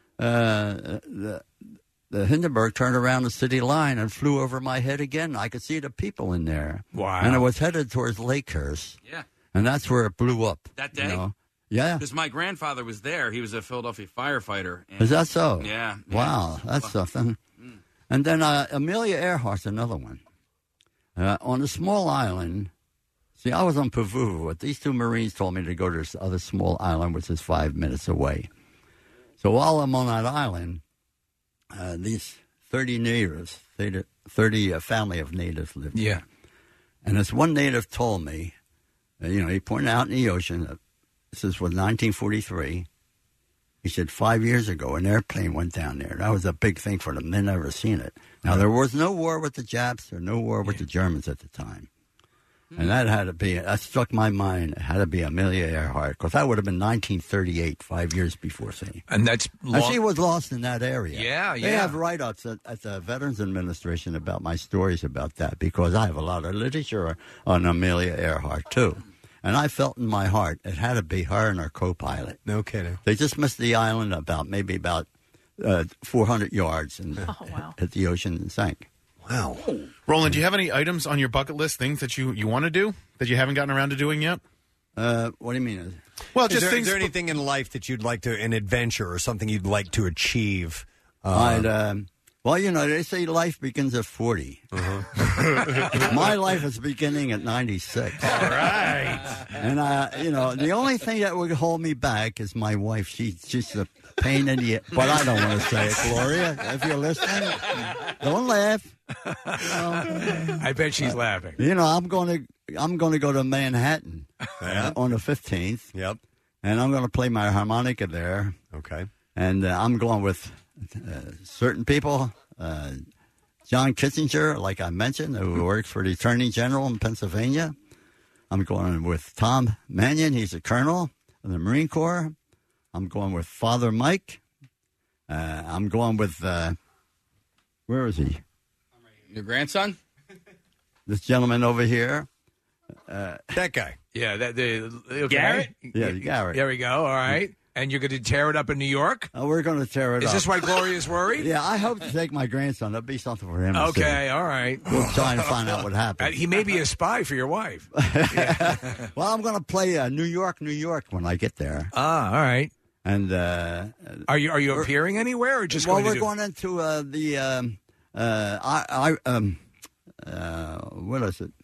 uh, the, the Hindenburg turned around the city line and flew over my head again. I could see the people in there. Wow. And it was headed towards Lakehurst. Yeah. And that's where it blew up. That day? You know? Yeah. Because my grandfather was there. He was a Philadelphia firefighter. And Is that so? Yeah. Wow, that's something. And then uh, Amelia Earhart's another one. Uh, on a small island, see, I was on Pavuvu, but these two Marines told me to go to this other small island, which is five minutes away. So while I'm on that island, uh, these thirty natives, thirty, thirty uh, family of natives lived Yeah. there. And this one native told me, uh, you know, he pointed out in the ocean, uh, this was nineteen forty-three. He said, five years ago, an airplane went down there. That was a big thing for them. They never seen it. Now, there was no war with the Japs or no war with the Germans at the time. And that had to be, that struck my mind. It had to be Amelia Earhart, because that would have been nineteen thirty-eight, five years before see. And that's And long- she was lost in that area. Yeah, They yeah. have write-ups at, at the Veterans Administration about my stories about that, because I have a lot of literature on Amelia Earhart, too. And I felt in my heart it had to be her and her co-pilot. No kidding. They just missed the island about maybe about uh, four hundred yards and Oh, wow. hit the ocean and sank. Wow. Roland, do you have any items on your bucket list, things that you, you want to do that you haven't gotten around to doing yet? Uh, what do you mean? Well, Is just there, things. is there anything in life that you'd like to, an adventure or something you'd like to achieve? Uh, I'd, um, well, you know, they say life begins at forty. Uh-huh. My life is beginning at ninety-six. All right. And, uh, you know, the only thing that would hold me back is my wife. She, she's a pain in the... But I don't want to say it, Gloria. If you're listening, don't laugh. You know, I bet she's laughing. you know I'm going to I'm going to go to Manhattan uh, on the fifteenth. Yep. And I'm going to play my harmonica there. Okay. And uh, I'm going with uh, certain people. Uh, John Kissinger, like I mentioned, who works for the Attorney General in Pennsylvania. I'm going with Tom Mannion. He's a colonel in the Marine Corps. I'm going with Father Mike. Uh, I'm going with, uh, where is he? Your grandson? This gentleman over here. Uh, that guy. Yeah, that the okay. Garrett? Yeah, Garrett. There we go. All right. And you're going to tear it up in New York? Uh, we're going to tear it Is up. this why Gloria's worried? Yeah, I hope to take my grandson. That'll be something for him to see. Okay, all right. We'll try and find out what Uh, happens. he may be a spy for your wife. Well, I'm going to play uh, New York, New York when I get there. Ah, all right. And uh, are you are you appearing anywhere or just well, going to we're do- going into uh, the um, uh, I, I um, uh, what is it?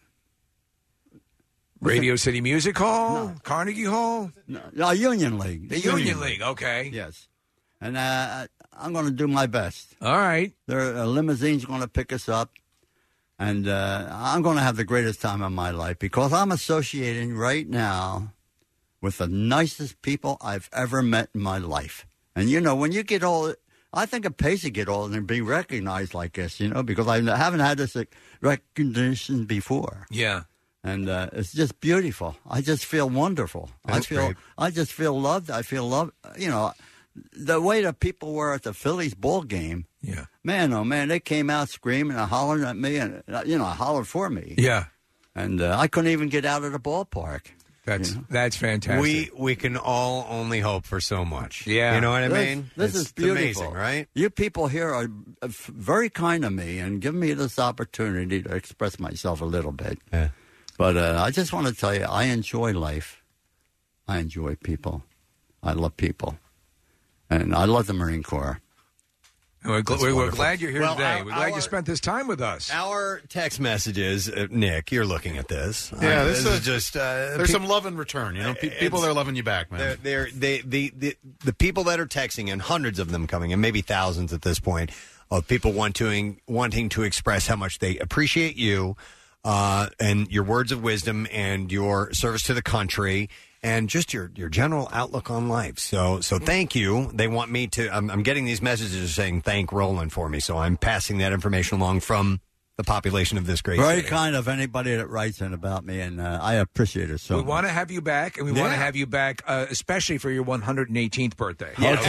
Radio City Music Hall, Carnegie Hall, No, no, Union League. the Union League. Okay. Yes. And uh, I'm going to do my best. All right. There, a limousine's going to pick us up. And uh, I'm going to have the greatest time of my life because I'm associating right now with the nicest people I've ever met in my life. And, you know, when you get old, I think it pays to get old and be recognized like this, you know, because I haven't had this recognition before. Yeah. And uh, it's just beautiful. I just feel wonderful. That's I feel, great. I just feel loved. I feel loved. You know, the way the people were at the Phillies ball game. Yeah. Man, oh man, they came out screaming and hollering at me, and uh, you know, hollered for me. Yeah. And uh, I couldn't even get out of the ballpark. That's you know? that's fantastic. We we can all only hope for so much. Yeah. You know what I This- mean? This It's is beautiful, amazing, right? You people here are uh, f- very kind to me and give me this opportunity to express myself a little bit. Yeah. But uh, I just want to tell you, I enjoy life. I enjoy people. I love people. And I love the Marine Corps. We're, gl- That's we're, we're wonderful. glad you're here Well, today. our- we're glad our- you spent this time with us. Our text messages, uh, Nick, you're looking at this. Yeah, Uh, this, this is is just uh, there's pe- some love in return. You know, Pe- people It's- are loving you back, man. They're, they're, they, the, the, the people that are texting, and hundreds of them coming, and maybe thousands at this point, of people wanting, wanting to express how much they appreciate you uh, and your words of wisdom and your service to the country and just your, your general outlook on life. So so thank you. They want me to, I'm, I'm getting these messages saying thank Roland for me, so I'm passing that information along from the population of this great Very city. kind of anybody that writes in about me, and uh, I appreciate it so we much. want to have you back, and we want to Yeah. have you back, uh, especially for your one hundred eighteenth birthday.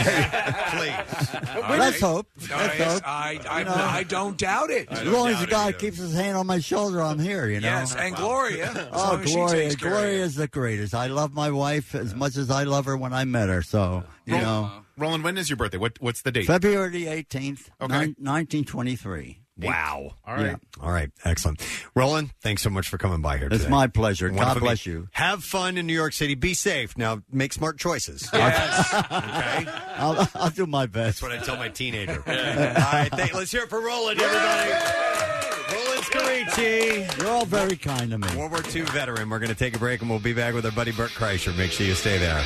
Well, let's hope. No, Let's yes, hope. I, I, You know. I don't doubt it. As long as the guy keeps his hand on my shoulder, I'm here, you know? Yes, and Gloria. as Oh, long as she Gloria. takes care of Gloria you. is the greatest. I love my wife as much as I love her when I met her. So, you Roland, know, Roland, when is your birthday? What What's the date? February the eighteenth, Okay. nineteen twenty-three. Wow. All right. Yeah. All right. Excellent. Roland, thanks so much for coming by here It's today. my pleasure. God Wonderful bless meet- you. Have fun in New York City. Be safe. Now, make smart choices. Yes. Okay? I'll, I'll do my best. That's what I tell my teenager. All right. Thank, let's hear it for Roland, everybody. Roland Scarici. You're all very kind to me. World War Two veteran. We're going to take a break, and we'll be back with our buddy Bert Kreischer. Make sure you stay there.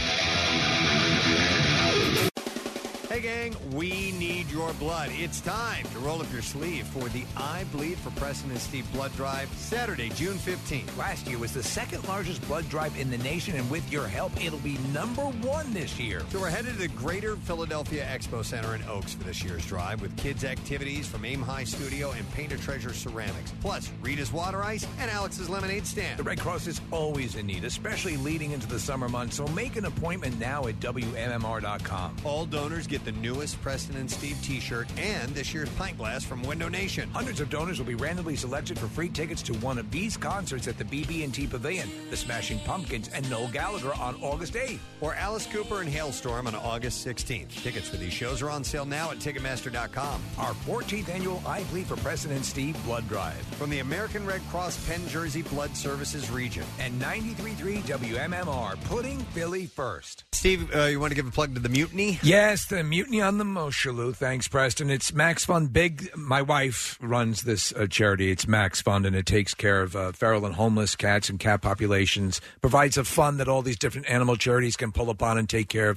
Hey, gang, we need your blood. It's time to roll up your sleeve for the I Bleed for Preston and Steve blood drive, Saturday, June fifteenth. Last year was the second largest blood drive in the nation, and with your help, it'll be number one this year. So we're headed to the Greater Philadelphia Expo Center in Oaks for this year's drive with kids' activities from Aim High Studio and Paint a Treasure Ceramics, plus Rita's Water Ice and Alex's Lemonade Stand. The Red Cross is always in need, especially leading into the summer months, so make an appointment now at W M M R dot com. All donors get the newest Preston and Steve t-shirt and this year's pint glass from Window Nation. Hundreds of donors will be randomly selected for free tickets to one of these concerts at the B B and T Pavilion, the Smashing Pumpkins, and Noel Gallagher on August eighth. Or Alice Cooper and Hailstorm on August sixteenth. Tickets for these shows are on sale now at Ticketmaster dot com. Our fourteenth annual I Bleed for Preston and Steve blood drive. From the American Red Cross Penn Jersey Blood Services region. And ninety-three point three W M M R, putting Philly first. Steve, uh, you want to give a plug to the Mutiny? Yes, the Mutiny on the Moshulu. Thanks, Preston. It's Max Fund Big. My wife runs this uh, charity. It's Max Fund, and it takes care of uh, feral and homeless cats and cat populations. Provides a fund that all these different animal charities can pull upon and take care of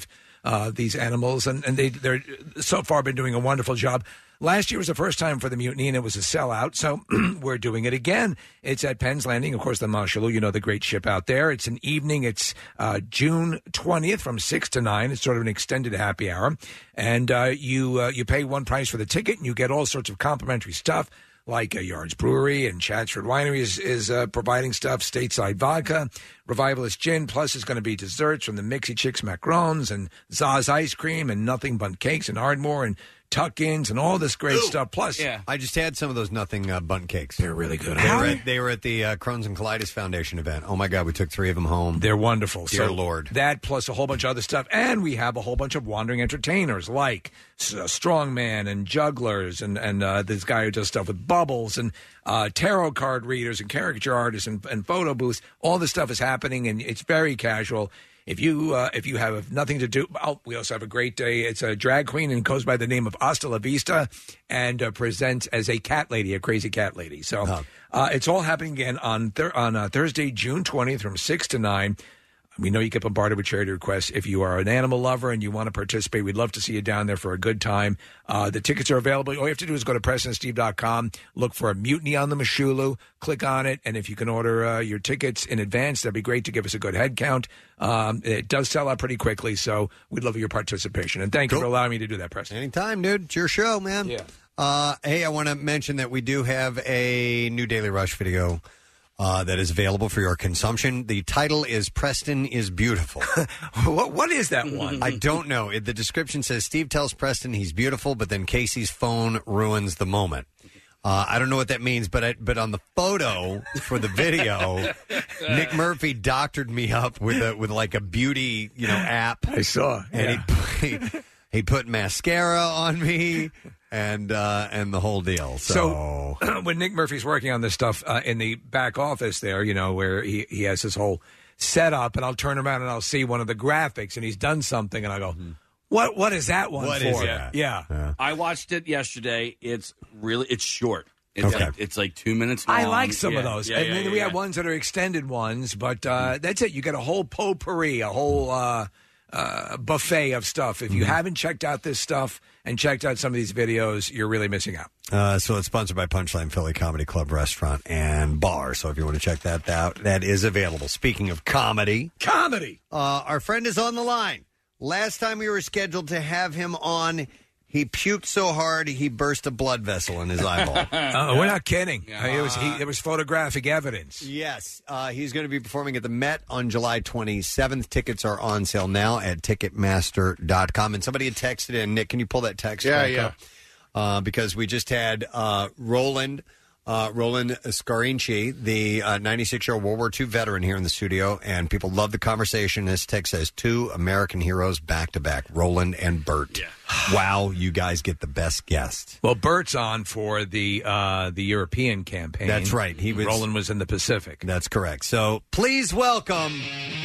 uh, these animals, and, and they, they're so far been doing a wonderful job. Last year was the first time for the Mutiny, and it was a sellout, so we're doing it again. It's at Penn's Landing, of course, the Mashalou, you know, the great ship out there. It's an evening. It's uh, June twentieth from six to nine. It's sort of an extended happy hour. And uh, you uh, you pay one price for the ticket, and you get all sorts of complimentary stuff, like uh, Yards Brewery and Chatsford Winery is, is uh, providing stuff, Stateside Vodka, Revivalist Gin, plus it's going to be desserts from the Mixie Chicks Macarons and Zaz Ice Cream and Nothing Bundt Cakes and Ardmore and tuck-ins and all this great stuff. Plus, I just had some of those Nothing uh, Bundt Cakes. They're really good. They were at, they were at the uh, Crohn's and Colitis Foundation event. Oh, my God, we took three of them home. They're wonderful. Dear so Lord. That plus a whole bunch of other stuff. And we have a whole bunch of wandering entertainers like uh, Strongman and Jugglers and, and uh, this guy who does stuff with bubbles and uh, tarot card readers and caricature artists and, and photo booths. All this stuff is happening, and it's very casual. If you uh, if you have nothing to do, oh, we also have a great day. It's a drag queen and goes by the name of Hasta La Vista and uh, presents as a cat lady, a crazy cat lady. So uh, it's all happening again on thir- on uh, Thursday, June twentieth from six to nine. We know you get bombarded with charity requests. If you are an animal lover and you want to participate, we'd love to see you down there for a good time. Uh, the tickets are available. All you have to do is go to Preston and Steve dot com, look for a Mutiny on the Mashulu, click on it, and if you can order uh, your tickets in advance, that'd be great to give us a good head count. Um, it does sell out pretty quickly, so we'd love your participation. And thank you for allowing me to do that, Preston. Anytime, dude. It's your show, man. Yeah. Uh, hey, I want to mention that we do have a new Daily Rush video uh, that is available for your consumption. The title is Preston is Beautiful. what, what is that one? I don't know. It, the description says Steve tells Preston he's beautiful, but then Casey's phone ruins the moment. Uh, I don't know what that means, but I, but on the photo for the video, Nick Murphy doctored me up with a with like a beauty you know app. I saw, and he, he he put mascara on me and uh, and the whole deal. So, So when Nick Murphy's working on this stuff uh, in the back office there, you know, where he, he has his whole setup, and I'll turn around and I'll see one of the graphics, and he's done something, and I go, what what is that one What for? is that? Yeah. I watched it yesterday. It's really it's short. It's Okay. like it's like two minutes long. I like some of Yeah, those. Yeah, and yeah, then yeah, we yeah. have ones that are extended ones, but uh, that's it. You get a whole potpourri, a whole uh, uh, buffet of stuff. If you haven't checked out this stuff and checked out some of these videos, you're really missing out. Uh, so it's sponsored by Punchline Philly Comedy Club Restaurant and Bar. So if you want to check that out, that is available. Speaking of comedy, comedy. Uh, our friend is on the line. Last time we were scheduled to have him on, he puked so hard he burst a blood vessel in his eyeball. Uh, we're not kidding. I mean, it was he, there was photographic evidence. Yes, uh, he's going to be performing at the Met on July twenty-seventh. Tickets are on sale now at Ticketmaster dot com. And somebody had texted in, Nick, can you pull that text Yeah, back yeah. up? Uh, because we just had uh, Roland uh, Roland Scarinci, the uh, ninety-six-year-old World War Two veteran here in the studio, and people love the conversation. This text says, two American heroes back-to-back, Roland and Bert. Wow, you guys get the best guest. Well, Bert's on for the uh, the European campaign. That's right. He was Roland was in the Pacific. That's correct. So please welcome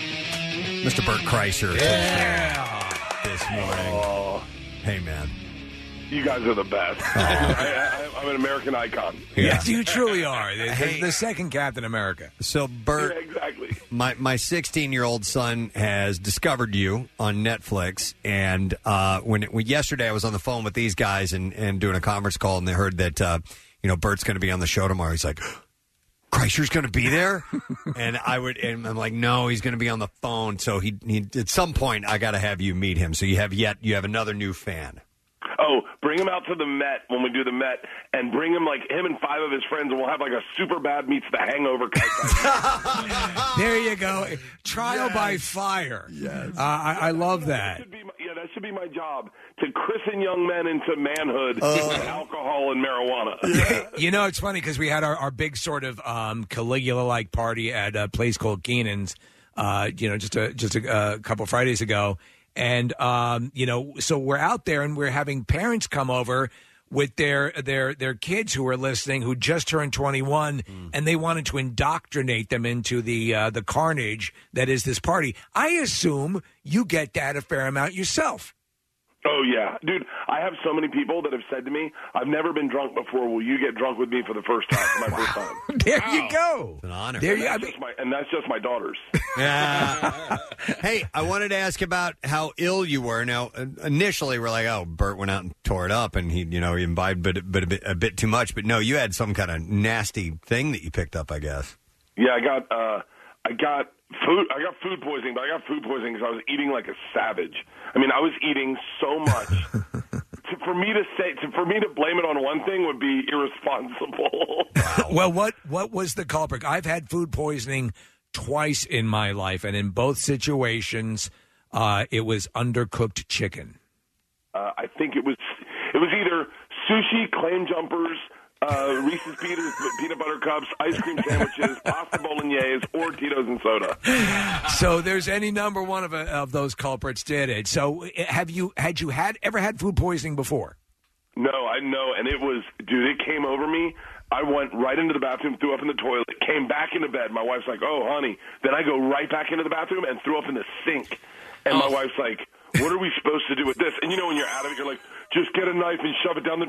Mister Bert Kreischer Yeah. this morning. Hey, man. You guys are the best. I, I, I'm an American icon. Yes, you truly are. The, the- the second Captain America. So, Bert, Yeah, exactly. my my sixteen-year-old son has discovered you on Netflix, and uh, when, it, when yesterday I was on the phone with these guys and, and doing a conference call, and they heard that uh, you know Bert's going to be on the show tomorrow. He's like, Kreischer's going to be there, and I would, and I'm like, no, he's going to be on the phone. So he, he at some point I got to have you meet him. So you have yet you have another new fan. Oh, bring him out to the Met when we do the Met, and bring him like him and five of his friends, and we'll have like a super bad meets the Hangover. There you go. Trial by fire. Yes. Uh, I, I love that. Yeah, that should be my job, to christen young men into manhood Oh. with alcohol and marijuana. You know, it's funny because we had our, our big sort of um, Caligula-like party at a place called Keenan's, uh, you know, just a, just a, uh couple Fridays ago. And, um, you know, so we're out there and we're having parents come over with their their their kids who are listening who just turned twenty-one, and they wanted to indoctrinate them into the uh, the carnage that is this party. I assume you get that a fair amount yourself. Oh, yeah. Dude, I have so many people that have said to me, I've never been drunk before. Will you get drunk with me for the first time? For my first time. There you go. It's an honor. There and, you, that's I mean, just my, and that's just my daughters. Yeah. Hey, I wanted to ask about how ill you were. Now, initially, we're like, oh, Bert went out and tore it up, and he, you know, he imbibed but, but a, bit, a bit too much. But no, you had some kind of nasty thing that you picked up, I guess. Yeah, I got uh, I got food. I got food poisoning, but I got food poisoning because I was eating like a savage. I mean, I was eating so much. to, for me to say, to, for me to blame it on one thing would be irresponsible. well, what what was the culprit? I've had food poisoning twice in my life, and in both situations, uh, it was undercooked chicken. Uh, I think it was it was either sushi, claim jumpers, uh, Reese's Peters, peanut butter cups, ice cream sandwiches, pasta bolognese, or Tito's and soda. So there's any number one of, a, of those culprits did it. So have you had you had ever had food poisoning before? No, I know, and it was, dude, it came over me. I went right into the bathroom, threw up in the toilet, came back into bed. My wife's like, oh, honey. Then I go right back into the bathroom and threw up in the sink. And Oh. my wife's like, what are we supposed to do with this? And you know when you're out of it, you're like, just get a knife and shove it down the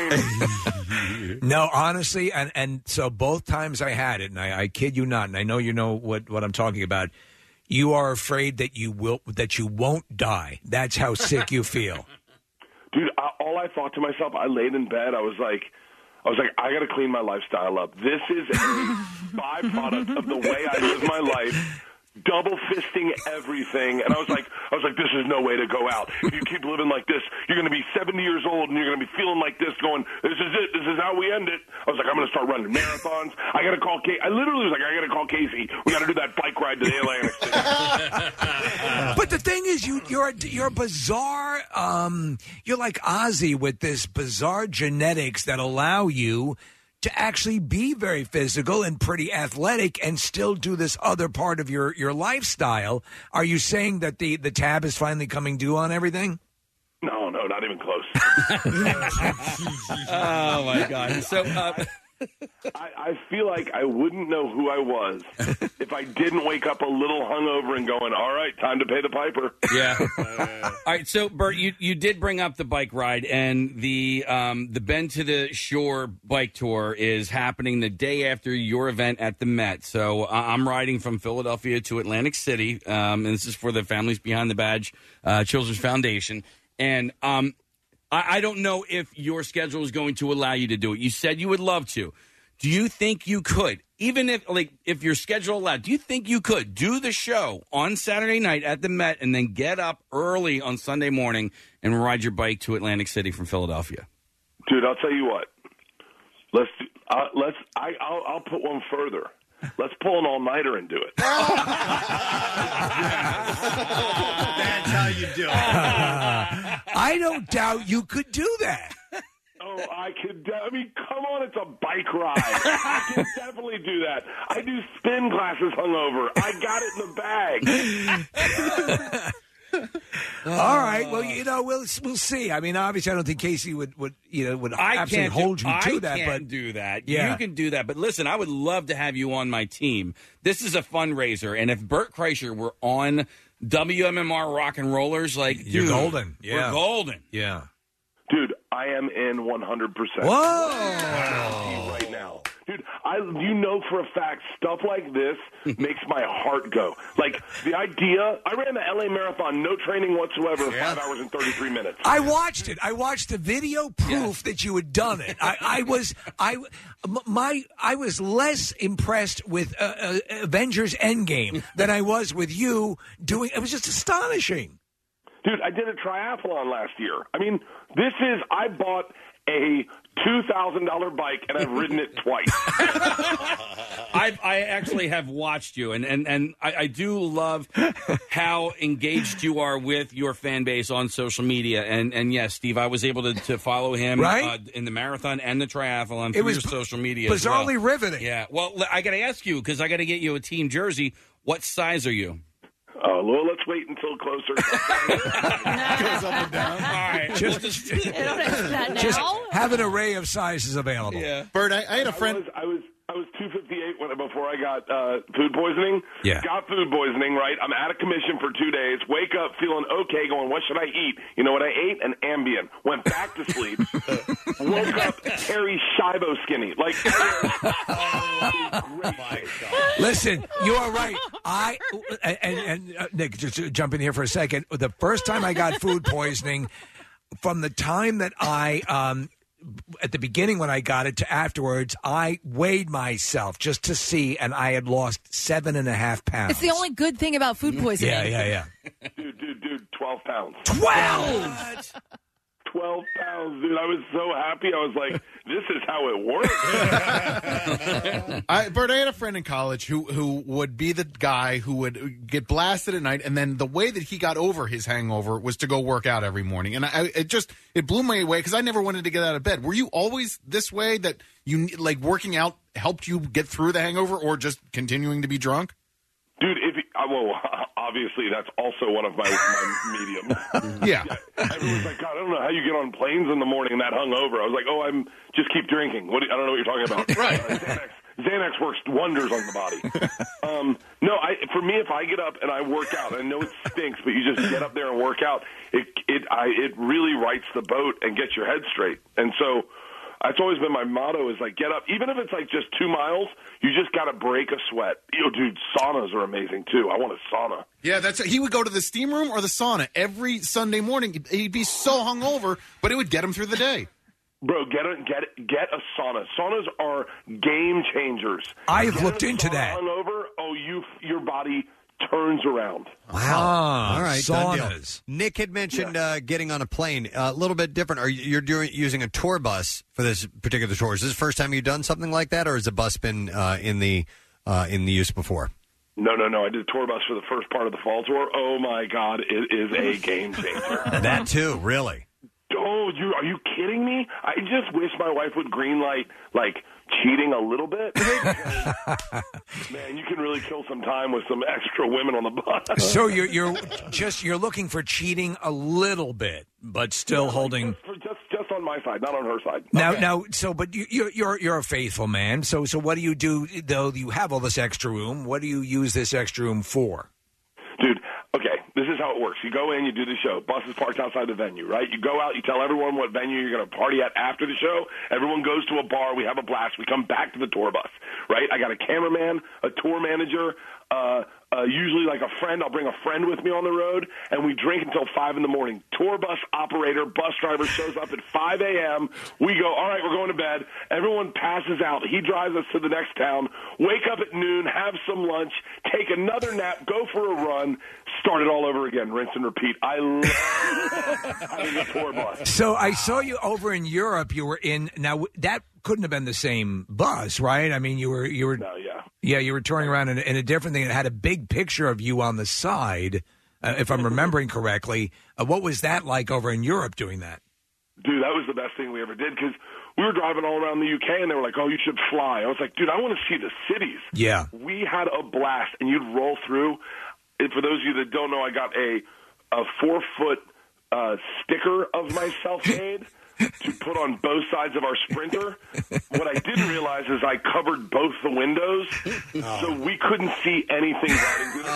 drain. No, honestly, and, and so both times I had it, and I, I kid you not, and I know you know what, what I'm talking about. You are afraid that you will that you won't die. That's how sick you feel. Dude, I, all I thought to myself, I laid in bed, I was like, I was like, I got to clean my lifestyle up. This is a byproduct of the way I live my life. Double fisting everything, and I was like, I was like, this is no way to go out. If you keep living like this, you're going to be seventy years old, and you're going to be feeling like this, going, this is it, this is how we end it. I was like, I'm going to start running marathons. I got to call Casey. I literally was like, I got to call Casey. We got to do that bike ride to the Atlantic City. But the thing is, you you're a, you're a bizarre. Um, you're like Ozzy with this bizarre genetics that allow you to actually be very physical and pretty athletic and still do this other part of your, your lifestyle. Are you saying that the, the tab is finally coming due on everything? No, no, not even close. Oh, my God. So, uh... I, I feel like I wouldn't know who I was if I didn't wake up a little hungover and going, all right, time to pay the piper. Yeah. All right, so Bert, you, you did bring up the bike ride, and the um, the Bend to the Shore bike tour is happening the day after your event at the Met. So uh, I'm riding from Philadelphia to Atlantic City, um, and this is for the Families Behind the Badge uh, Children's Foundation. And um, I, I don't know if your schedule is going to allow you to do it. You said you would love to. Do you think you could, even if like if your schedule allowed, do you think you could do the show on Saturday night at the Met and then get up early on Sunday morning and ride your bike to Atlantic City from Philadelphia? Dude, I'll tell you what. Let's uh, let's. I, I'll, I'll put one further. Let's pull an all-nighter and do it. That's how you do it. I don't doubt you could do that. Oh, I could. I mean, come on, it's a bike ride. I can definitely do that. I do spin classes hungover. I got it in the bag. All right. Well, you know, we'll we'll see. I mean, obviously, I don't think Casey would, would you know would I absolutely can't hold do, you to I that. can't But do that. Yeah. You can do that. But listen, I would love to have you on my team. This is a fundraiser, and if Bert Kreischer were on W M M R Rock and Rollers, like You're dude, golden. Yeah. we're golden. Yeah. Dude, I am in one hundred percent. Whoa! Right now. Dude, I you know for a fact stuff like this makes my heart go. Like the idea, I ran the L A Marathon, no training whatsoever, in five hours and thirty-three minutes. I watched it. I watched the video proof that you had done it. I, I was I m- my I was less impressed with uh, uh, Avengers Endgame than I was with you doing. It was just astonishing. Dude, I did a triathlon last year. I mean, this is, I bought a two thousand dollars bike and I've ridden it twice. I I actually have watched you, and, and, and I, I do love how engaged you are with your fan base on social media. And, and yes, Steve, I was able to, to follow him Right? uh, in the marathon and the triathlon It through was your social media. as bizarrely well. riveting. Yeah. Well, I got to ask you, because I got to get you a team jersey. What size are you? Oh, well, let's wait until closer. Goes up and down. All right. Just, just have an array of sizes available. Bert, I, I had a I friend. was, I was I was two fifty-eight when, before I got uh, food poisoning. Yeah. Got food poisoning, right? I'm out of commission for two days. Wake up feeling okay, going, what should I eat? You know what I ate? An Ambien. Went back to sleep. Woke up Harry Shibo skinny. Like, Listen, you are right. I and, and uh, Nick, just jump in here for a second. The first time I got food poisoning, from the time that I um, at the beginning when I got it to afterwards, I weighed myself just to see, and I had lost seven and a half pounds. It's the only good thing about food poisoning. Yeah, yeah, yeah. Dude, dude, dude, twelve pounds. twelve twelve pounds, dude. I was so happy. I was like, this is how it works. I, Bert, I had a friend in college who who would be the guy who would get blasted at night, and then the way that he got over his hangover was to go work out every morning. And I, it just it blew me away because I never wanted to get out of bed. Were you always this way, that you like working out helped you get through the hangover, or just continuing to be drunk? Dude, if you, uh, well, obviously that's also one of my, my mediums. Yeah. yeah. Everyone's like, God, I don't know how you get on planes in the morning and that hungover. I was like, oh, I'm just keep drinking. What do you, I don't know what you're talking about. Right. Uh, Xanax, Xanax works wonders on the body. um, no, I for me, if I get up and I work out, I know it stinks, but you just get up there and work out. It it I it really rights the boat and gets your head straight. And so. That's always been my motto is like, get up. Even if it's like just two miles, you just got to break a sweat. Yo, dude, saunas are amazing, too. I want a sauna. Yeah, that's he would go to the steam room or the sauna every Sunday morning. He'd be so hungover, but it would get him through the day. Bro, get a, get get a sauna. Saunas are game changers. I've Get looked in a into sauna that. Hungover, oh, you your body turns around. Wow. Ah, All right, done deal. saunas. Nick had mentioned uh, getting on a plane. Uh, a little bit different. Are you, you're doing using a tour bus for this particular tour? Is this the first time you've done something like that, or has the bus been uh, in the uh, in the use before? No, no, no. I did a tour bus for the first part of the fall tour. Oh, my God. It is a game changer. That, too, really? Oh, you are you kidding me? I just wish my wife would greenlight, like, cheating a little bit. Man, you can really kill some time with some extra women on the bus. So you're you're just you're looking for cheating a little bit, but still Yeah, holding. Just, for just just on my side, not on her side. Now, now, so, but you, you're you're you're a faithful man. So, so what do you do? Though you have all this extra room, what do you use this extra room for? Dude, okay, this is how it works. You go in, you do the show. Bus is parked outside the venue, right? You go out, you tell everyone what venue you're going to party at after the show. Everyone goes to a bar. We have a blast. We come back to the tour bus, right? I got a cameraman, a tour manager, uh, uh, usually like a friend. I'll bring a friend with me on the road, and we drink until five in the morning. Tour bus operator, bus driver shows up at five a.m. We go, all right, we're going to bed. Everyone passes out. He drives us to the next town, wake up at noon, have some lunch, take another nap, go for a run, start it all over again, rinse and repeat. I love having a tour bus. So I saw you over in Europe. You were in now that couldn't have been the same bus, right? I mean, you were you were No, yeah. yeah, you were touring around in, in a different thing. It had a big picture of you on the side, uh, if I'm remembering correctly. Uh, what was that like over in Europe doing that? Dude, that was the best thing we ever did because we were driving all around the U K, and they were like, oh, you should fly. I was like, dude, I want to see the cities. Yeah. We had a blast, and you'd roll through. And for those of you that don't know, I got a, a four-foot uh, sticker of myself made to put on both sides of our Sprinter. What I didn't realize is I covered both the windows, so we couldn't see anything riding through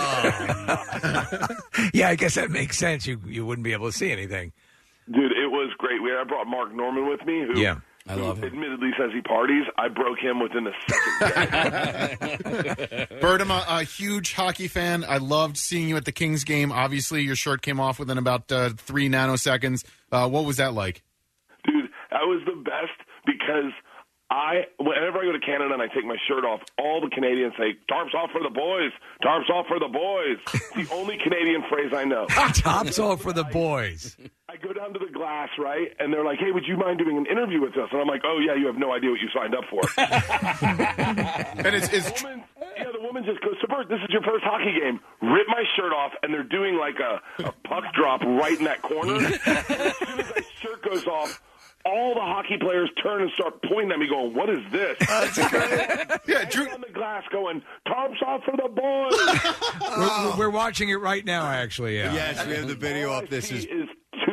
the Yeah, I guess that makes sense. You you wouldn't be able to see anything. Dude, it was great. We I brought Mark Norman with me, who Yeah, I love him. Admittedly says he parties. I broke him within a second. Bert, I'm a, a huge hockey fan. I loved seeing you at the Kings game. Obviously, your shirt came off within about uh, three nanoseconds. Uh, what was that like? Dude, that was the best because I, whenever I go to Canada and I take my shirt off, all the Canadians say, tarps off for the boys, tarps off for the boys. It's the only Canadian phrase I know. Tops off for the boys. I go down to the glass, right, and they're like, hey, would you mind doing an interview with us? And I'm like, oh, yeah, you have no idea what you signed up for. And it's, it's the woman, yeah, the woman just goes, so Bert, this is your first hockey game. Rip my shirt off, and they're doing like a, a puck drop right in that corner. And as soon as that shirt goes off, all the hockey players turn and start pointing at me going, what is this? yeah, Drew on the glass going, tarps off for the boys. We're, we're watching it right now, actually. Yeah. Yes, we have the video up. This is is two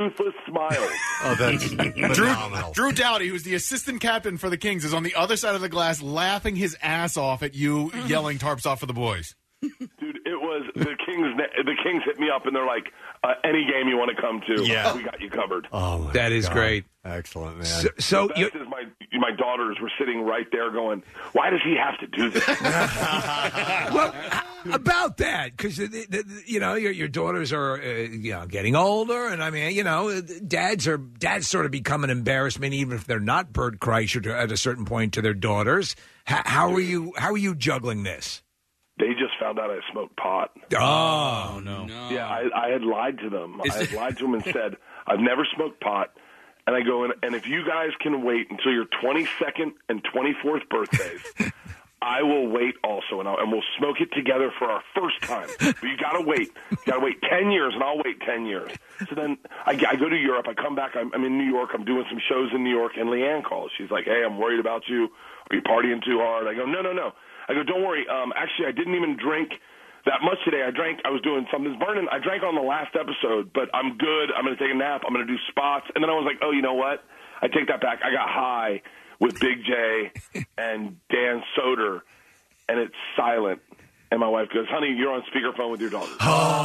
toothless smiles. Oh, that's Drew, Drew Doughty, who's the assistant captain for the Kings, is on the other side of the glass laughing his ass off at you yelling tarps off for the boys. Dude, it was the Kings. The Kings hit me up and they're like, uh, "Any game you want to come to, Yeah. we got you covered." Oh, my That is God. great. Excellent, man. So, so the you, best is my my daughters were sitting right there, going, "Why does he have to do this?" well, about that, because you know your your daughters are uh, you know getting older, and I mean you know dads are dads sort of become an embarrassment, even if they're not Bert Kreischer to, at a certain point to their daughters. H- how are you? How are you juggling this? They just found out I smoked pot. Oh, no. Yeah, I, I had lied to them. Is I had it- lied to them and said, I've never smoked pot. And I go, in, and if you guys can wait until your twenty-second and twenty-fourth birthdays, I will wait also, and, I'll, and we'll smoke it together for our first time. But you got to wait. You got to wait ten years, and I'll wait ten years. So then I, I go to Europe. I come back. I'm, I'm in New York. I'm doing some shows in New York, and Leanne calls. She's like, hey, I'm worried about you. Are you partying too hard? I go, no, no, no. I go, don't worry. Um, actually, I didn't even drink that much today. I drank, I was doing something's burning. I drank on the last episode, but I'm good. I'm going to take a nap. I'm going to do spots. And then I was like, oh, you know what? I take that back. I got high with Big J and Dan Soder, and it's silent. And my wife goes, honey, you're on speakerphone with your daughter.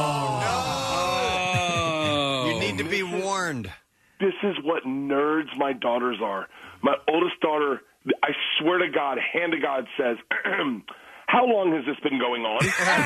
Oh, no. You need to be warned. This is what nerds my daughters are. My oldest daughter, I swear to God, hand to God, says, how long has this been going on?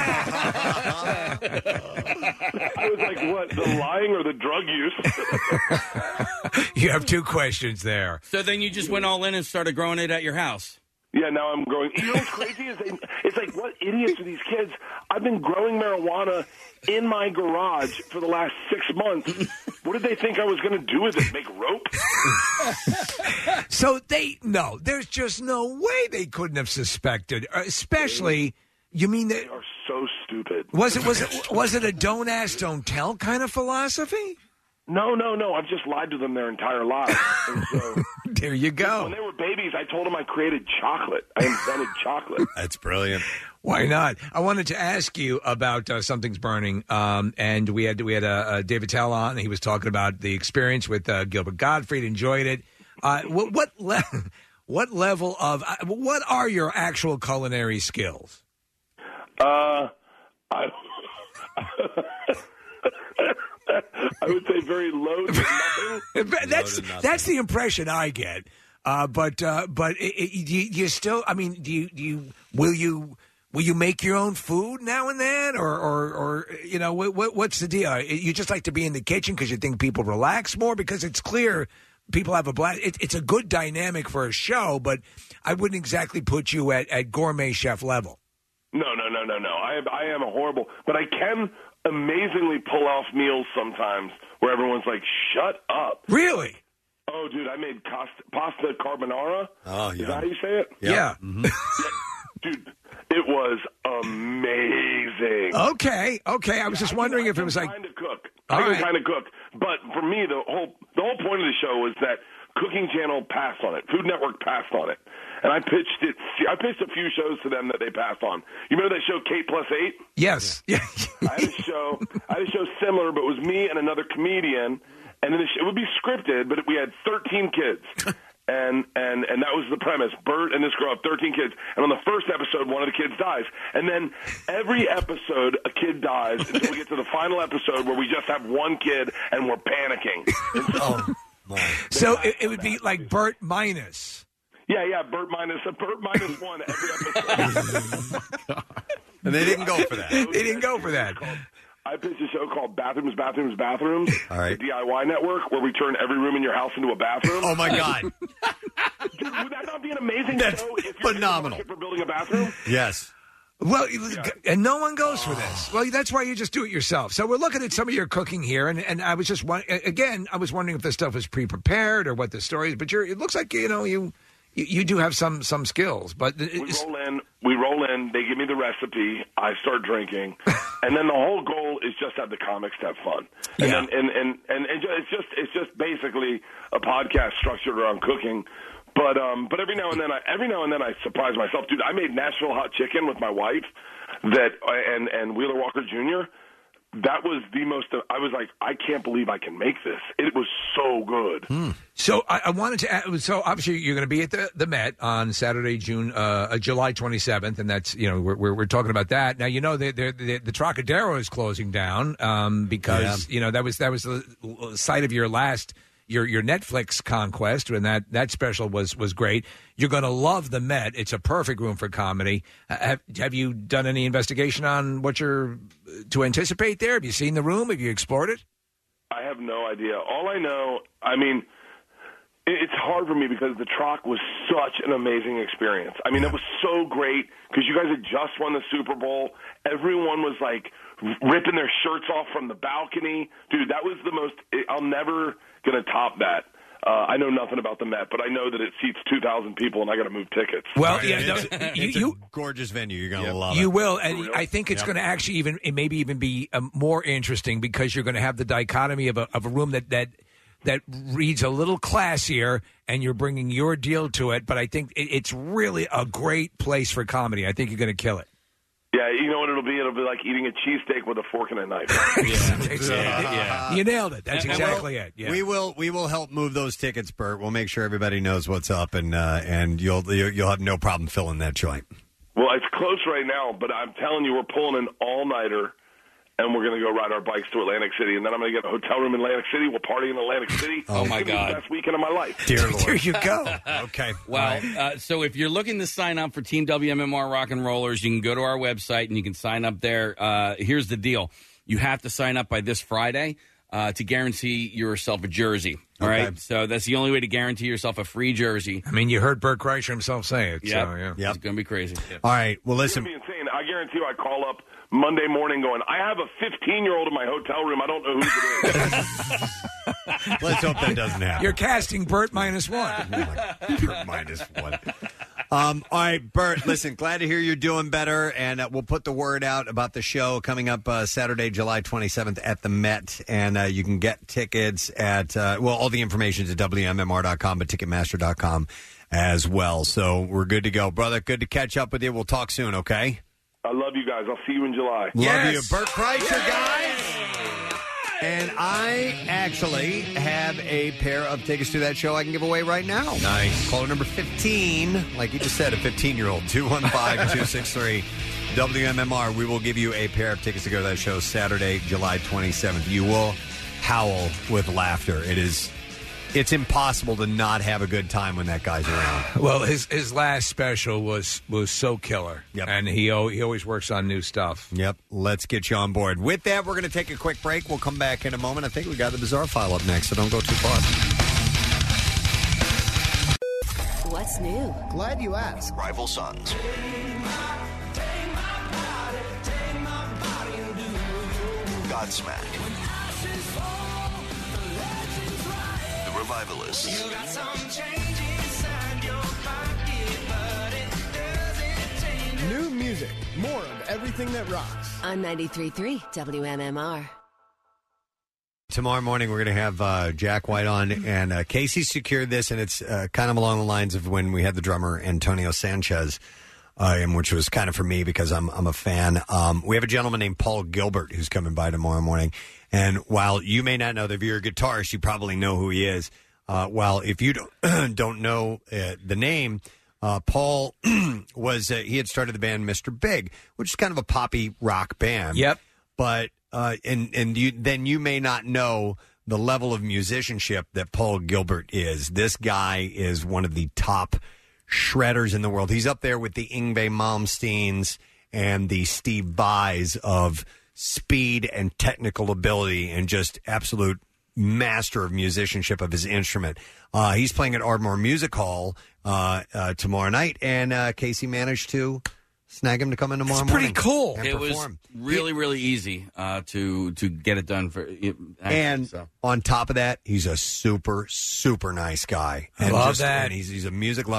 I was like, what, the lying or the drug use? You have two questions there. So then you just went all in and started growing it at your house. Yeah, now I'm growing. You know what's crazy is they, it's like, what idiots are these kids? I've been growing marijuana in my garage for the last six months. What did they think I was going to do with it? Make rope? So they no, there's just no way they couldn't have suspected. uh, Especially, you mean that They are so stupid. was it was it was it a don't ask, don't tell kind of philosophy? No, no, no. I've just lied to them their entire lives. And so, there you go. When they were babies, I told them I created chocolate. I invented chocolate. That's brilliant. Why not? I wanted to ask you about uh, Something's Burning, um, and we had we had uh, uh, David Tell on. And he was talking about the experience with uh, Gilbert Gottfried. Enjoyed it. Uh, what what, le- what level of uh, what are your actual culinary skills? Uh, I. I would say very low to nothing. that's that's the impression I get. Uh, but uh, but it, it, do, you, do you still? I mean, do you do you will you will you make your own food now and then, or or, or you know what, what what's the deal? You just like to be in the kitchen because you think people relax more, because it's clear people have a blast. It, it's a good dynamic for a show, but I wouldn't exactly put you at, at gourmet chef level. No, no, no, no, no. I am, I am a horrible, but I can amazingly pull off meals sometimes where everyone's like, "Shut up!" Really? Oh, dude, I made pasta, pasta carbonara. Oh, Is yeah. that how you say it? Yeah. Mm-hmm. Dude, it was amazing. Okay, okay. I was just wondering if it was like. Kind of cook. All I can right. kind of cook, but for me, the whole the whole point of the show was that Cooking Channel passed on it. Food Network passed on it, and I pitched it. I pitched a few shows to them that they passed on. You remember that show Kate Plus Eight? Yes. Yeah. I had a show. I had a show similar, but it was me and another comedian, and then the show, it would be scripted, but we had thirteen kids. And, and and that was the premise. Bert and this girl have thirteen kids. And on the first episode, one of the kids dies. And then every episode, a kid dies until we get to the final episode where we just have one kid and we're panicking. And so, Oh, So it, it would be like Bert minus. yeah, yeah, Bert minus, a Bert minus one every episode. And they didn't go for that. They didn't go for that. I pitched a show called Bathrooms, Bathrooms, Bathrooms. All right. The D I Y Network, where we turn every room in your house into a bathroom. Oh, my God. Dude, would that not be an amazing That's show if you're phenomenal. for building a bathroom? Yes. Well, and no one goes for this. Well, that's why you just do it yourself. So we're looking at some of your cooking here, and, and I was just won- again, I was wondering if this stuff was pre-prepared or what the story is. But you're, it looks like you know you you, you do have some some skills. But We it's, roll in, we roll in, they give me the recipe, I start drinking, and then the whole goal is just have the comics to have fun. And Yeah. then, and, and, and, and it's just it's just basically a podcast structured around cooking. But um, but every now and then I every now and then I surprise myself, dude. I made Nashville hot chicken with my wife, that and and Wheeler Walker Junior that was the most. I was like, I can't believe I can make this. It was so good. So I, I wanted to add, so obviously you're going to be at the, the Met on Saturday, June, uh, July twenty-seventh, and that's, you know, we're, we're, we're talking about that. Now, you know, the, the, the, the Trocadero is closing down um, because, Yeah. you know, that was that was the site of your last, your your Netflix conquest, and that, that special was, was great. You're going to love the Met. It's a perfect room for comedy. Uh, have, have you done any investigation on what you're to anticipate there? Have you seen the room? Have you explored it? I have no idea. All I know, I mean, it- it's hard for me because the Troc was such an amazing experience. I mean, it was so great because you guys had just won the Super Bowl. Everyone was like ripping their shirts off from the balcony. Dude, that was the most, I'm never going to top that. Uh, I know nothing about the Met, but I know that it seats two thousand people, and I got to move tickets. Well, Right, yeah, it's, no, it's you- a you- gorgeous venue. You're going to love it. You will, and I think it's Yep. going to actually even it maybe even be um, more interesting because you're going to have the dichotomy of a of a room that that that reads a little classier, and you're bringing your deal to it. But I think it, it's really a great place for comedy. I think you're going to kill it. Yeah, you know what it'll be? It'll be like eating a cheesesteak with a fork and a knife. yeah. You nailed it. That's And- exactly well, it. Yeah. We will we will help move those tickets, Bert. We'll make sure everybody knows what's up, and uh, and you'll you'll have no problem filling that joint. Well, it's close right now, but I'm telling you, we're pulling an all-nighter, and we're going to go ride our bikes to Atlantic City, and then I'm going to get a hotel room in Atlantic City. We'll party in Atlantic City. Oh, It's my gonna be God. the best weekend of my life. Dear Lord. There you go. Okay. Well, uh, so if you're looking to sign up for Team W M M R Rock and Rollers, you can go to our website and you can sign up there. Uh, here's the deal. You have to sign up by this Friday uh, to guarantee yourself a jersey. All Okay. right? So that's the only way to guarantee yourself a free jersey. I mean, you heard Bert Kreischer himself say it. Yep. So, yeah. It's going to be crazy. All right. Well, listen. It's going to be insane. I guarantee you I call up Monday morning going, I have a fifteen-year-old in my hotel room. I don't know who it is. Let's hope that doesn't happen. You're casting Bert minus one. Bert minus one. Um, all right, Bert, listen, glad to hear you're doing better, and uh, we'll put the word out about the show coming up uh, Saturday, July twenty-seventh at the Met, and uh, you can get tickets at, uh, well, all the information is at W M M R dot com, but Ticketmaster dot com as well. So we're good to go. Brother, good to catch up with you. We'll talk soon, okay? I love you guys. I'll see you in July. Love you. Bert Kreischer, guys. And I actually have a pair of tickets to that show I can give away right now. Nice. Caller number fifteen, like you just said, a fifteen-year-old, two one five, two six three, W M M R. We will give you a pair of tickets to go to that show Saturday, July twenty-seventh. You will howl with laughter. It is... It's impossible to not have a good time when that guy's around. Well, his his last special was was so killer. Yep. And he al- he always works on new stuff. Yep. Let's get you on board. With that, we're going to take a quick break. We'll come back in a moment. I think we got the Bizarre File up next, so don't go too far. What's new? Glad you asked. Rival Sons. Godsmack. The Revivalists. New music, more of everything that rocks. On ninety-three point three W M M R. Tomorrow morning, we're going to have uh, Jack White on, and uh, Casey secured this, and it's uh, kind of along the lines of when we had the drummer Antonio Sanchez, uh, and which was kind of for me because I'm I'm a fan. Um, we have a gentleman named Paul Gilbert who's coming by tomorrow morning, and while you may not know that if you're a guitarist, you probably know who he is. Uh, while if you don't don't know uh, the name, uh, Paul was uh, he had started the band Mister Big, which is kind of a poppy rock band. Yep, but. Uh, and and you, then you may not know the level of musicianship that Paul Gilbert is. This guy is one of the top shredders in the world. He's up there with the Yngwie Malmsteens and the Steve Vais of speed and technical ability and just absolute master of musicianship of his instrument. Uh, he's playing at Ardmore Music Hall uh, uh, tomorrow night, and uh, Casey managed to snag him to come in tomorrow It's pretty morning. cool. and It was perform. really, really easy uh, to to get it done for. Actually, And so. on top of that, he's a super, super nice guy. I And love just- that. And he's, he's a music lover.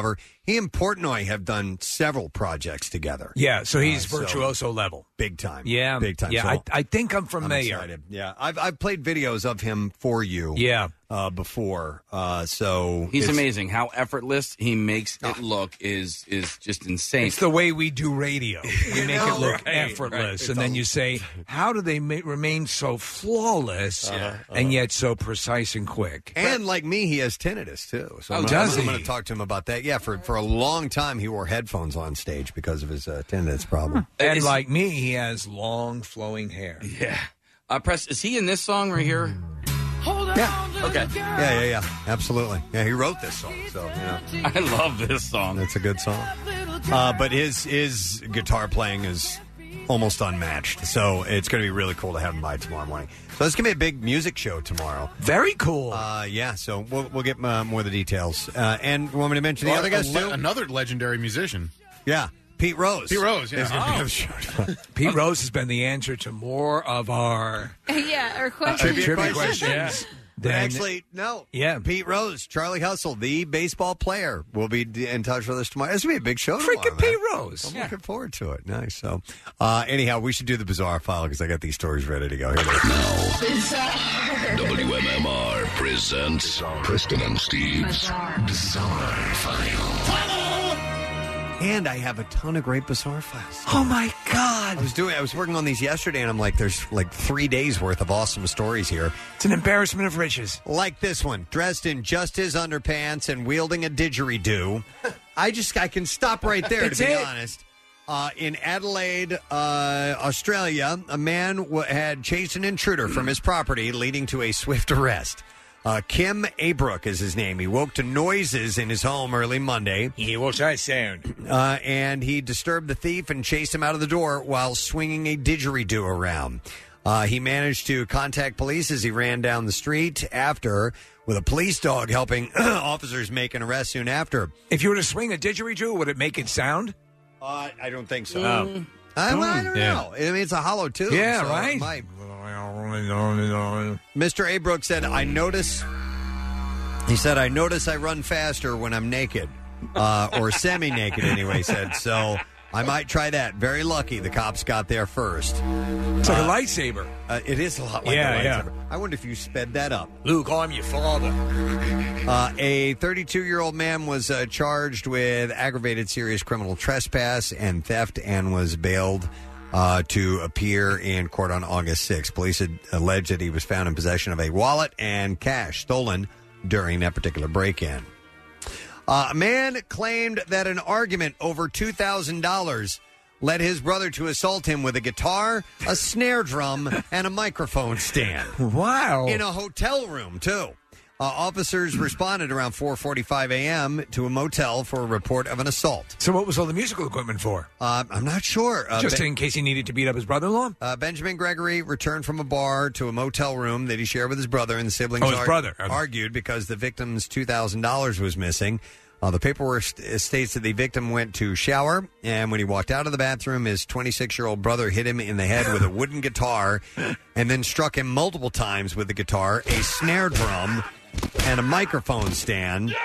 he and Portnoy have done several projects together. Yeah, so he's Uh, so virtuoso level. Big time. Yeah. Big time. Yeah, So I, I think I'm familiar. I'm excited. Yeah, I've I've played videos of him for you. Yeah. uh, before. Uh, so He's it's- amazing. How effortless he makes it look is is just insane. It's the way we do radio. We make it look Right, effortless, right. and then you say, "How do they ma- remain so flawless Uh-huh, uh-huh. and yet so precise and quick?" And like me, he has tinnitus too. So Oh, I'm, does I'm, he? going to talk to him about that. Yeah, for for a long time, he wore headphones on stage because of his uh, tinnitus problem. And like me, he has long flowing hair. Yeah. Uh, Press, is he in this song right here? Yeah. Okay. Yeah, yeah, yeah. Absolutely. Yeah, he wrote this song. So, you know. I love this song. That's a good song. Uh, but his his guitar playing is almost unmatched. So it's going to be really cool to have him by tomorrow morning. So it's going to be a big music show tomorrow. Very cool. Uh, yeah, so we'll, we'll get uh, more of the details. Uh, and you want me to mention the Well, other guys, a le- too? Another legendary musician. Yeah, Pete Rose. Pete Rose, yeah. is gonna be Oh. on the show. Pete Rose has been the answer to more of our yeah, or uh, questions. trivia questions. Yeah. But than- actually, no. Yeah. Pete Rose, Charlie Hustle, the baseball player, will be d- in touch with us tomorrow. This will be a big show Freaking tomorrow, Pete man. Rose. I'm Yeah. looking forward to it. Nice. So, uh, anyhow, we should do the bizarre file because I got these stories ready to go. Here they go. W M M R presents Preston and Steve's Bizarre File. And I have a ton of great bizarre files. Oh my God! I was doing. I was working on these yesterday, and I'm like, "There's like three days worth of awesome stories here." It's an embarrassment of riches. Like this one, dressed in just his underpants and wielding a didgeridoo. I just, I can stop right there. That's to be it. honest, uh, in Adelaide, uh, Australia, a man w- had chased an intruder from his property, leading to a swift arrest. Uh, Kim Abrook is his name. He woke to noises in his home early Monday. He was I sound. Uh, and he disturbed the thief and chased him out of the door while swinging a didgeridoo around. Uh, he managed to contact police as he ran down the street after, with a police dog helping officers make an arrest soon after. If you were to swing a didgeridoo, would it make it sound? Uh, I don't think so. Mm. I, well, I don't Yeah. know. I mean, it's a hollow tube. Yeah, so it right. might. Mister Abrook said, I notice, he said, I notice I run faster when I'm naked, uh, or semi-naked anyway, he said. So I might try that. Very lucky the cops got there first. It's like a lightsaber. Uh, it is a lot like Yeah, a yeah. lightsaber. I wonder if you sped that up. Luke, I'm your father. Uh, a thirty-two-year-old man was uh, charged with aggravated serious criminal trespass and theft and was bailed uh, to appear in court on August sixth. Police had alleged that he was found in possession of a wallet and cash stolen during that particular break-in. Uh, a man claimed that an argument over two thousand dollars led his brother to assault him with a guitar, a snare drum, and a microphone stand. Wow. In a hotel room, too. Uh, officers responded around four forty-five a.m. to a motel for a report of an assault. So what was all the musical equipment for? Uh, I'm not sure. Uh, Just Ben- in case he needed to beat up his brother-in-law? Uh, Benjamin Gregory returned from a bar to a motel room that he shared with his brother, and the siblings Oh, his brother. Okay. argued because the victim's two thousand dollars was missing. Uh, the paperwork st- states that the victim went to shower, and when he walked out of the bathroom, his twenty-six-year-old brother hit him in the head with a wooden guitar and then struck him multiple times with the guitar, a snare drum, and a microphone stand,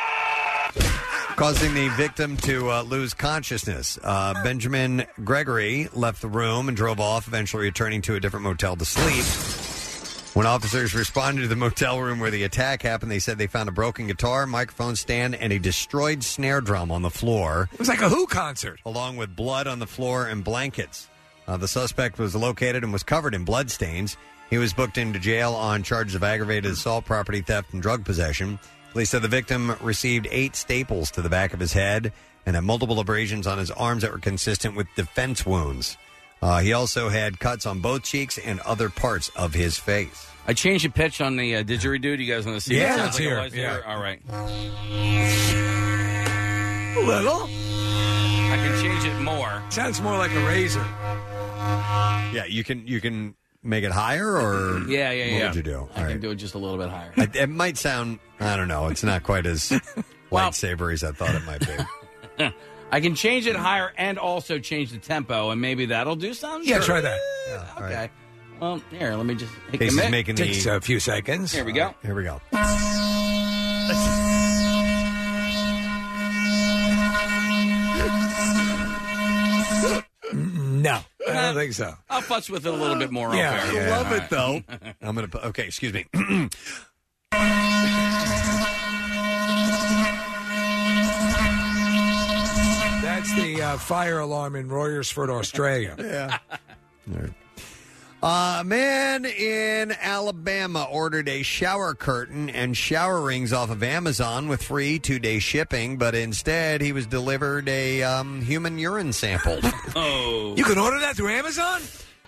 causing the victim to uh, lose consciousness. Uh, Benjamin Gregory left the room and drove off, eventually returning to a different motel to sleep. When officers responded to the motel room where the attack happened, they said they found a broken guitar, microphone stand, and a destroyed snare drum on the floor. It was like a Who concert. Along with blood on the floor and blankets. Uh, the suspect was located and was covered in bloodstains. He was booked into jail on charges of aggravated assault, property theft, and drug possession. Police said the victim received eight staples to the back of his head and had multiple abrasions on his arms that were consistent with defense wounds. Uh, he also had cuts on both cheeks and other parts of his face. I changed the pitch on the uh, didgeridoo. Do you guys want to see? Yeah, what it let's sounds hear like it. a Yeah. lightsaber? All right. A little. I can change it more. Sounds more like a razor. Yeah, you can you can make it higher, or Yeah, yeah, what yeah. would you do? I can do it just a little bit higher. It, it might sound, I don't know, it's not quite as lightsaber as I thought it might be. I can change it higher and also change the tempo, and maybe that'll do something. Yeah, Sure. try that. Okay. Well, here, let me just take Casey's a minute. making Takes the. a few seconds. Here we go. Here we go. think so. I'll fuss with it a little bit more. Yeah, off I air. love All it right. though. I'm gonna. put- Okay, excuse me. That's the uh, fire alarm in Royersford, Australia. Yeah. A man in Alabama ordered a shower curtain and shower rings off of Amazon with free two-day shipping, but instead he was delivered a um, human urine sample. Oh. You can order that through Amazon?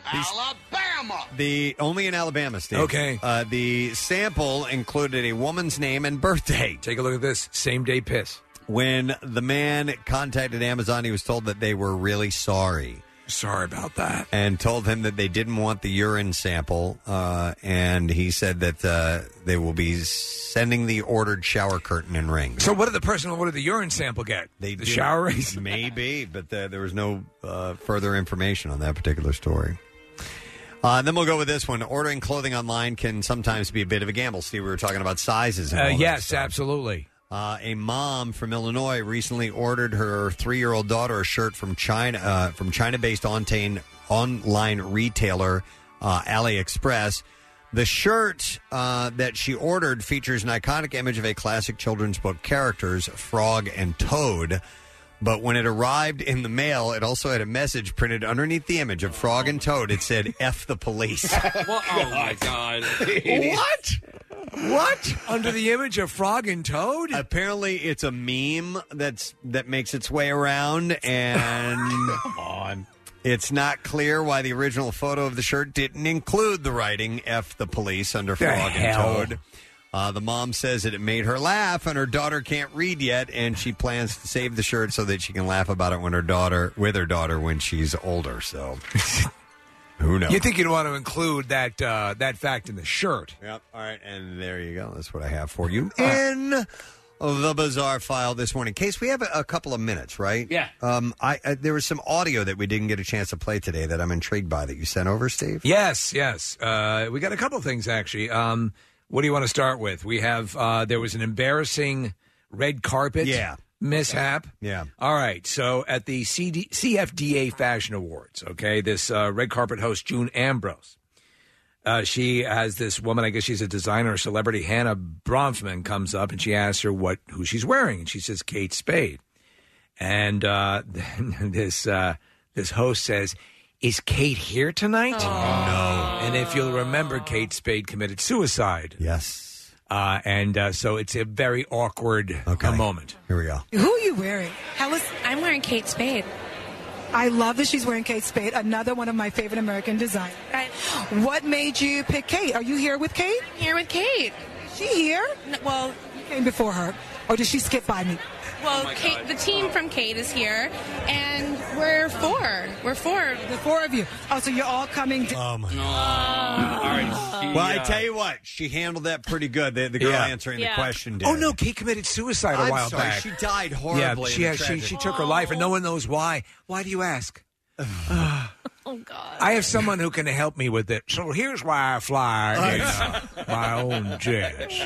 Alabama. The only in Alabama, Steve. Okay. Uh, the sample included a woman's name and birthday. Take a look at this. Same day piss. When the man contacted Amazon, he was told that they were really sorry. Sorry about that. And told him that they didn't want the urine sample. Uh, and he said that uh, they will be sending the ordered shower curtain and rings. So what did the person who ordered the urine sample get? They the did- shower rings? Maybe, but uh, there was no uh, further information on that particular story. Uh, and then we'll go with this one. Ordering clothing online can sometimes be a bit of a gamble. Steve, we were talking about sizes. And Uh, all that yes, stuff. absolutely. Uh, a mom from Illinois recently ordered her three-year-old daughter a shirt from China, uh, from China-based online online retailer uh, AliExpress. The shirt uh, that she ordered features an iconic image of a classic children's book characters, Frog and Toad. But when it arrived in the mail, it also had a message printed underneath the image of Frog and Toad. It said, F the police. Well, oh, my God. What? What? Under the image of Frog and Toad? Apparently, it's a meme that's that makes its way around, and come on, it's not clear why the original photo of the shirt didn't include the writing "F the police" under The Frog and hell? Toad. Uh, the mom says that it made her laugh, and her daughter can't read yet, and she plans to save the shirt so that she can laugh about it when her daughter, with her daughter, when she's older. So, who knows? You think you'd want to include that uh, that fact in the shirt? Yep. All right, and there you go. That's what I have for you in the bizarre file this morning. Case, we have a, a couple of minutes, right? Yeah. Um, I, I there was some audio that we didn't get a chance to play today that I'm intrigued by that you sent over, Steve. Yes, yes. Uh, we got a couple of things actually. Um, what do you want to start with? We have uh, there was an embarrassing red carpet Yeah. mishap. Yeah. All right. So at the C D- C F D A Fashion Awards, okay, this uh, red carpet host June Ambrose. Uh, she has this woman, I guess she's a designer, a celebrity, Hannah Bronfman, comes up and she asks her what who she's wearing, and she says Kate Spade. And uh, then this uh, this host says, "Is Kate here tonight?" No. And if you'll remember, Kate Spade committed suicide. Yes. Uh, and uh, so it's a very awkward uh, moment. Here we go. Who are you wearing? How was I'm wearing Kate Spade. I love that she's wearing Kate Spade, another one of my favorite American designers. Right. What made you pick Kate? Are you here with Kate? I'm here with Kate. Is she here? N- well, You came before her. Or did she skip by me? well, Kate, the team from Kate is here, and we're four. We're four. The four of you. Oh, so you're all coming to... Oh, my All right. She, Well, I uh, tell you what, she handled that pretty good. The, the girl Yeah. answering Yeah. the question did. Oh no, Kate committed suicide a I'm while sorry, back. she died horribly. Yeah, in she the has, she tragedy. she took her life, and no one knows why. Why do you ask? Oh God. I have someone who can help me with it. So here's why I fly in uh, my own jets.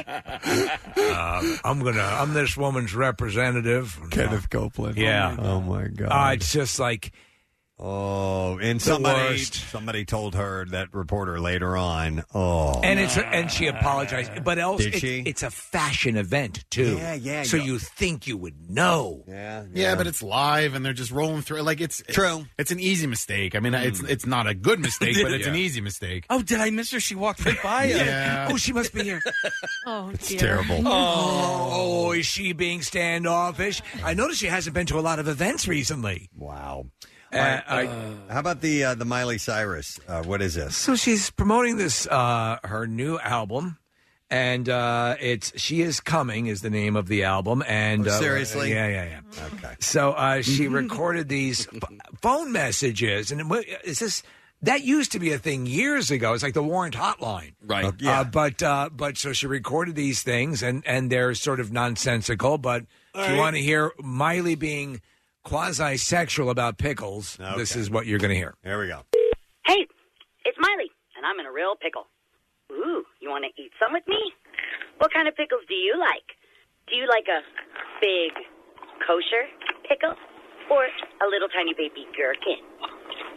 Uh, I'm gonna. I'm this woman's representative, Kenneth Copeland. Yeah. Oh, my God. Uh, it's just like Oh, and The somebody worst. somebody told her, that reporter later on, oh. And it's and she apologized, but also Did it's, she? it's a fashion event too. Yeah, yeah, So yeah. you think you would know? Yeah, Yeah, but it's live and they're just rolling through. Like it's True. It's an easy mistake. I mean, it's it's not a good mistake, but it's an Yeah. easy mistake. Oh, did I miss her? She walked right by us. Yeah. Oh, she must be here. Oh, It's dear. terrible. Oh, is she being standoffish? I noticed she hasn't been to a lot of events recently. Wow. Uh, All right, I- how about the uh, the Miley Cyrus? Uh, what is this? So she's promoting this uh, her new album, and uh, it's "She Is Coming" is the name of the album. And Oh, uh, seriously? yeah, yeah, yeah. Okay. So uh, she recorded these p- phone messages, and what- is this? That used to be a thing years ago. It's like the Warrant Hotline, Right. Yeah. Uh, but uh, but so she recorded these things, and and they're sort of nonsensical. But if you want to hear Miley being quasi-sexual about pickles, this Okay. is what you're going to hear. There we go. Hey, it's Miley, and I'm in a real pickle. Ooh, you want to eat some with me? What kind of pickles do you like? Do you like a big kosher pickle or a little tiny baby gherkin?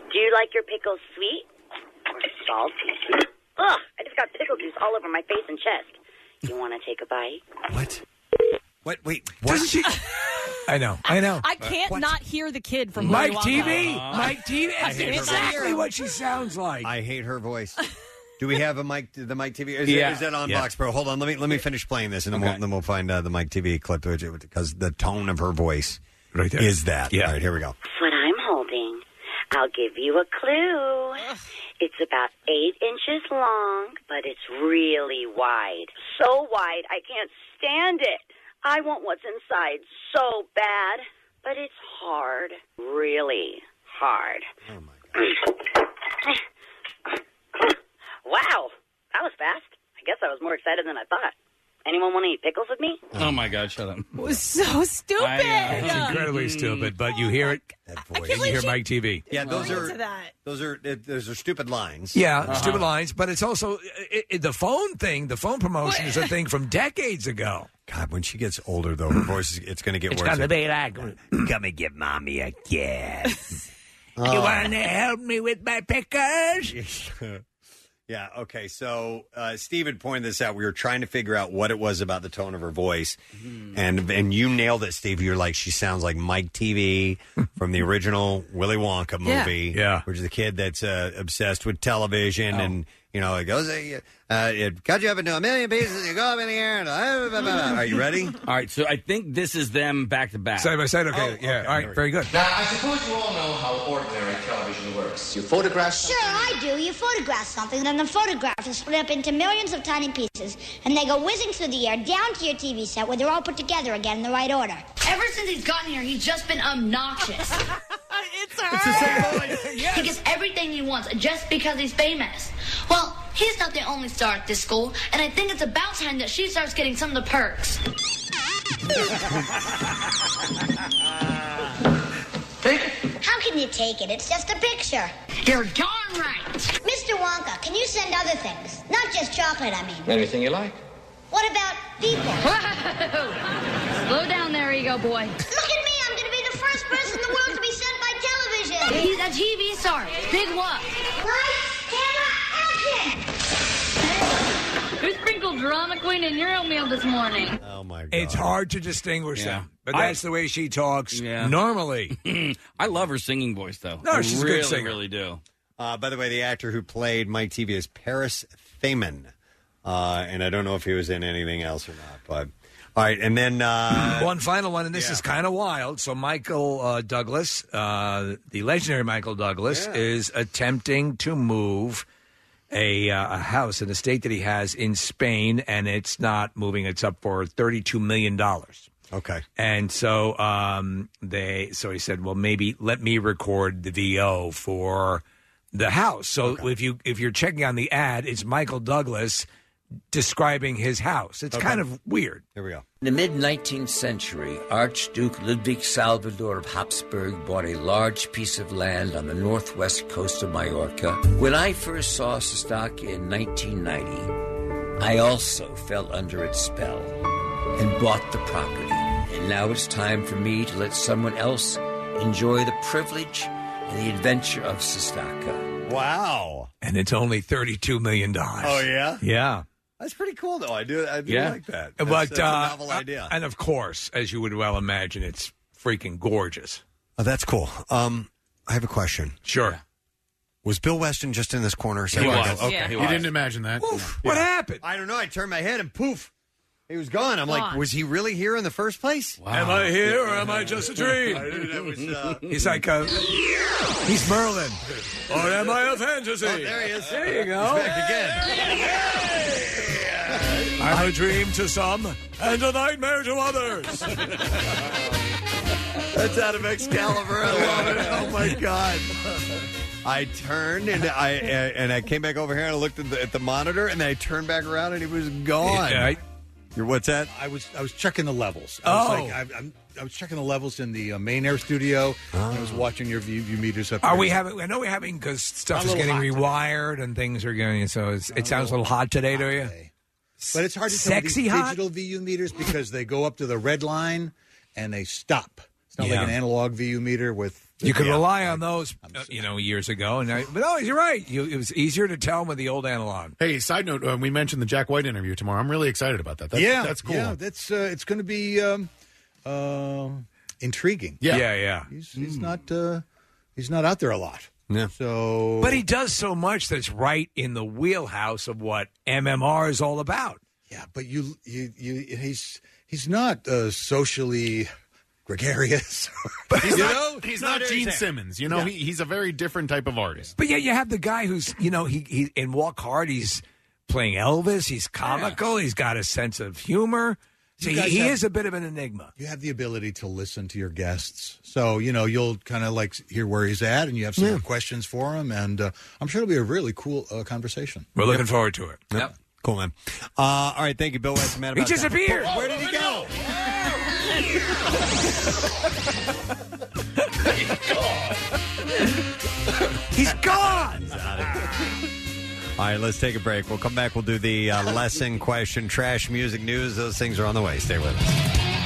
Do you like your pickles sweet or salty? Ugh, I just got pickle juice all over my face and chest. You want to take a bite? What? What? Wait. What? She... I know. I know. I can't What? not hear the kid from Mike Willy T Wonka. V. Mike T V. I That's hate her exactly what she sounds like. I hate her voice. Do we have a Mike? The Mike T V? Is, Yeah. it, is that on Yeah. Box Pro? Hold on. Let me let me finish playing this, and then Okay. we'll then we'll find uh, the Mike T V clip because the tone of her voice right there is that. Yeah. All right, here we go. That's what I'm holding. I'll give you a clue. It's about eight inches long, but it's really wide. So wide, I can't stand it. I want what's inside so bad, but it's hard. Really hard. Oh, my God. Wow, that was fast. I guess I was more excited than I thought. Anyone want to eat pickles with me? Oh, my God, shut up. It was so stupid. I It's incredibly stupid, but you hear it. That I voice. can't You hear believe she Mike T V. Yeah, those went are to that. those are uh, those are stupid lines. Yeah, Uh-huh. stupid lines, but it's also it, it, the phone thing. The phone promotion is a thing from decades ago. God, when she gets older, though, her voice is it's going to get It's worse. gonna be like, come and give mommy a kiss. Oh. You want to help me with my pickers? Yeah, okay. So uh, Steve had pointed this out. We were trying to figure out what it was about the tone of her voice. And and you nailed it, Steve. You're like, she sounds like Mike T V from the original Willy Wonka Yeah. movie. Yeah. Which is the kid that's uh, obsessed with television. Oh. And, you know, it goes, uh, it cut you up into a million pieces. You go up in the air. And, uh, blah, blah, blah. Are you ready? All right, so I think this is them back to back. Side by side. Okay. Oh, yeah. okay, All here right. we Very good. Now, I suppose you all know how ordinary television works. You photograph Sure, I do. You photograph something, then the photograph is split up into millions of tiny pieces, and they go whizzing through the air down to your T V set where they're all put together again in the right order. Ever since he's gotten here, he's just been obnoxious. It's her. He gets everything he wants just because he's famous. Well, he's not the only star at this school, and I think it's about time that she starts getting some of the perks. How can you take it? It's just a picture. You're darn right. Mister Wonka, can you send other things? Not just chocolate, I mean. anything you like. What about people? Slow down there, ego boy. Look at me, I'm going to be the first person in the world to be sent by television. He's a T V star. Big what? Lights, camera, action! Who sprinkled drama queen in your oatmeal this morning? Oh, my God. It's hard to distinguish Yeah. them, but I- that's the way she talks Yeah. normally. I love her singing voice, though. No, I she's a good really, singer. really do. Uh, by the way, the actor who played Mike T V is Paris Thaman. Uh, and I don't know if he was in anything else or not. But all right, and then uh, One final one, and this yeah. is kind of wild. So Michael uh, Douglas, uh, the legendary Michael Douglas, Yeah. is attempting to move a, uh, a house, an estate that he has in Spain, and it's not moving. It's up for thirty-two million dollars. Okay. And so um, they, so he said, well, maybe let me record the V O for the house. So if you if you're checking on the ad, it's Michael Douglas describing his house. It's Okay. kind of weird. Here we go. In the mid-nineteenth century, Archduke Ludwig Salvador of Habsburg bought a large piece of land on the northwest coast of Mallorca. When I first saw Sestaka in nineteen ninety, I also fell under its spell and bought the property. And now it's time for me to let someone else enjoy the privilege and the adventure of Sestaka. Wow. And it's only thirty-two million dollars. Oh, yeah? Yeah. That's pretty cool, though. I do, I do Yeah. like that. That's, but that's uh, a novel idea. And of course, as you would well imagine, it's freaking gorgeous. Oh, that's cool. Um, I have a question. Sure. Was Bill Weston just in this corner? a He second was. ago? Okay. Yeah. You didn't imagine that. Poof. What happened? I don't know. I turned my head and poof. He was gone. I'm like, Gone. was he really here in the first place? Am I here or am I just a dream? that was, uh, He's like, uh, he's Merlin. Or am I a fantasy? Oh, there he is. There you go. He's back again. I'm a dream to some and a nightmare to others. That's out of Excalibur. I love it. Oh my god! I turned and I and I came back over here and I looked at the, at the monitor and then I turned back around and he was gone. Yeah, I- You're what's that? I was I was checking the levels. I was Oh. like, I, I'm, I was checking the levels in the uh, main air studio. I was watching your view, view meters up. Are there. we having? I know we're having because stuff A is little getting hot rewired and things are going. So it's, it sounds a little hot today to you. But it's hard to tell Sexy these hot? digital V U meters because they go up to the red line and they stop. It's not Yeah. like an analog V U meter with You could Yeah. rely on those, uh, you know, years ago. And I, but no, you're right. You, it was easier to tell with the old analog. Hey, side note, uh, we mentioned the Jack White interview tomorrow. I'm really excited about that. That's, yeah, that's cool. Yeah, that's uh, it's going to be um, uh, intriguing. Yeah. yeah, yeah. He's, he's not uh, he's not out there a lot. Yeah. So, But he does so much that's right in the wheelhouse of what M M R is all about. yeah, but you you you he's he's not uh, socially gregarious. But he's You not, know? he's Not not very Gene sad. Simmons. You know, Yeah. he, he's a very different type of artist. But yet you have the guy who's, you know, he, he in Walk Hard, he's playing Elvis. He's comical. He's got a sense of humor. So You he, guys he have- is a bit of an enigma. You have the ability to listen to your guests, so you know you'll kind of like hear where he's at, and you have some Yeah. questions for him, and uh, I'm sure it'll be a really cool uh, conversation. We're looking forward to it. Yep. Cool, man. Uh, all right, thank you, Bill West. Man, He about that. disappeared. Where did he go? He's gone. All right, let's take a break. We'll come back. We'll do the uh, lesson question, trash music news. Those things are on the way. Stay with us.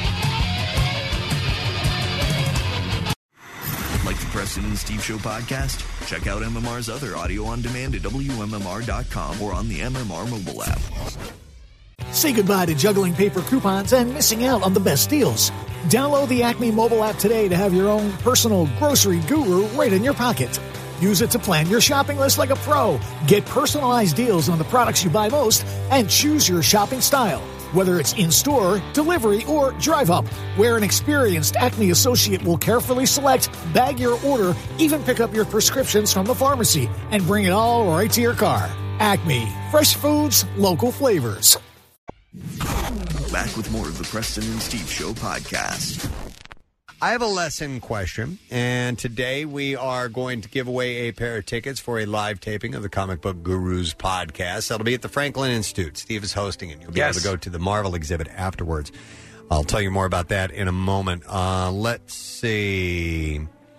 Like the Preston and Steve Show podcast? Check out M M R's other audio on demand at W M M R dot com or on the M M R mobile app. Say goodbye to juggling paper coupons and missing out on the best deals. Download the Acme mobile app today to have your own personal grocery guru right in your pocket. Use it to plan your shopping list like a pro. Get personalized deals on the products you buy most and choose your shopping style. Whether it's in-store, delivery, or drive-up, where an experienced Acme associate will carefully select, bag your order, even pick up your prescriptions from the pharmacy, and bring it all right to your car. Acme. Fresh foods, local flavors. Back with more of the Preston and Steve Show podcast. I have a lesson question, and today we are going to give away a pair of tickets for a live taping of the Comic Book Gurus podcast. That'll be at the Franklin Institute. Steve is hosting it. You'll be Yes. able to go to the Marvel exhibit afterwards. I'll tell you more about that in a moment. Uh, let's see.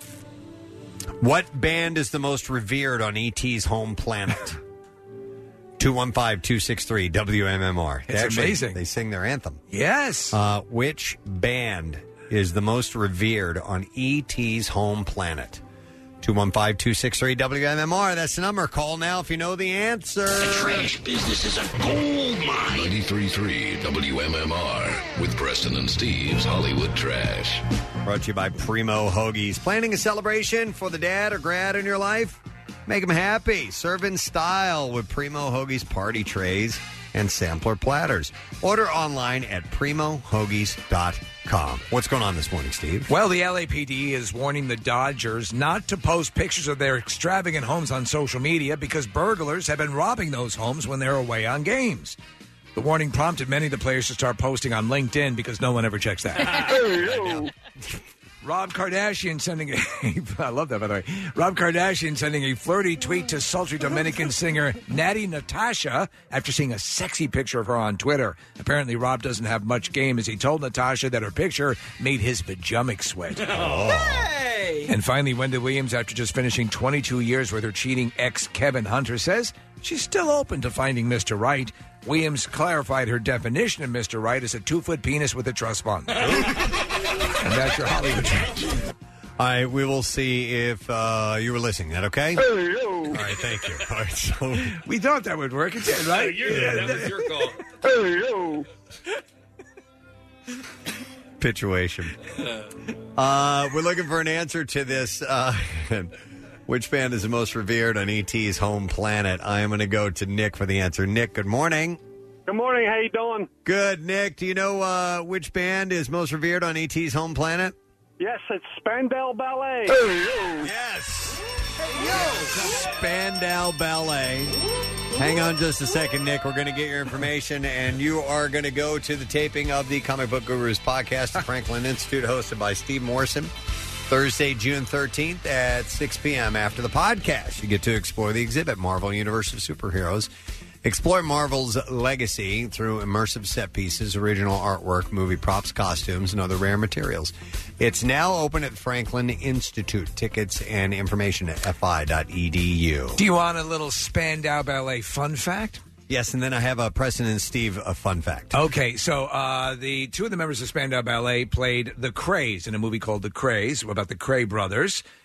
What band is the most revered on E T's home planet? two one five, two six three, W M M R. They It's actually- amazing. They sing their anthem. Yes. Uh, which band is the most revered on E T's home planet? two one five, two six three, W M M R. That's the number. Call now if you know the answer. The trash business is a gold mine. ninety-three point three W M M R with Preston and Steve's Hollywood Trash. Brought to you by Primo Hoagies. Planning a celebration for the dad or grad in your life? Make them happy. Serve in style with Primo Hoagies party trays and sampler platters. Order online at primo hoagies dot com. What's going on this morning, Steve? Well, the L A P D is warning the Dodgers not to post pictures of their extravagant homes on social media because burglars have been robbing those homes when they're away on games. The warning prompted many of the players to start posting on LinkedIn because no one ever checks that. Rob Kardashian sending a I love that, by the way. Rob Kardashian sending a flirty tweet to sultry Dominican singer Natty Natasha after seeing a sexy picture of her on Twitter. Apparently, Rob doesn't have much game as he told Natasha that her picture made his vajummic sweat. Hey! And finally, Wendy Williams, after just finishing twenty-two years with her cheating ex Kevin Hunter, says she's still open to finding Mister Right. Williams clarified her definition of Mister Right as a two-foot penis with a trust fund. And that's your Hollywood Trash. All right, we will see if uh, you were listening. Is that okay? Hey-yo. All right, thank you. All right, so we thought that would work. It did, right? Yeah, that was your call. Hey-yo. Situation. Uh, we're looking for an answer to this. Uh, which band is the most revered on E T's home planet? I am going to go to Nick for the answer. Nick, good morning. Good morning. How you doing? Good, Nick. Do you know uh, which band is most revered on E T's home planet? Yes, it's Spandau Ballet. Yes. Spandau Ballet. Hang on just a second, Nick. We're going to get your information, and you are going to go to the taping of the Comic Book Gurus podcast at Franklin Institute, hosted by Steve Morrison, Thursday, June thirteenth at six p.m. After the podcast, you get to explore the exhibit, Marvel Universe of Superheroes. Explore Marvel's legacy through immersive set pieces, original artwork, movie props, costumes, and other rare materials. It's now open at Franklin Institute. Tickets and information at f i dot e d u. Do you want a little Spandau Ballet fun fact? Yes, and then I have a Preston and Steve a fun fact. Okay, so uh, the two of the members of Spandau Ballet played the Krays in a movie called The Krays about the Kray brothers.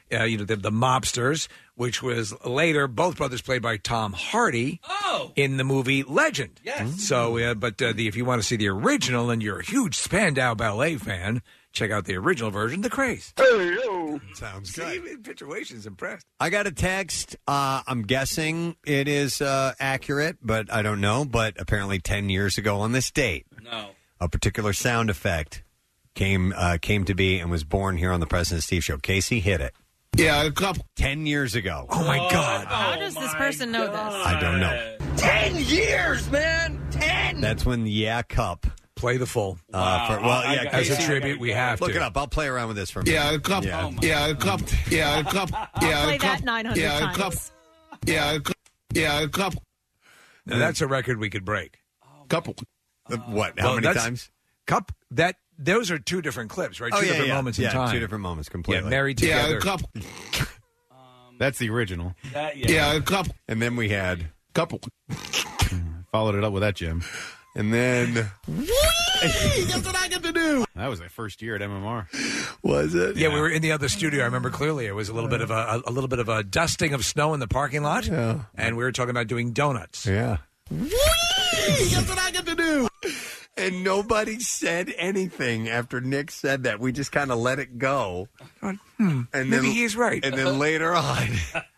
uh, you know, the, the mobsters, which was later both brothers played by Tom Hardy oh. in the movie Legend. Yes. So, uh, but uh, the, if you want to see the original and you're a huge Spandau Ballet fan, check out the original version, The Craze. Hey, yo. Sounds good. See, Situation's impressed. I got a text. Uh, I'm guessing it is uh, accurate, but I don't know. But apparently ten years ago on this date, No. a particular sound effect came uh, came to be and was born here on the President Steve Show. Casey, hit it. Yeah, a couple. Ten years ago. Oh, my God. How does this person know this? I don't know. Ten years, man. Ten. That's when the Yeah Cup. Play the full. Uh, wow. for, well, yeah, as a Casey, tribute, we have look to. it up. I'll play around with this for a minute. Yeah, a cup. Yeah, Oh, my yeah, a cup. Yeah, a cup. I'll play that nine hundred yeah, times. a cup. Yeah, a cup. Yeah, a cup. Now, that's a record we could break. Couple. Uh, what? How Well, many that's- times? Cup. That those are two different clips, right? Oh, two yeah, different yeah. moments Yeah, in time. two different moments completely. Yeah, married Yeah, together. a couple. That's the original. That, yeah. a couple. And then we had couple. Followed it up with that, Jim. And then that's what I get to do. That was my first year at M M R. Was it? Yeah, we were in the other studio. I remember clearly. It was a little bit of a, a, a little bit of a dusting of snow in the parking lot, yeah. and we were talking about doing donuts. Yeah. That's what I get to do. And nobody said anything after Nick said that. We just kind of let it go. Hmm, and maybe then, he's right. And then later on,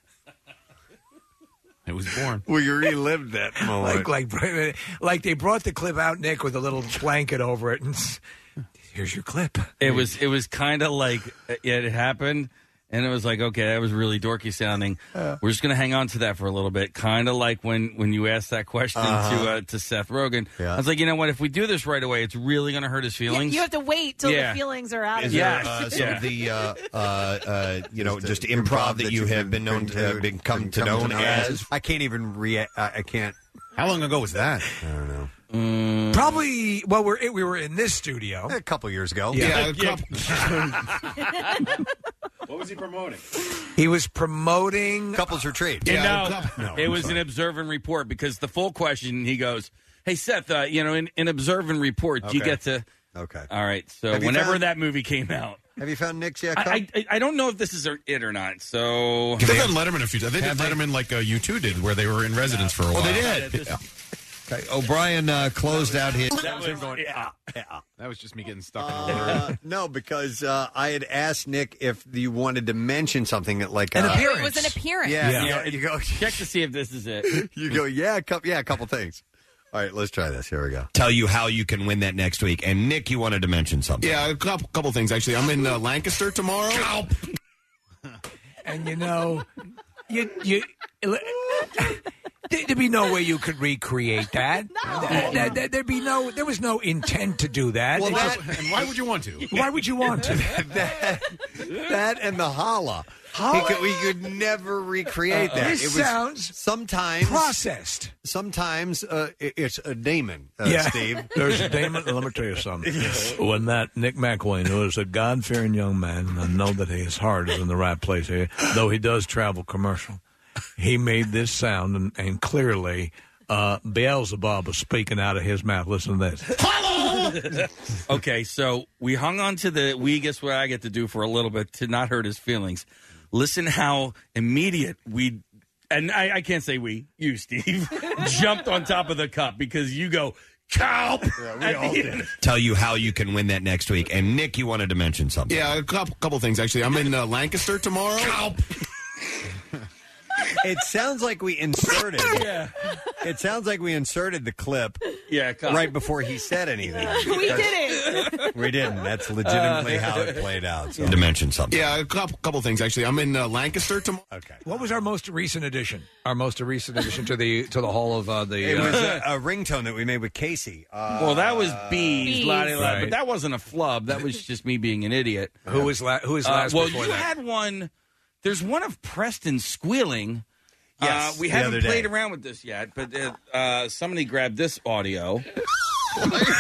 it was born. We relived that moment. like, like, like they brought the clip out, Nick, with a little blanket over it, and s- here's your clip. It was it was kind of like it happened, and it was like, okay, that was really dorky sounding. Uh. We're just going to hang on to that for a little bit. Kind of like when, when you asked that question Uh-huh. to uh, to Seth Rogen. Yeah. I was like, you know what? If we do this right away, it's really going to hurt his Yeah, feelings. you have to wait till Yeah. the feelings are out of Is you. there uh, some of the, uh, uh, uh, you know, just improv that you have been known to become to known as? I can't even re. I I can't. How long ago was that? I don't know. Mm. Probably. Well, we're we were in this studio A couple years ago. Yeah. Yeah, a couple. What was he promoting? He was promoting Couples Retreat. You Yeah, know, no, it I'm was sorry. an observe and report because the full question, he goes, hey, Seth, uh, you know, in, in observe and report, do you Okay. get to. Okay. All right. So Have you whenever found- that movie came out. Have you found Nick's Yeah Cup? I, I, I don't know if this is it or not. So. They've done Letterman a few times. They did Letterman like uh, you two did, where they were in residence for a while. Oh, they did? Yeah. Okay. O'Brien uh, closed out his. That was, yeah. That was just me getting stuck in a word. Uh, no, because uh, I had asked Nick if you wanted to mention something that, like An uh, appearance. It was an appearance. Yeah, Yeah. You, go, you go. Check to see if this is it. You go. Yeah, a couple, yeah, a couple things. All right, let's try this. Here we go. Tell you how you can win that next week. And Nick, you wanted to mention something. Yeah, a couple, couple things actually. I'm in uh, Lancaster tomorrow. and you know, you you. There'd be no way you could recreate that. No. There, there, there'd be no. There was no intent to do that. Well, It that, just- and why would you want to? why would you want to? that, that and the holla. He could, we could never recreate that. This it was sounds sometimes processed. Sometimes uh, it- it's a Damon, uh, Yeah. Steve. There's a Damon. Let me tell you something. When that Nick McElwain, who is a God-fearing young man, and I know that his heart is in the right place here, though he does travel commercial, he made this sound, and, and clearly uh, Beelzebub was speaking out of his mouth. Listen to this. Okay, so we hung on to the we guess what I get to do for a little bit to not hurt his feelings. Listen how immediate we, and I, I can't say we, you, Steve, jumped on top of the cup because you go, Cow! Yeah, we all did. Tell you how you can win that next week. And Nick, you wanted to mention something. Yeah, a couple, couple things actually. I'm in uh, Lancaster tomorrow. It sounds like we inserted. Yeah. It sounds like we inserted the clip Yeah, come. right before he said anything. We didn't. We didn't. That's legitimately how it played out. So. To mention something. Yeah, a couple, couple things actually. I'm in uh, Lancaster tomorrow. Okay. What was our most recent addition? Our most recent addition to the to the hall of uh, the. It uh, was a, a ringtone that we made with Casey. Uh, Well, that was bees, Bees. la, la, la, Right. but that wasn't a flub. That was just me being an idiot. who was la- who was Uh, last well, before you that? had one. There's one of Preston squealing. Yes, uh, we the haven't other played day. around with this yet, but uh, uh, somebody grabbed this audio.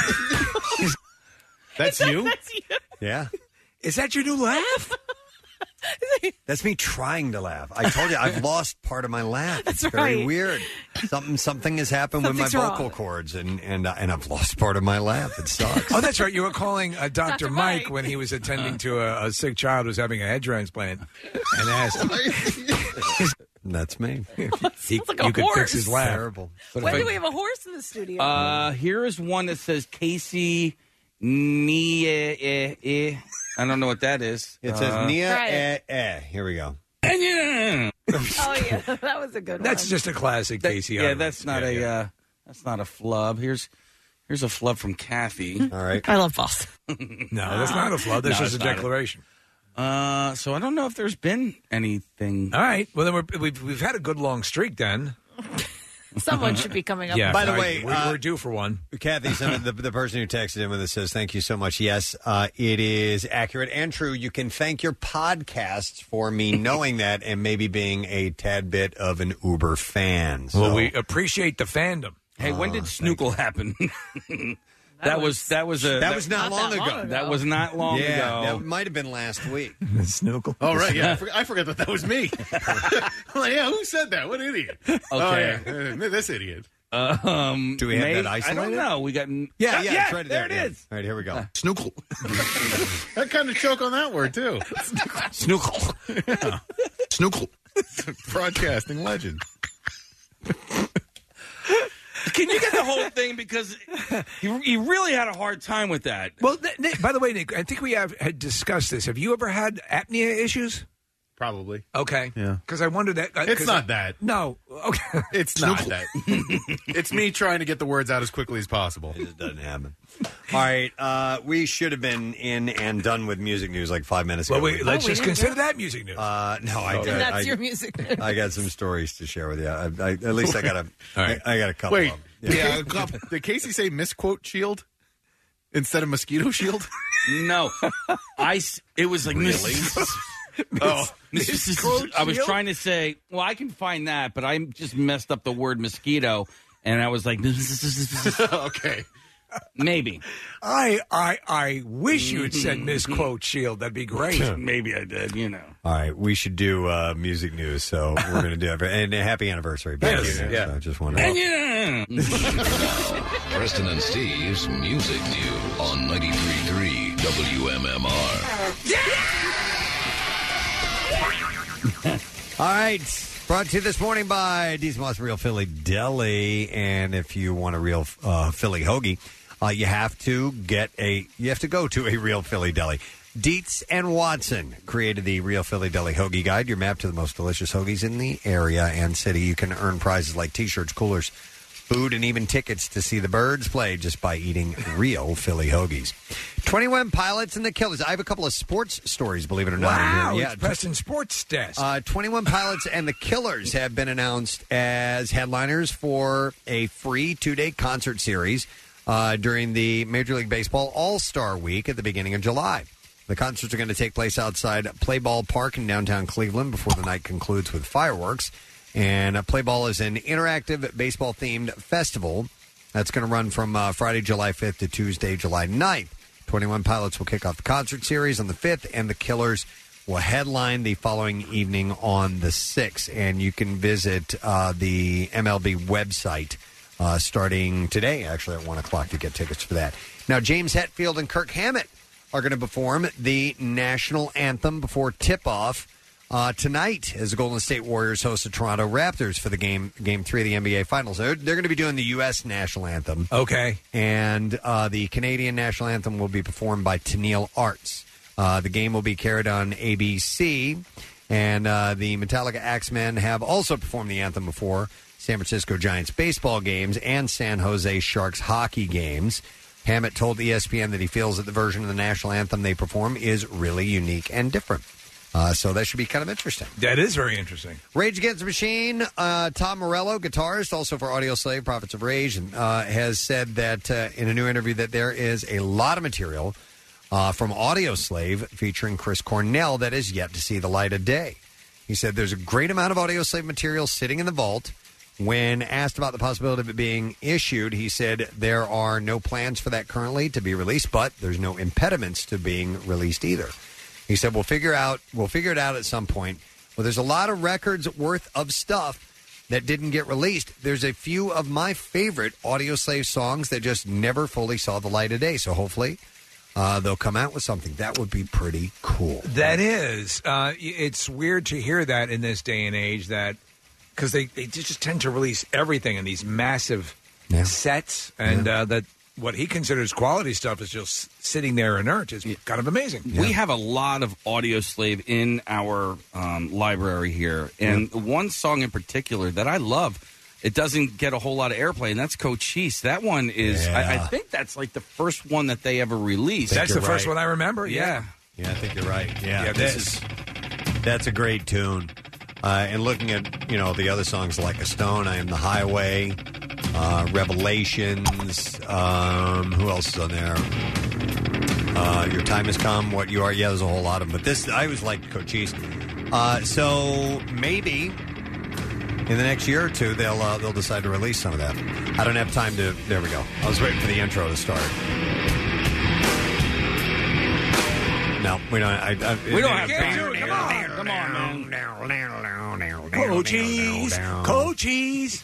That's you. That's you. Yeah. Is that your new laugh? That's me trying to laugh. I told you I've lost part of my laugh. That's it's very right. weird. Something something has happened with my Something's vocal wrong. cords, and and uh, and I've lost part of my laugh. It sucks. Oh, that's right. You were calling uh, Doctor Mike when he was attending to a, a sick child who was having a head transplant, and asked, "That's me." He, like a you could horse. fix his laugh. Terrible. But When if I- do we have a horse in the studio? Uh, here is one that says Casey Nia. Eh, eh. I don't know what that is. It says Uh, Nia Try eh, it. eh. Here we go. oh yeah, that was a good That's one. just a classic Casey. Yeah, Utterance. that's not Yeah, a yeah. uh, that's not a flub. Here's here's a flub from Kathy. All right. I love Boston. No, that's not a flood. That's No, just a it's not a- declaration. Uh, so I don't know if there's been anything. All right. Well, then we're, we've we've had a good long streak then. Someone should be coming up. Yeah. By the I- way, we're, uh, we're due for one. Kathy, some, the, the person who texted in with it says, thank you so much. Yes, uh, it is accurate and true. You can thank your podcasts for me knowing that and maybe being a tad bit of an Uber fan. So, Well, we appreciate the fandom. Hey, when did Snookle happen? that was that was a that was not, long, that ago. long ago. That was not long yeah, ago. that might have been last week. Snookle. Oh, right. Yeah. I, forgot, I forgot that that was me. I'm like, yeah, who said that? What idiot? Okay. Oh, yeah. Uh, This idiot. Um, Do we have May- that I don't isolated? know. We got Yeah, Uh, yeah, yeah. it's right there there. it is. All right, here we go. Snookle. I kind of choke on that word, too. Snookle. Yeah. Snookle. Broadcasting legend. Can you get the whole thing because you, you really had a hard time with that. Well, th- Nick, by the way, Nick, I think we have had discussed this. Have you ever had apnea issues? Probably. Okay. Yeah. Because I wondered that. Uh, It's 'cause not I- that. No. Okay. It's not that. It's me trying to get the words out as quickly as possible. It just doesn't happen. All right, uh, we should have been in and done with music news like five minutes ago. Well, wait, let's we just didn't consider do it? that music news. Uh, no, I And did. that's I, your music. I got some stories to share with you. I, I, at least I got a. right. I, I got a couple. Wait. Of them. Yeah. a couple. Did Casey say misquote shield instead of mosquito shield? No, I. s- It was like Really? oh, Misquote I was shield? trying to say. Well, I can find that, but I just messed up the word mosquito, and I was like, Okay. maybe, I, I, I wish you had said misquote shield. That'd be great. maybe I did. You know. All right, we should do uh, music news. So we're going to do it. And a happy anniversary. Thank Yes, you. yeah. So I just wanted And to. yeah. Preston and Steve's Music News on ninety-three point three W M M R. All right. Brought to you this morning by Dees Moss Real Philly Deli. And if you want a real uh, Philly hoagie, uh, you have to get a. You have to go to a real Philly Deli. Dietz and Watson created the Real Philly Deli Hoagie Guide, your map to the most delicious hoagies in the area and city. You can earn prizes like T-shirts, coolers, food, and even tickets to see the Birds play just by eating real Philly hoagies. twenty-one Pilots and the Killers. I have a couple of sports stories, believe it or not. in Wow, here. it's Preston Sports Desk. Uh, twenty-one Pilots and the Killers have been announced as headliners for a free two-day concert series uh, during the Major League Baseball All-Star Week at the beginning of July. The concerts are going to take place outside Play Ball Park in downtown Cleveland before the night concludes with fireworks. And uh, Play Ball is an interactive baseball-themed festival that's going to run from uh, Friday, July fifth to Tuesday, July ninth. twenty-one Pilots will kick off the concert series on the fifth, and the Killers will headline the following evening on the sixth. And you can visit uh, the M L B website uh, starting today, actually, at one o'clock to get tickets for that. Now, James Hetfield and Kirk Hammett are going to perform the national anthem before tip-off uh, tonight as the Golden State Warriors host the Toronto Raptors for the game game three of the N B A Finals. They're, they're going to be doing the U S national anthem. Okay. And uh, the Canadian national anthem will be performed by Tennille Arts. Uh, the game will be carried on A B C, and uh, the Metallica Axemen have also performed the anthem before San Francisco Giants baseball games and San Jose Sharks hockey games. Hammett told E S P N that he feels that the version of the national anthem they perform is really unique and different. Uh, so that should be kind of interesting. That is very interesting. Rage Against the Machine, uh, Tom Morello, guitarist, also for Audio Slave, Prophets of Rage, uh, has said that uh, in a new interview that there is a lot of material uh, from Audio Slave featuring Chris Cornell that is yet to see the light of day. He said there's a great amount of Audio Slave material sitting in the vault. When asked about the possibility of it being issued, he said there are no plans for that currently to be released, but there's no impediments to being released either. He said, we'll figure out, we'll figure it out at some point. Well, there's a lot of records worth of stuff that didn't get released. There's a few of my favorite Audio Slave songs that just never fully saw the light of day. So hopefully uh, they'll come out with something. That would be pretty cool. That is. Uh, it's weird to hear that in this day and age, that because they, they just tend to release everything in these massive yeah. sets, and Yeah. uh, that what he considers quality stuff is just sitting there inert. Is kind of amazing. We have a lot of Audio Slave in our um, library here, and one song in particular that I love, it doesn't get a whole lot of airplay, and that's Cochise. That one is, I, I Yeah. think that's like the first one that they ever released. That's the first one I remember. Yeah. Yeah, I think you're right. Yeah, Yeah, this this. is that's a great tune. Uh, and looking at, you know, the other songs like A Stone, I Am the Highway, uh, Revelations, um, who else is on there? Uh, Your Time Has Come, What You Are. Yeah, there's a whole lot of them. But this, I always liked Cochise. Uh, so maybe in the next year or two, they'll uh, they'll decide to release some of that. I don't have time to. There we go. I was waiting for the intro to start. No, we don't. I, I, We don't have it- time. Come on, come on, man. Cochise, Cochise.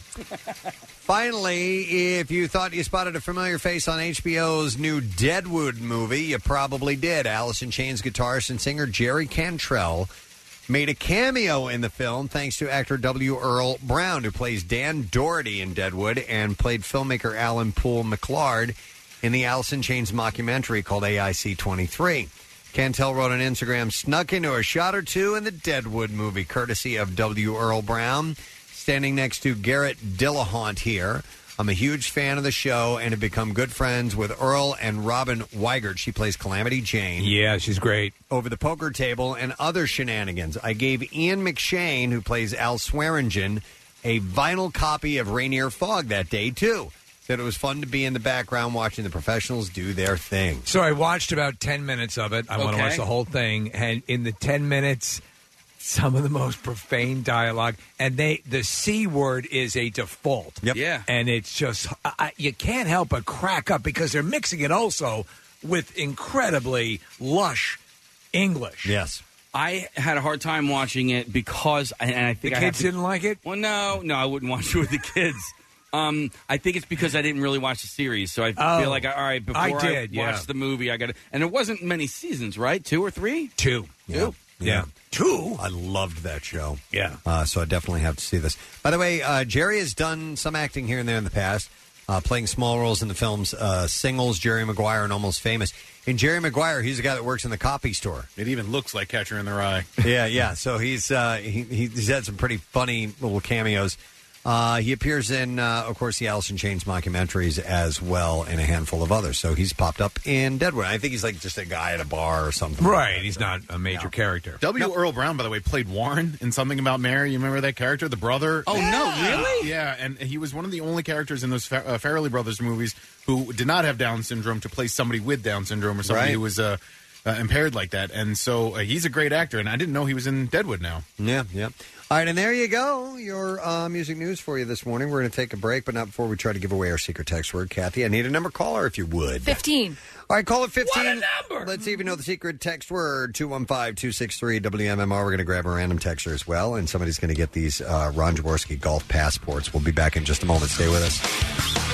Finally, if you thought you spotted a familiar face on H B O's new Deadwood movie, you probably did. Alice in Chains guitarist and singer Jerry Cantrell made a cameo in the film thanks to actor W. Earl Brown, who plays Dan Doherty in Deadwood and played filmmaker Alan Poole McLard in the Alice in Chains mockumentary called A I C twenty-three. Cantrell wrote on Instagram, snuck into a shot or two in the Deadwood movie, courtesy of W. Earl Brown. Standing next to Garrett Dillahunt here. I'm a huge fan of the show and have become good friends with Earl and Robin Weigert. She plays Calamity Jane. Yeah, she's great. Over the poker table and other shenanigans. I gave Ian McShane, who plays Al Swearingen, a vinyl copy of Rainier Fog that day, too. Said it was fun to be in the background watching the professionals do their thing. So I watched about ten minutes of it. I want to Okay. watch the whole thing. And in the ten minutes, some of the most profane dialogue. And they the C word is a default. Yep. Yeah. And it's just, I, I- you can't help but crack up because they're mixing it also with incredibly lush English. Yes. I had a hard time watching it because, and I think The I have kids to- didn't like it? Well, no, no, I wouldn't watch it with the kids. Um, I think it's because I didn't really watch the series, so I Oh, feel like all right before I I, did, yeah. watch the movie, I got to. And it wasn't many seasons, right? Two or three? Two. Yeah. Yeah. Two? I loved that show. Yeah. Uh, so I definitely have to see this. By the way, uh, Jerry has done some acting here and there in the past, uh, playing small roles in the films uh, Singles, Jerry Maguire, and Almost Famous. In Jerry Maguire, he's the guy that works in the copy store. It even looks like Catcher in the Rye. yeah, yeah. So he's uh, he, he's had some pretty funny little cameos. Uh, he appears in, uh, of course, the Alice in Chains mockumentaries as well, and a handful of others. So he's popped up in Deadwood. I think he's like just a guy at a bar or something. Right. He's not a major character. W. Earl Brown, by the way, played Warren in Something About Mary. You remember that character, the brother? Oh, no, really? Yeah, and he was one of the only characters in those Fa- uh, Farrelly Brothers movies who did not have Down syndrome to play somebody with Down syndrome or somebody Right. who was uh, uh, impaired like that. And so uh, he's a great actor, and I didn't know he was in Deadwood now. Yeah, yeah. All right, and there you go. Your uh, music news for you this morning. We're going to take a break, but not before we try to give away our secret text word. Kathy, I need a number caller if you would. fifteen. All right, call it fifteen. What a number! Let's see if you know the secret text word. two one five, two six three, W M M R. We're going to grab a random texter as well, and somebody's going to get these uh, Ron Jaworski golf passports. We'll be back in just a moment. Stay with us.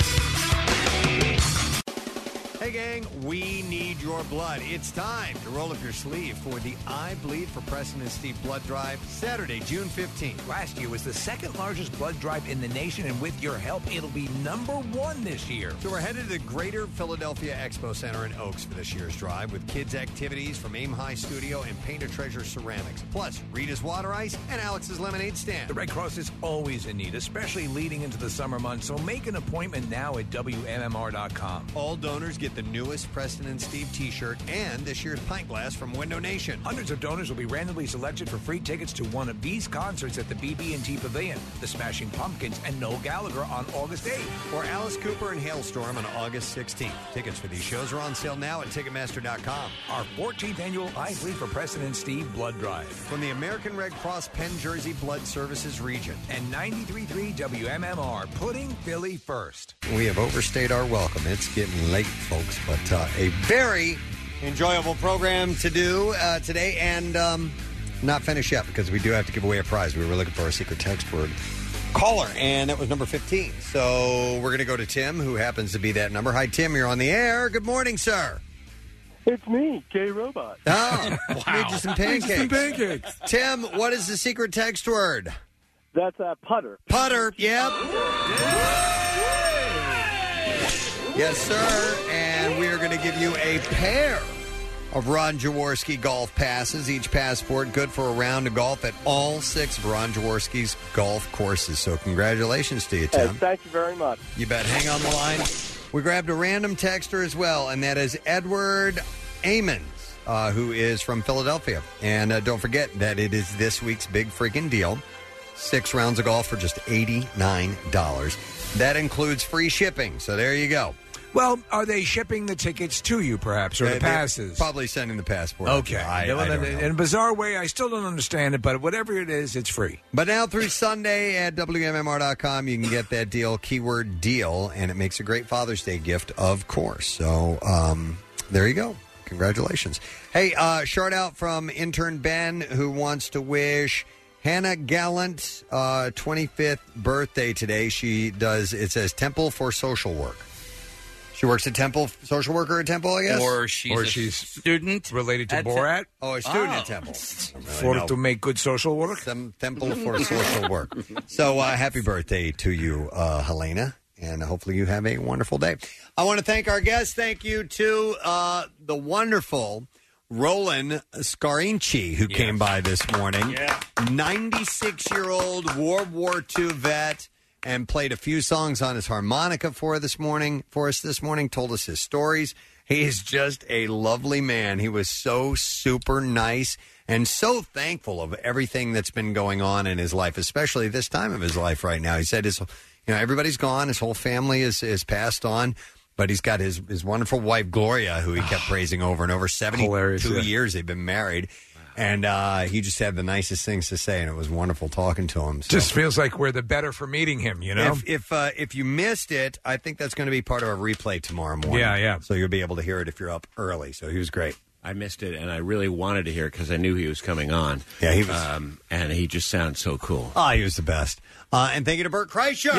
Hey, gang, we need your blood. It's time to roll up your sleeve for the I Bleed for Preston and Steve blood drive, Saturday, June fifteenth. Last year was the second largest blood drive in the nation, and with your help, it'll be number one this year. So we're headed to the Greater Philadelphia Expo Center in Oaks for this year's drive with kids' activities from Aim High Studio and Paint a Treasure Ceramics, plus Rita's Water Ice and Alex's Lemonade Stand. The Red Cross is always in need, especially leading into the summer months, so make an appointment now at W M M R dot com. All donors get the newest Preston and Steve t-shirt and this year's pint glass from Window Nation. Hundreds of donors will be randomly selected for free tickets to one of these concerts at the B B and T Pavilion, the Smashing Pumpkins, and Noel Gallagher on August eighth. Or Alice Cooper and Hailstorm on August sixteenth. Tickets for these shows are on sale now at Ticketmaster dot com. Our fourteenth annual I Bleed for Preston and Steve blood drive. From the American Red Cross Penn Jersey Blood Services region. And ninety-three point three W M M R, putting Philly first. We have overstayed our welcome. It's getting late, folks, but uh, a very, enjoyable program to do uh, today, and um, not finished yet because we do have to give away a prize. We were looking for a secret text word caller, and that was number fifteen. So we're going to go to Tim, who happens to be that number. Hi, Tim. You're on the air. Good morning, sir. It's me, Gay Robot. Oh, wow. Made you some pancakes. Some pancakes. Tim, what is the secret text word? That's uh, putter. Putter, yep. Yes, sir. And we are going to give you a pair of Ron Jaworski golf passes. Each passport good for a round of golf at all six of Ron Jaworski's golf courses. So congratulations to you, Tim. Hey, thank you very much. You bet. Hang on the line. We grabbed a random texter as well, and that is Edward Amons, uh, who is from Philadelphia. And uh, don't forget that it is this week's big freaking deal. Six rounds of golf for just eighty-nine dollars. That includes free shipping. So there you go. Well, are they shipping the tickets to you, perhaps, or They- the they're passes? Probably sending the passport. Okay. I, No, I no, don't no, know. in a bizarre way, I still don't understand it, but whatever it is, it's free. But now through Sunday at W M M R dot com, you can get that deal, keyword deal, and it makes a great Father's Day gift, of course. So um, there you go. Congratulations. Hey, uh, shout out from intern Ben, who wants to wish Hannah Gallant uh, twenty-fifth birthday today. She does, it says Temple for Social Work. She works at Temple, social worker at Temple, I guess? Or she's Or a she's student related to at Borat. Oh, a student Oh. at Temple. For know. to make good social work. Some Temple for Social Work. So uh, happy birthday to you, uh, Helena, and hopefully you have a wonderful day. I want to thank our guests. Thank you to uh, the wonderful Roland Scarinci, who came by this morning. Yeah. ninety-six-year-old World War Two vet, and played a few songs on his harmonica for this morning, for us this morning, told us his stories. He is just a lovely man. He was so super nice and so thankful of everything that's been going on in his life, especially this time of his life right now. He said his, you know, everybody's gone. His whole family is, is passed on. But he's got his, his wonderful wife, Gloria, who he kept praising over and over. seventy-two Hilarious, yeah. years they've been married. And uh, he just had the nicest things to say, and it was wonderful talking to him. So. Just feels like we're the better for meeting him, you know? If if, uh, if you missed it, I think that's going to be part of a replay tomorrow morning. Yeah, yeah. So you'll be able to hear it if you're up early. So he was great. I missed it, and I really wanted to hear it because I knew he was coming on. Yeah, he was. Um, and he just sounded so cool. Oh, he was the best. Uh, and thank you to Bert Kreischer.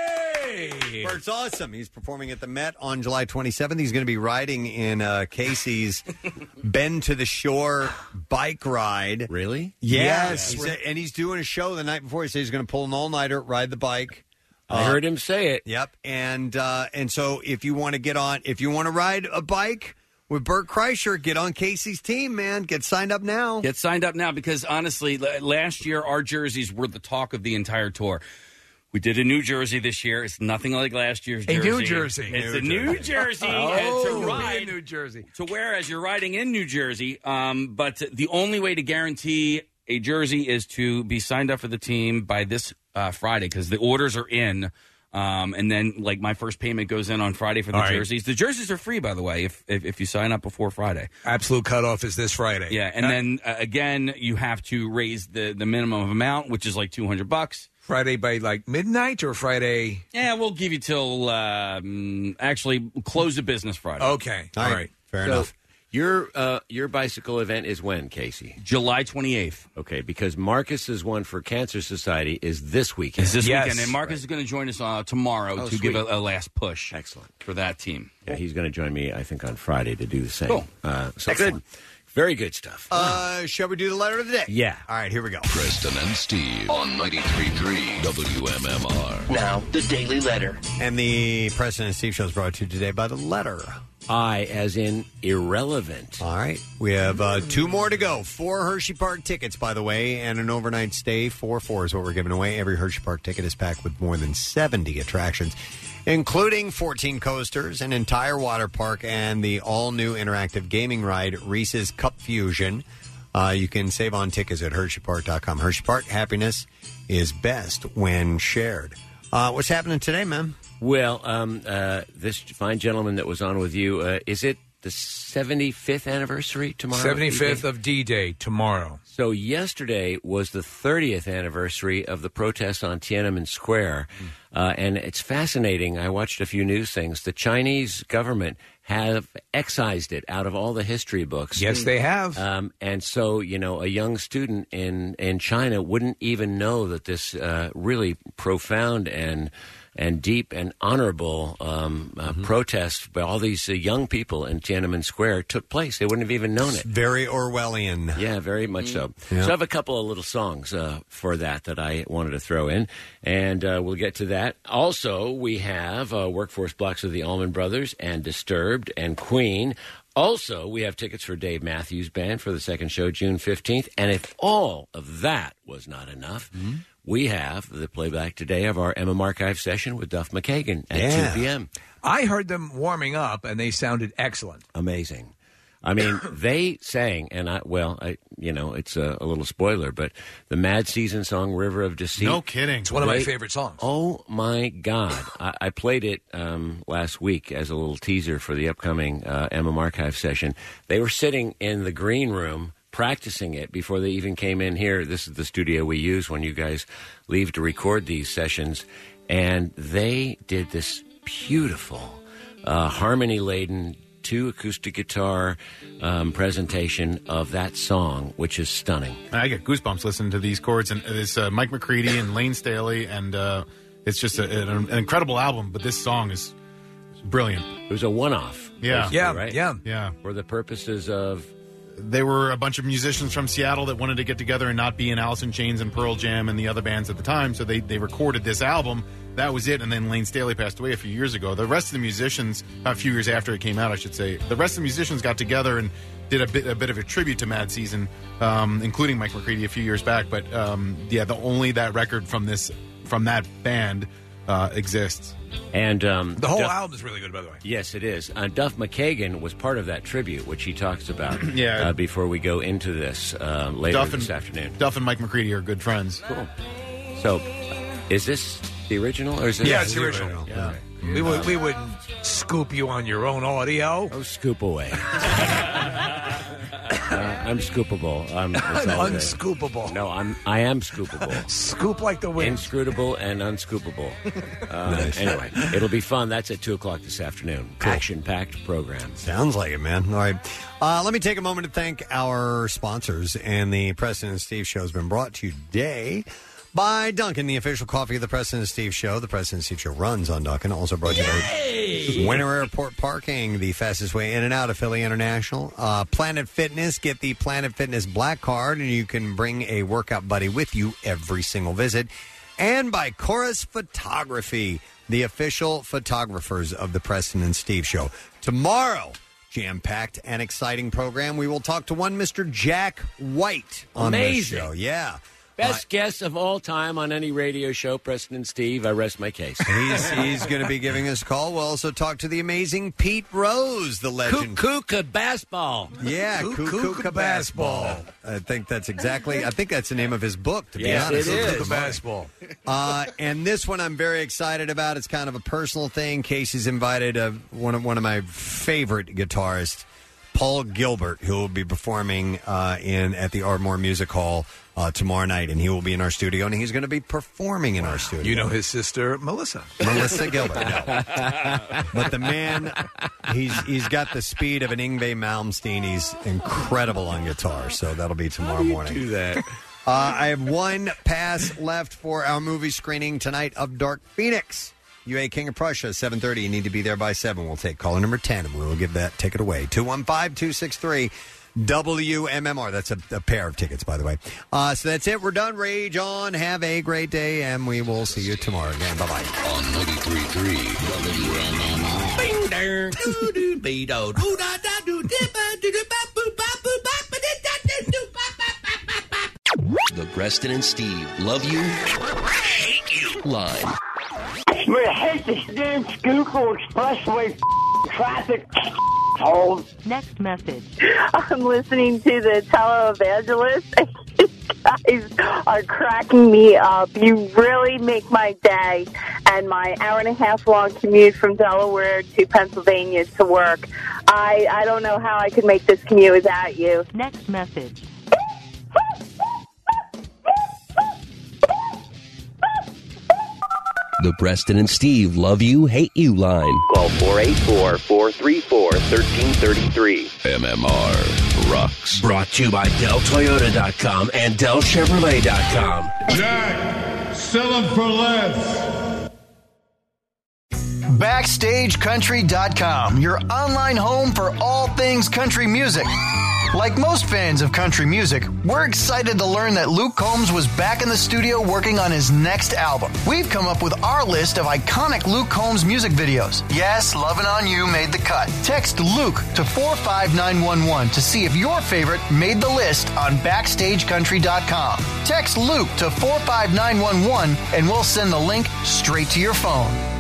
Yay! Bert's awesome. He's performing at the Met on July twenty-seventh. He's going to be riding in uh, Casey's Bend to the Shore bike ride. Really? Yes. Yeah. He's- and he's doing a show the night before. He said he's going to pull an all-nighter, ride the bike. I Uh, heard him say it. Yep. And uh, and so if you want to get on, if you want to ride a bike with Bert Kreischer, get on Casey's team, man. Get signed up now. Get signed up now because honestly, l- last year our jerseys were the talk of the entire tour. We did a New Jersey this year. It's nothing like last year's A jersey. New Jersey. It's New a New Jersey. Jersey Oh, and to you'll be ride in New Jersey. to wear as you're riding in New Jersey. Um, but the only way to guarantee a jersey is to be signed up for the team by this uh, Friday because the orders are in. Um, and then, like, my first payment goes in on Friday for the All right. jerseys. The jerseys are free, by the way, if, if if you sign up before Friday. Absolute cutoff is this Friday. Yeah, and Uh, then uh, again, you have to raise the the minimum amount, which is like two hundred bucks. Friday by like midnight or Friday? Yeah, we'll give you till um, actually close the business Friday. Okay. All All right. right. Fair So enough. your uh, your bicycle event is when, Casey? July twenty-eighth. Okay, because Marcus's one for Cancer Society is this weekend. Is this Yes. weekend, and Marcus is going to join us uh, tomorrow Oh, to give sweet. a, a last push. Excellent. For that team. Yeah, he's going to join me, I think, on Friday to do the same. Cool. Uh, so Excellent. good. Very good stuff. Uh, shall we do the letter of the day? Yeah. All right, here we go. Preston and Steve on ninety-three point three W M M R. Now, the Daily Letter. And the President and Steve show is brought to you today by the letter. I, as in irrelevant. All right. We have uh, two more to go. Four Hershey Park tickets, by the way, and an overnight stay. Four four is what we're giving away. Every Hershey Park ticket is packed with more than seventy attractions, including fourteen coasters, an entire water park, and the all-new interactive gaming ride, Reese's Cup Fusion. Uh, you can save on tickets at Hershey Park dot com. Hershey Park, happiness is best when shared. Uh, what's happening today, man? Well, um, uh, this fine gentleman that was on with you, uh, is it the seventy-fifth anniversary tomorrow? seventy-fifth of D-Day tomorrow. So yesterday was the thirtieth anniversary of the protests on Tiananmen Square. Uh, and it's fascinating. I watched a few news things. The Chinese government have excised it out of all the history books. Yes, they have. Um, and so, you know, a young student in, in China wouldn't even know that this uh, really profound and and deep and honorable um, uh, Mm-hmm. protest by all these uh, young people in Tiananmen Square took place. They wouldn't have even known it. Very Orwellian. Yeah, very much so. Yeah. So I have a couple of little songs uh, for that that I wanted to throw in, and uh, we'll get to that. Also, we have uh, Workforce Blocks of the Allman Brothers and Disturbed and Queen. Also, we have tickets for Dave Matthews Band for the second show, June fifteenth. And if all of that was not enough, Mm-hmm. we have the playback today of our M M Archive session with Duff McKagan at Yeah. two p.m. I heard them warming up, and they sounded excellent. Amazing. I mean, they sang, and I, well, I, you know, it's a, a little spoiler, but the Mad Season song, River of Deceit. No kidding. It's one of my They- favorite songs. Oh, my God. I, I played it um, last week as a little teaser for the upcoming uh, M M Archive session. They were sitting in the green room practicing it before they even came in here. This is the studio we use when you guys leave to record these sessions. And they did this beautiful, uh, harmony-laden, two acoustic guitar um, presentation of that song, which is stunning. I get goosebumps listening to these chords, and it's uh, Mike McCready and Lane Staley, and uh, it's just a, an, an incredible album. But this song is brilliant. It was a one-off. Yeah, basically, yeah, right? yeah, yeah. For the purposes of. They were a bunch of musicians from Seattle that wanted to get together and not be in Alice in Chains and Pearl Jam and the other bands at the time. So they, they recorded this album. That was it. And then Lane Staley passed away a few years ago. The rest of the musicians, a few years after it came out, I should say, the rest of the musicians got together and did a bit a bit of a tribute to Mad Season, um, including Mike McCready a few years back. But um, yeah, the only that record from this from that band uh, exists. And um, The whole Duff- album is really good, by the way. Yes, it is. Uh, Duff McKagan was part of that tribute, which he talks about Yeah. uh, before we go into this uh, later Duff and, this afternoon. Duff and Mike McCready are good friends. Cool. So, is this the original? Or is it Yeah, it's the original. Yeah. We would we wouldn't scoop you on your own audio. Oh, scoop away. Uh, I'm scoopable. I'm that's all it is. Unscoopable. No, I'm. I am scoopable. Scoop like the wind. Inscrutable and unscoopable. Uh, Nice. Anyway, it'll be fun. That's at two o'clock this afternoon. Action-packed program. Sounds like it, man. All right. Uh, let me take a moment to thank our sponsors. And the Preston and Steve Show has been brought to you today by Dunkin', the official coffee of the Preston and Steve Show. The Preston and Steve Show runs on Dunkin'. Also brought to you by Winter Airport Parking, the fastest way in and out of Philly International. Uh, Planet Fitness. Get the Planet Fitness Black Card, and you can bring a workout buddy with you every single visit. And by Chorus Photography, the official photographers of the Preston and Steve Show. Tomorrow, jam-packed and exciting program. We will talk to one Mister Jack White on Amazing. this show. Yeah. Best guest of all time on any radio show, Preston and Steve. I rest my case. He's he's going to be giving us a call. We'll also talk to the amazing Pete Rose, the legend. Cuckoo Bassball. Yeah, Cuckoo Cuckoo Bassball. I think that's exactly. I think that's the name of his book. To be Yes, honest, it is. Cuckoo Basketball. Uh, and this one I'm very excited about. It's kind of a personal thing. Casey's invited uh, one of one of my favorite guitarists, Paul Gilbert, who will be performing uh, in at the Ardmore Music Hall uh, tomorrow night, and he will be in our studio, and he's going to be performing in our studio. You know his sister, Melissa. Melissa Gilbert. No. But the man, he's he's got the speed of an Yngwie Malmsteen. He's incredible on guitar, so that'll be tomorrow morning. Do that. Uh, I have one pass left for our movie screening tonight of Dark Phoenix. U A King of Prussia, seven thirty. You need to be there by seven. We'll take caller number ten, and we will give that ticket away. two one five, two six three, W M M R. That's a, a pair of tickets, by the way. Uh, so that's it. We're done. Rage on. Have a great day, and we will see you tomorrow again. Bye-bye. On ninety-three point three W M M R. Bing dang, doo doo be do doo da da doo dip ba doo doo ba boo ba boo ba ba doo da doo doo ba ba ba ba ba. The Preston and Steve love you, hate you line. We hate this damn Schuylkill Expressway traffic. Hold. Next message. I'm listening to the televangelist. You guys are cracking me up. You really make my day and my hour and a half long commute from Delaware to Pennsylvania to work. I, I don't know how I could make this commute without you. Next message. The Preston and Steve Love You, Hate You line. Call four eight four, four three four, one three three three. M M R rocks. Brought to you by Del Toyota dot com and Del Chevrolet dot com. Jack, sell them for less. Backstage Country dot com, your online home for all things country music. Like most fans of country music, we're excited to learn that Luke Combs was back in the studio working on his next album. We've come up with our list of iconic Luke Combs music videos. Yes, Lovin' On You made the cut. Text Luke to four five nine one one to see if your favorite made the list on Backstage Country dot com. Text Luke to four five nine one one and we'll send the link straight to your phone.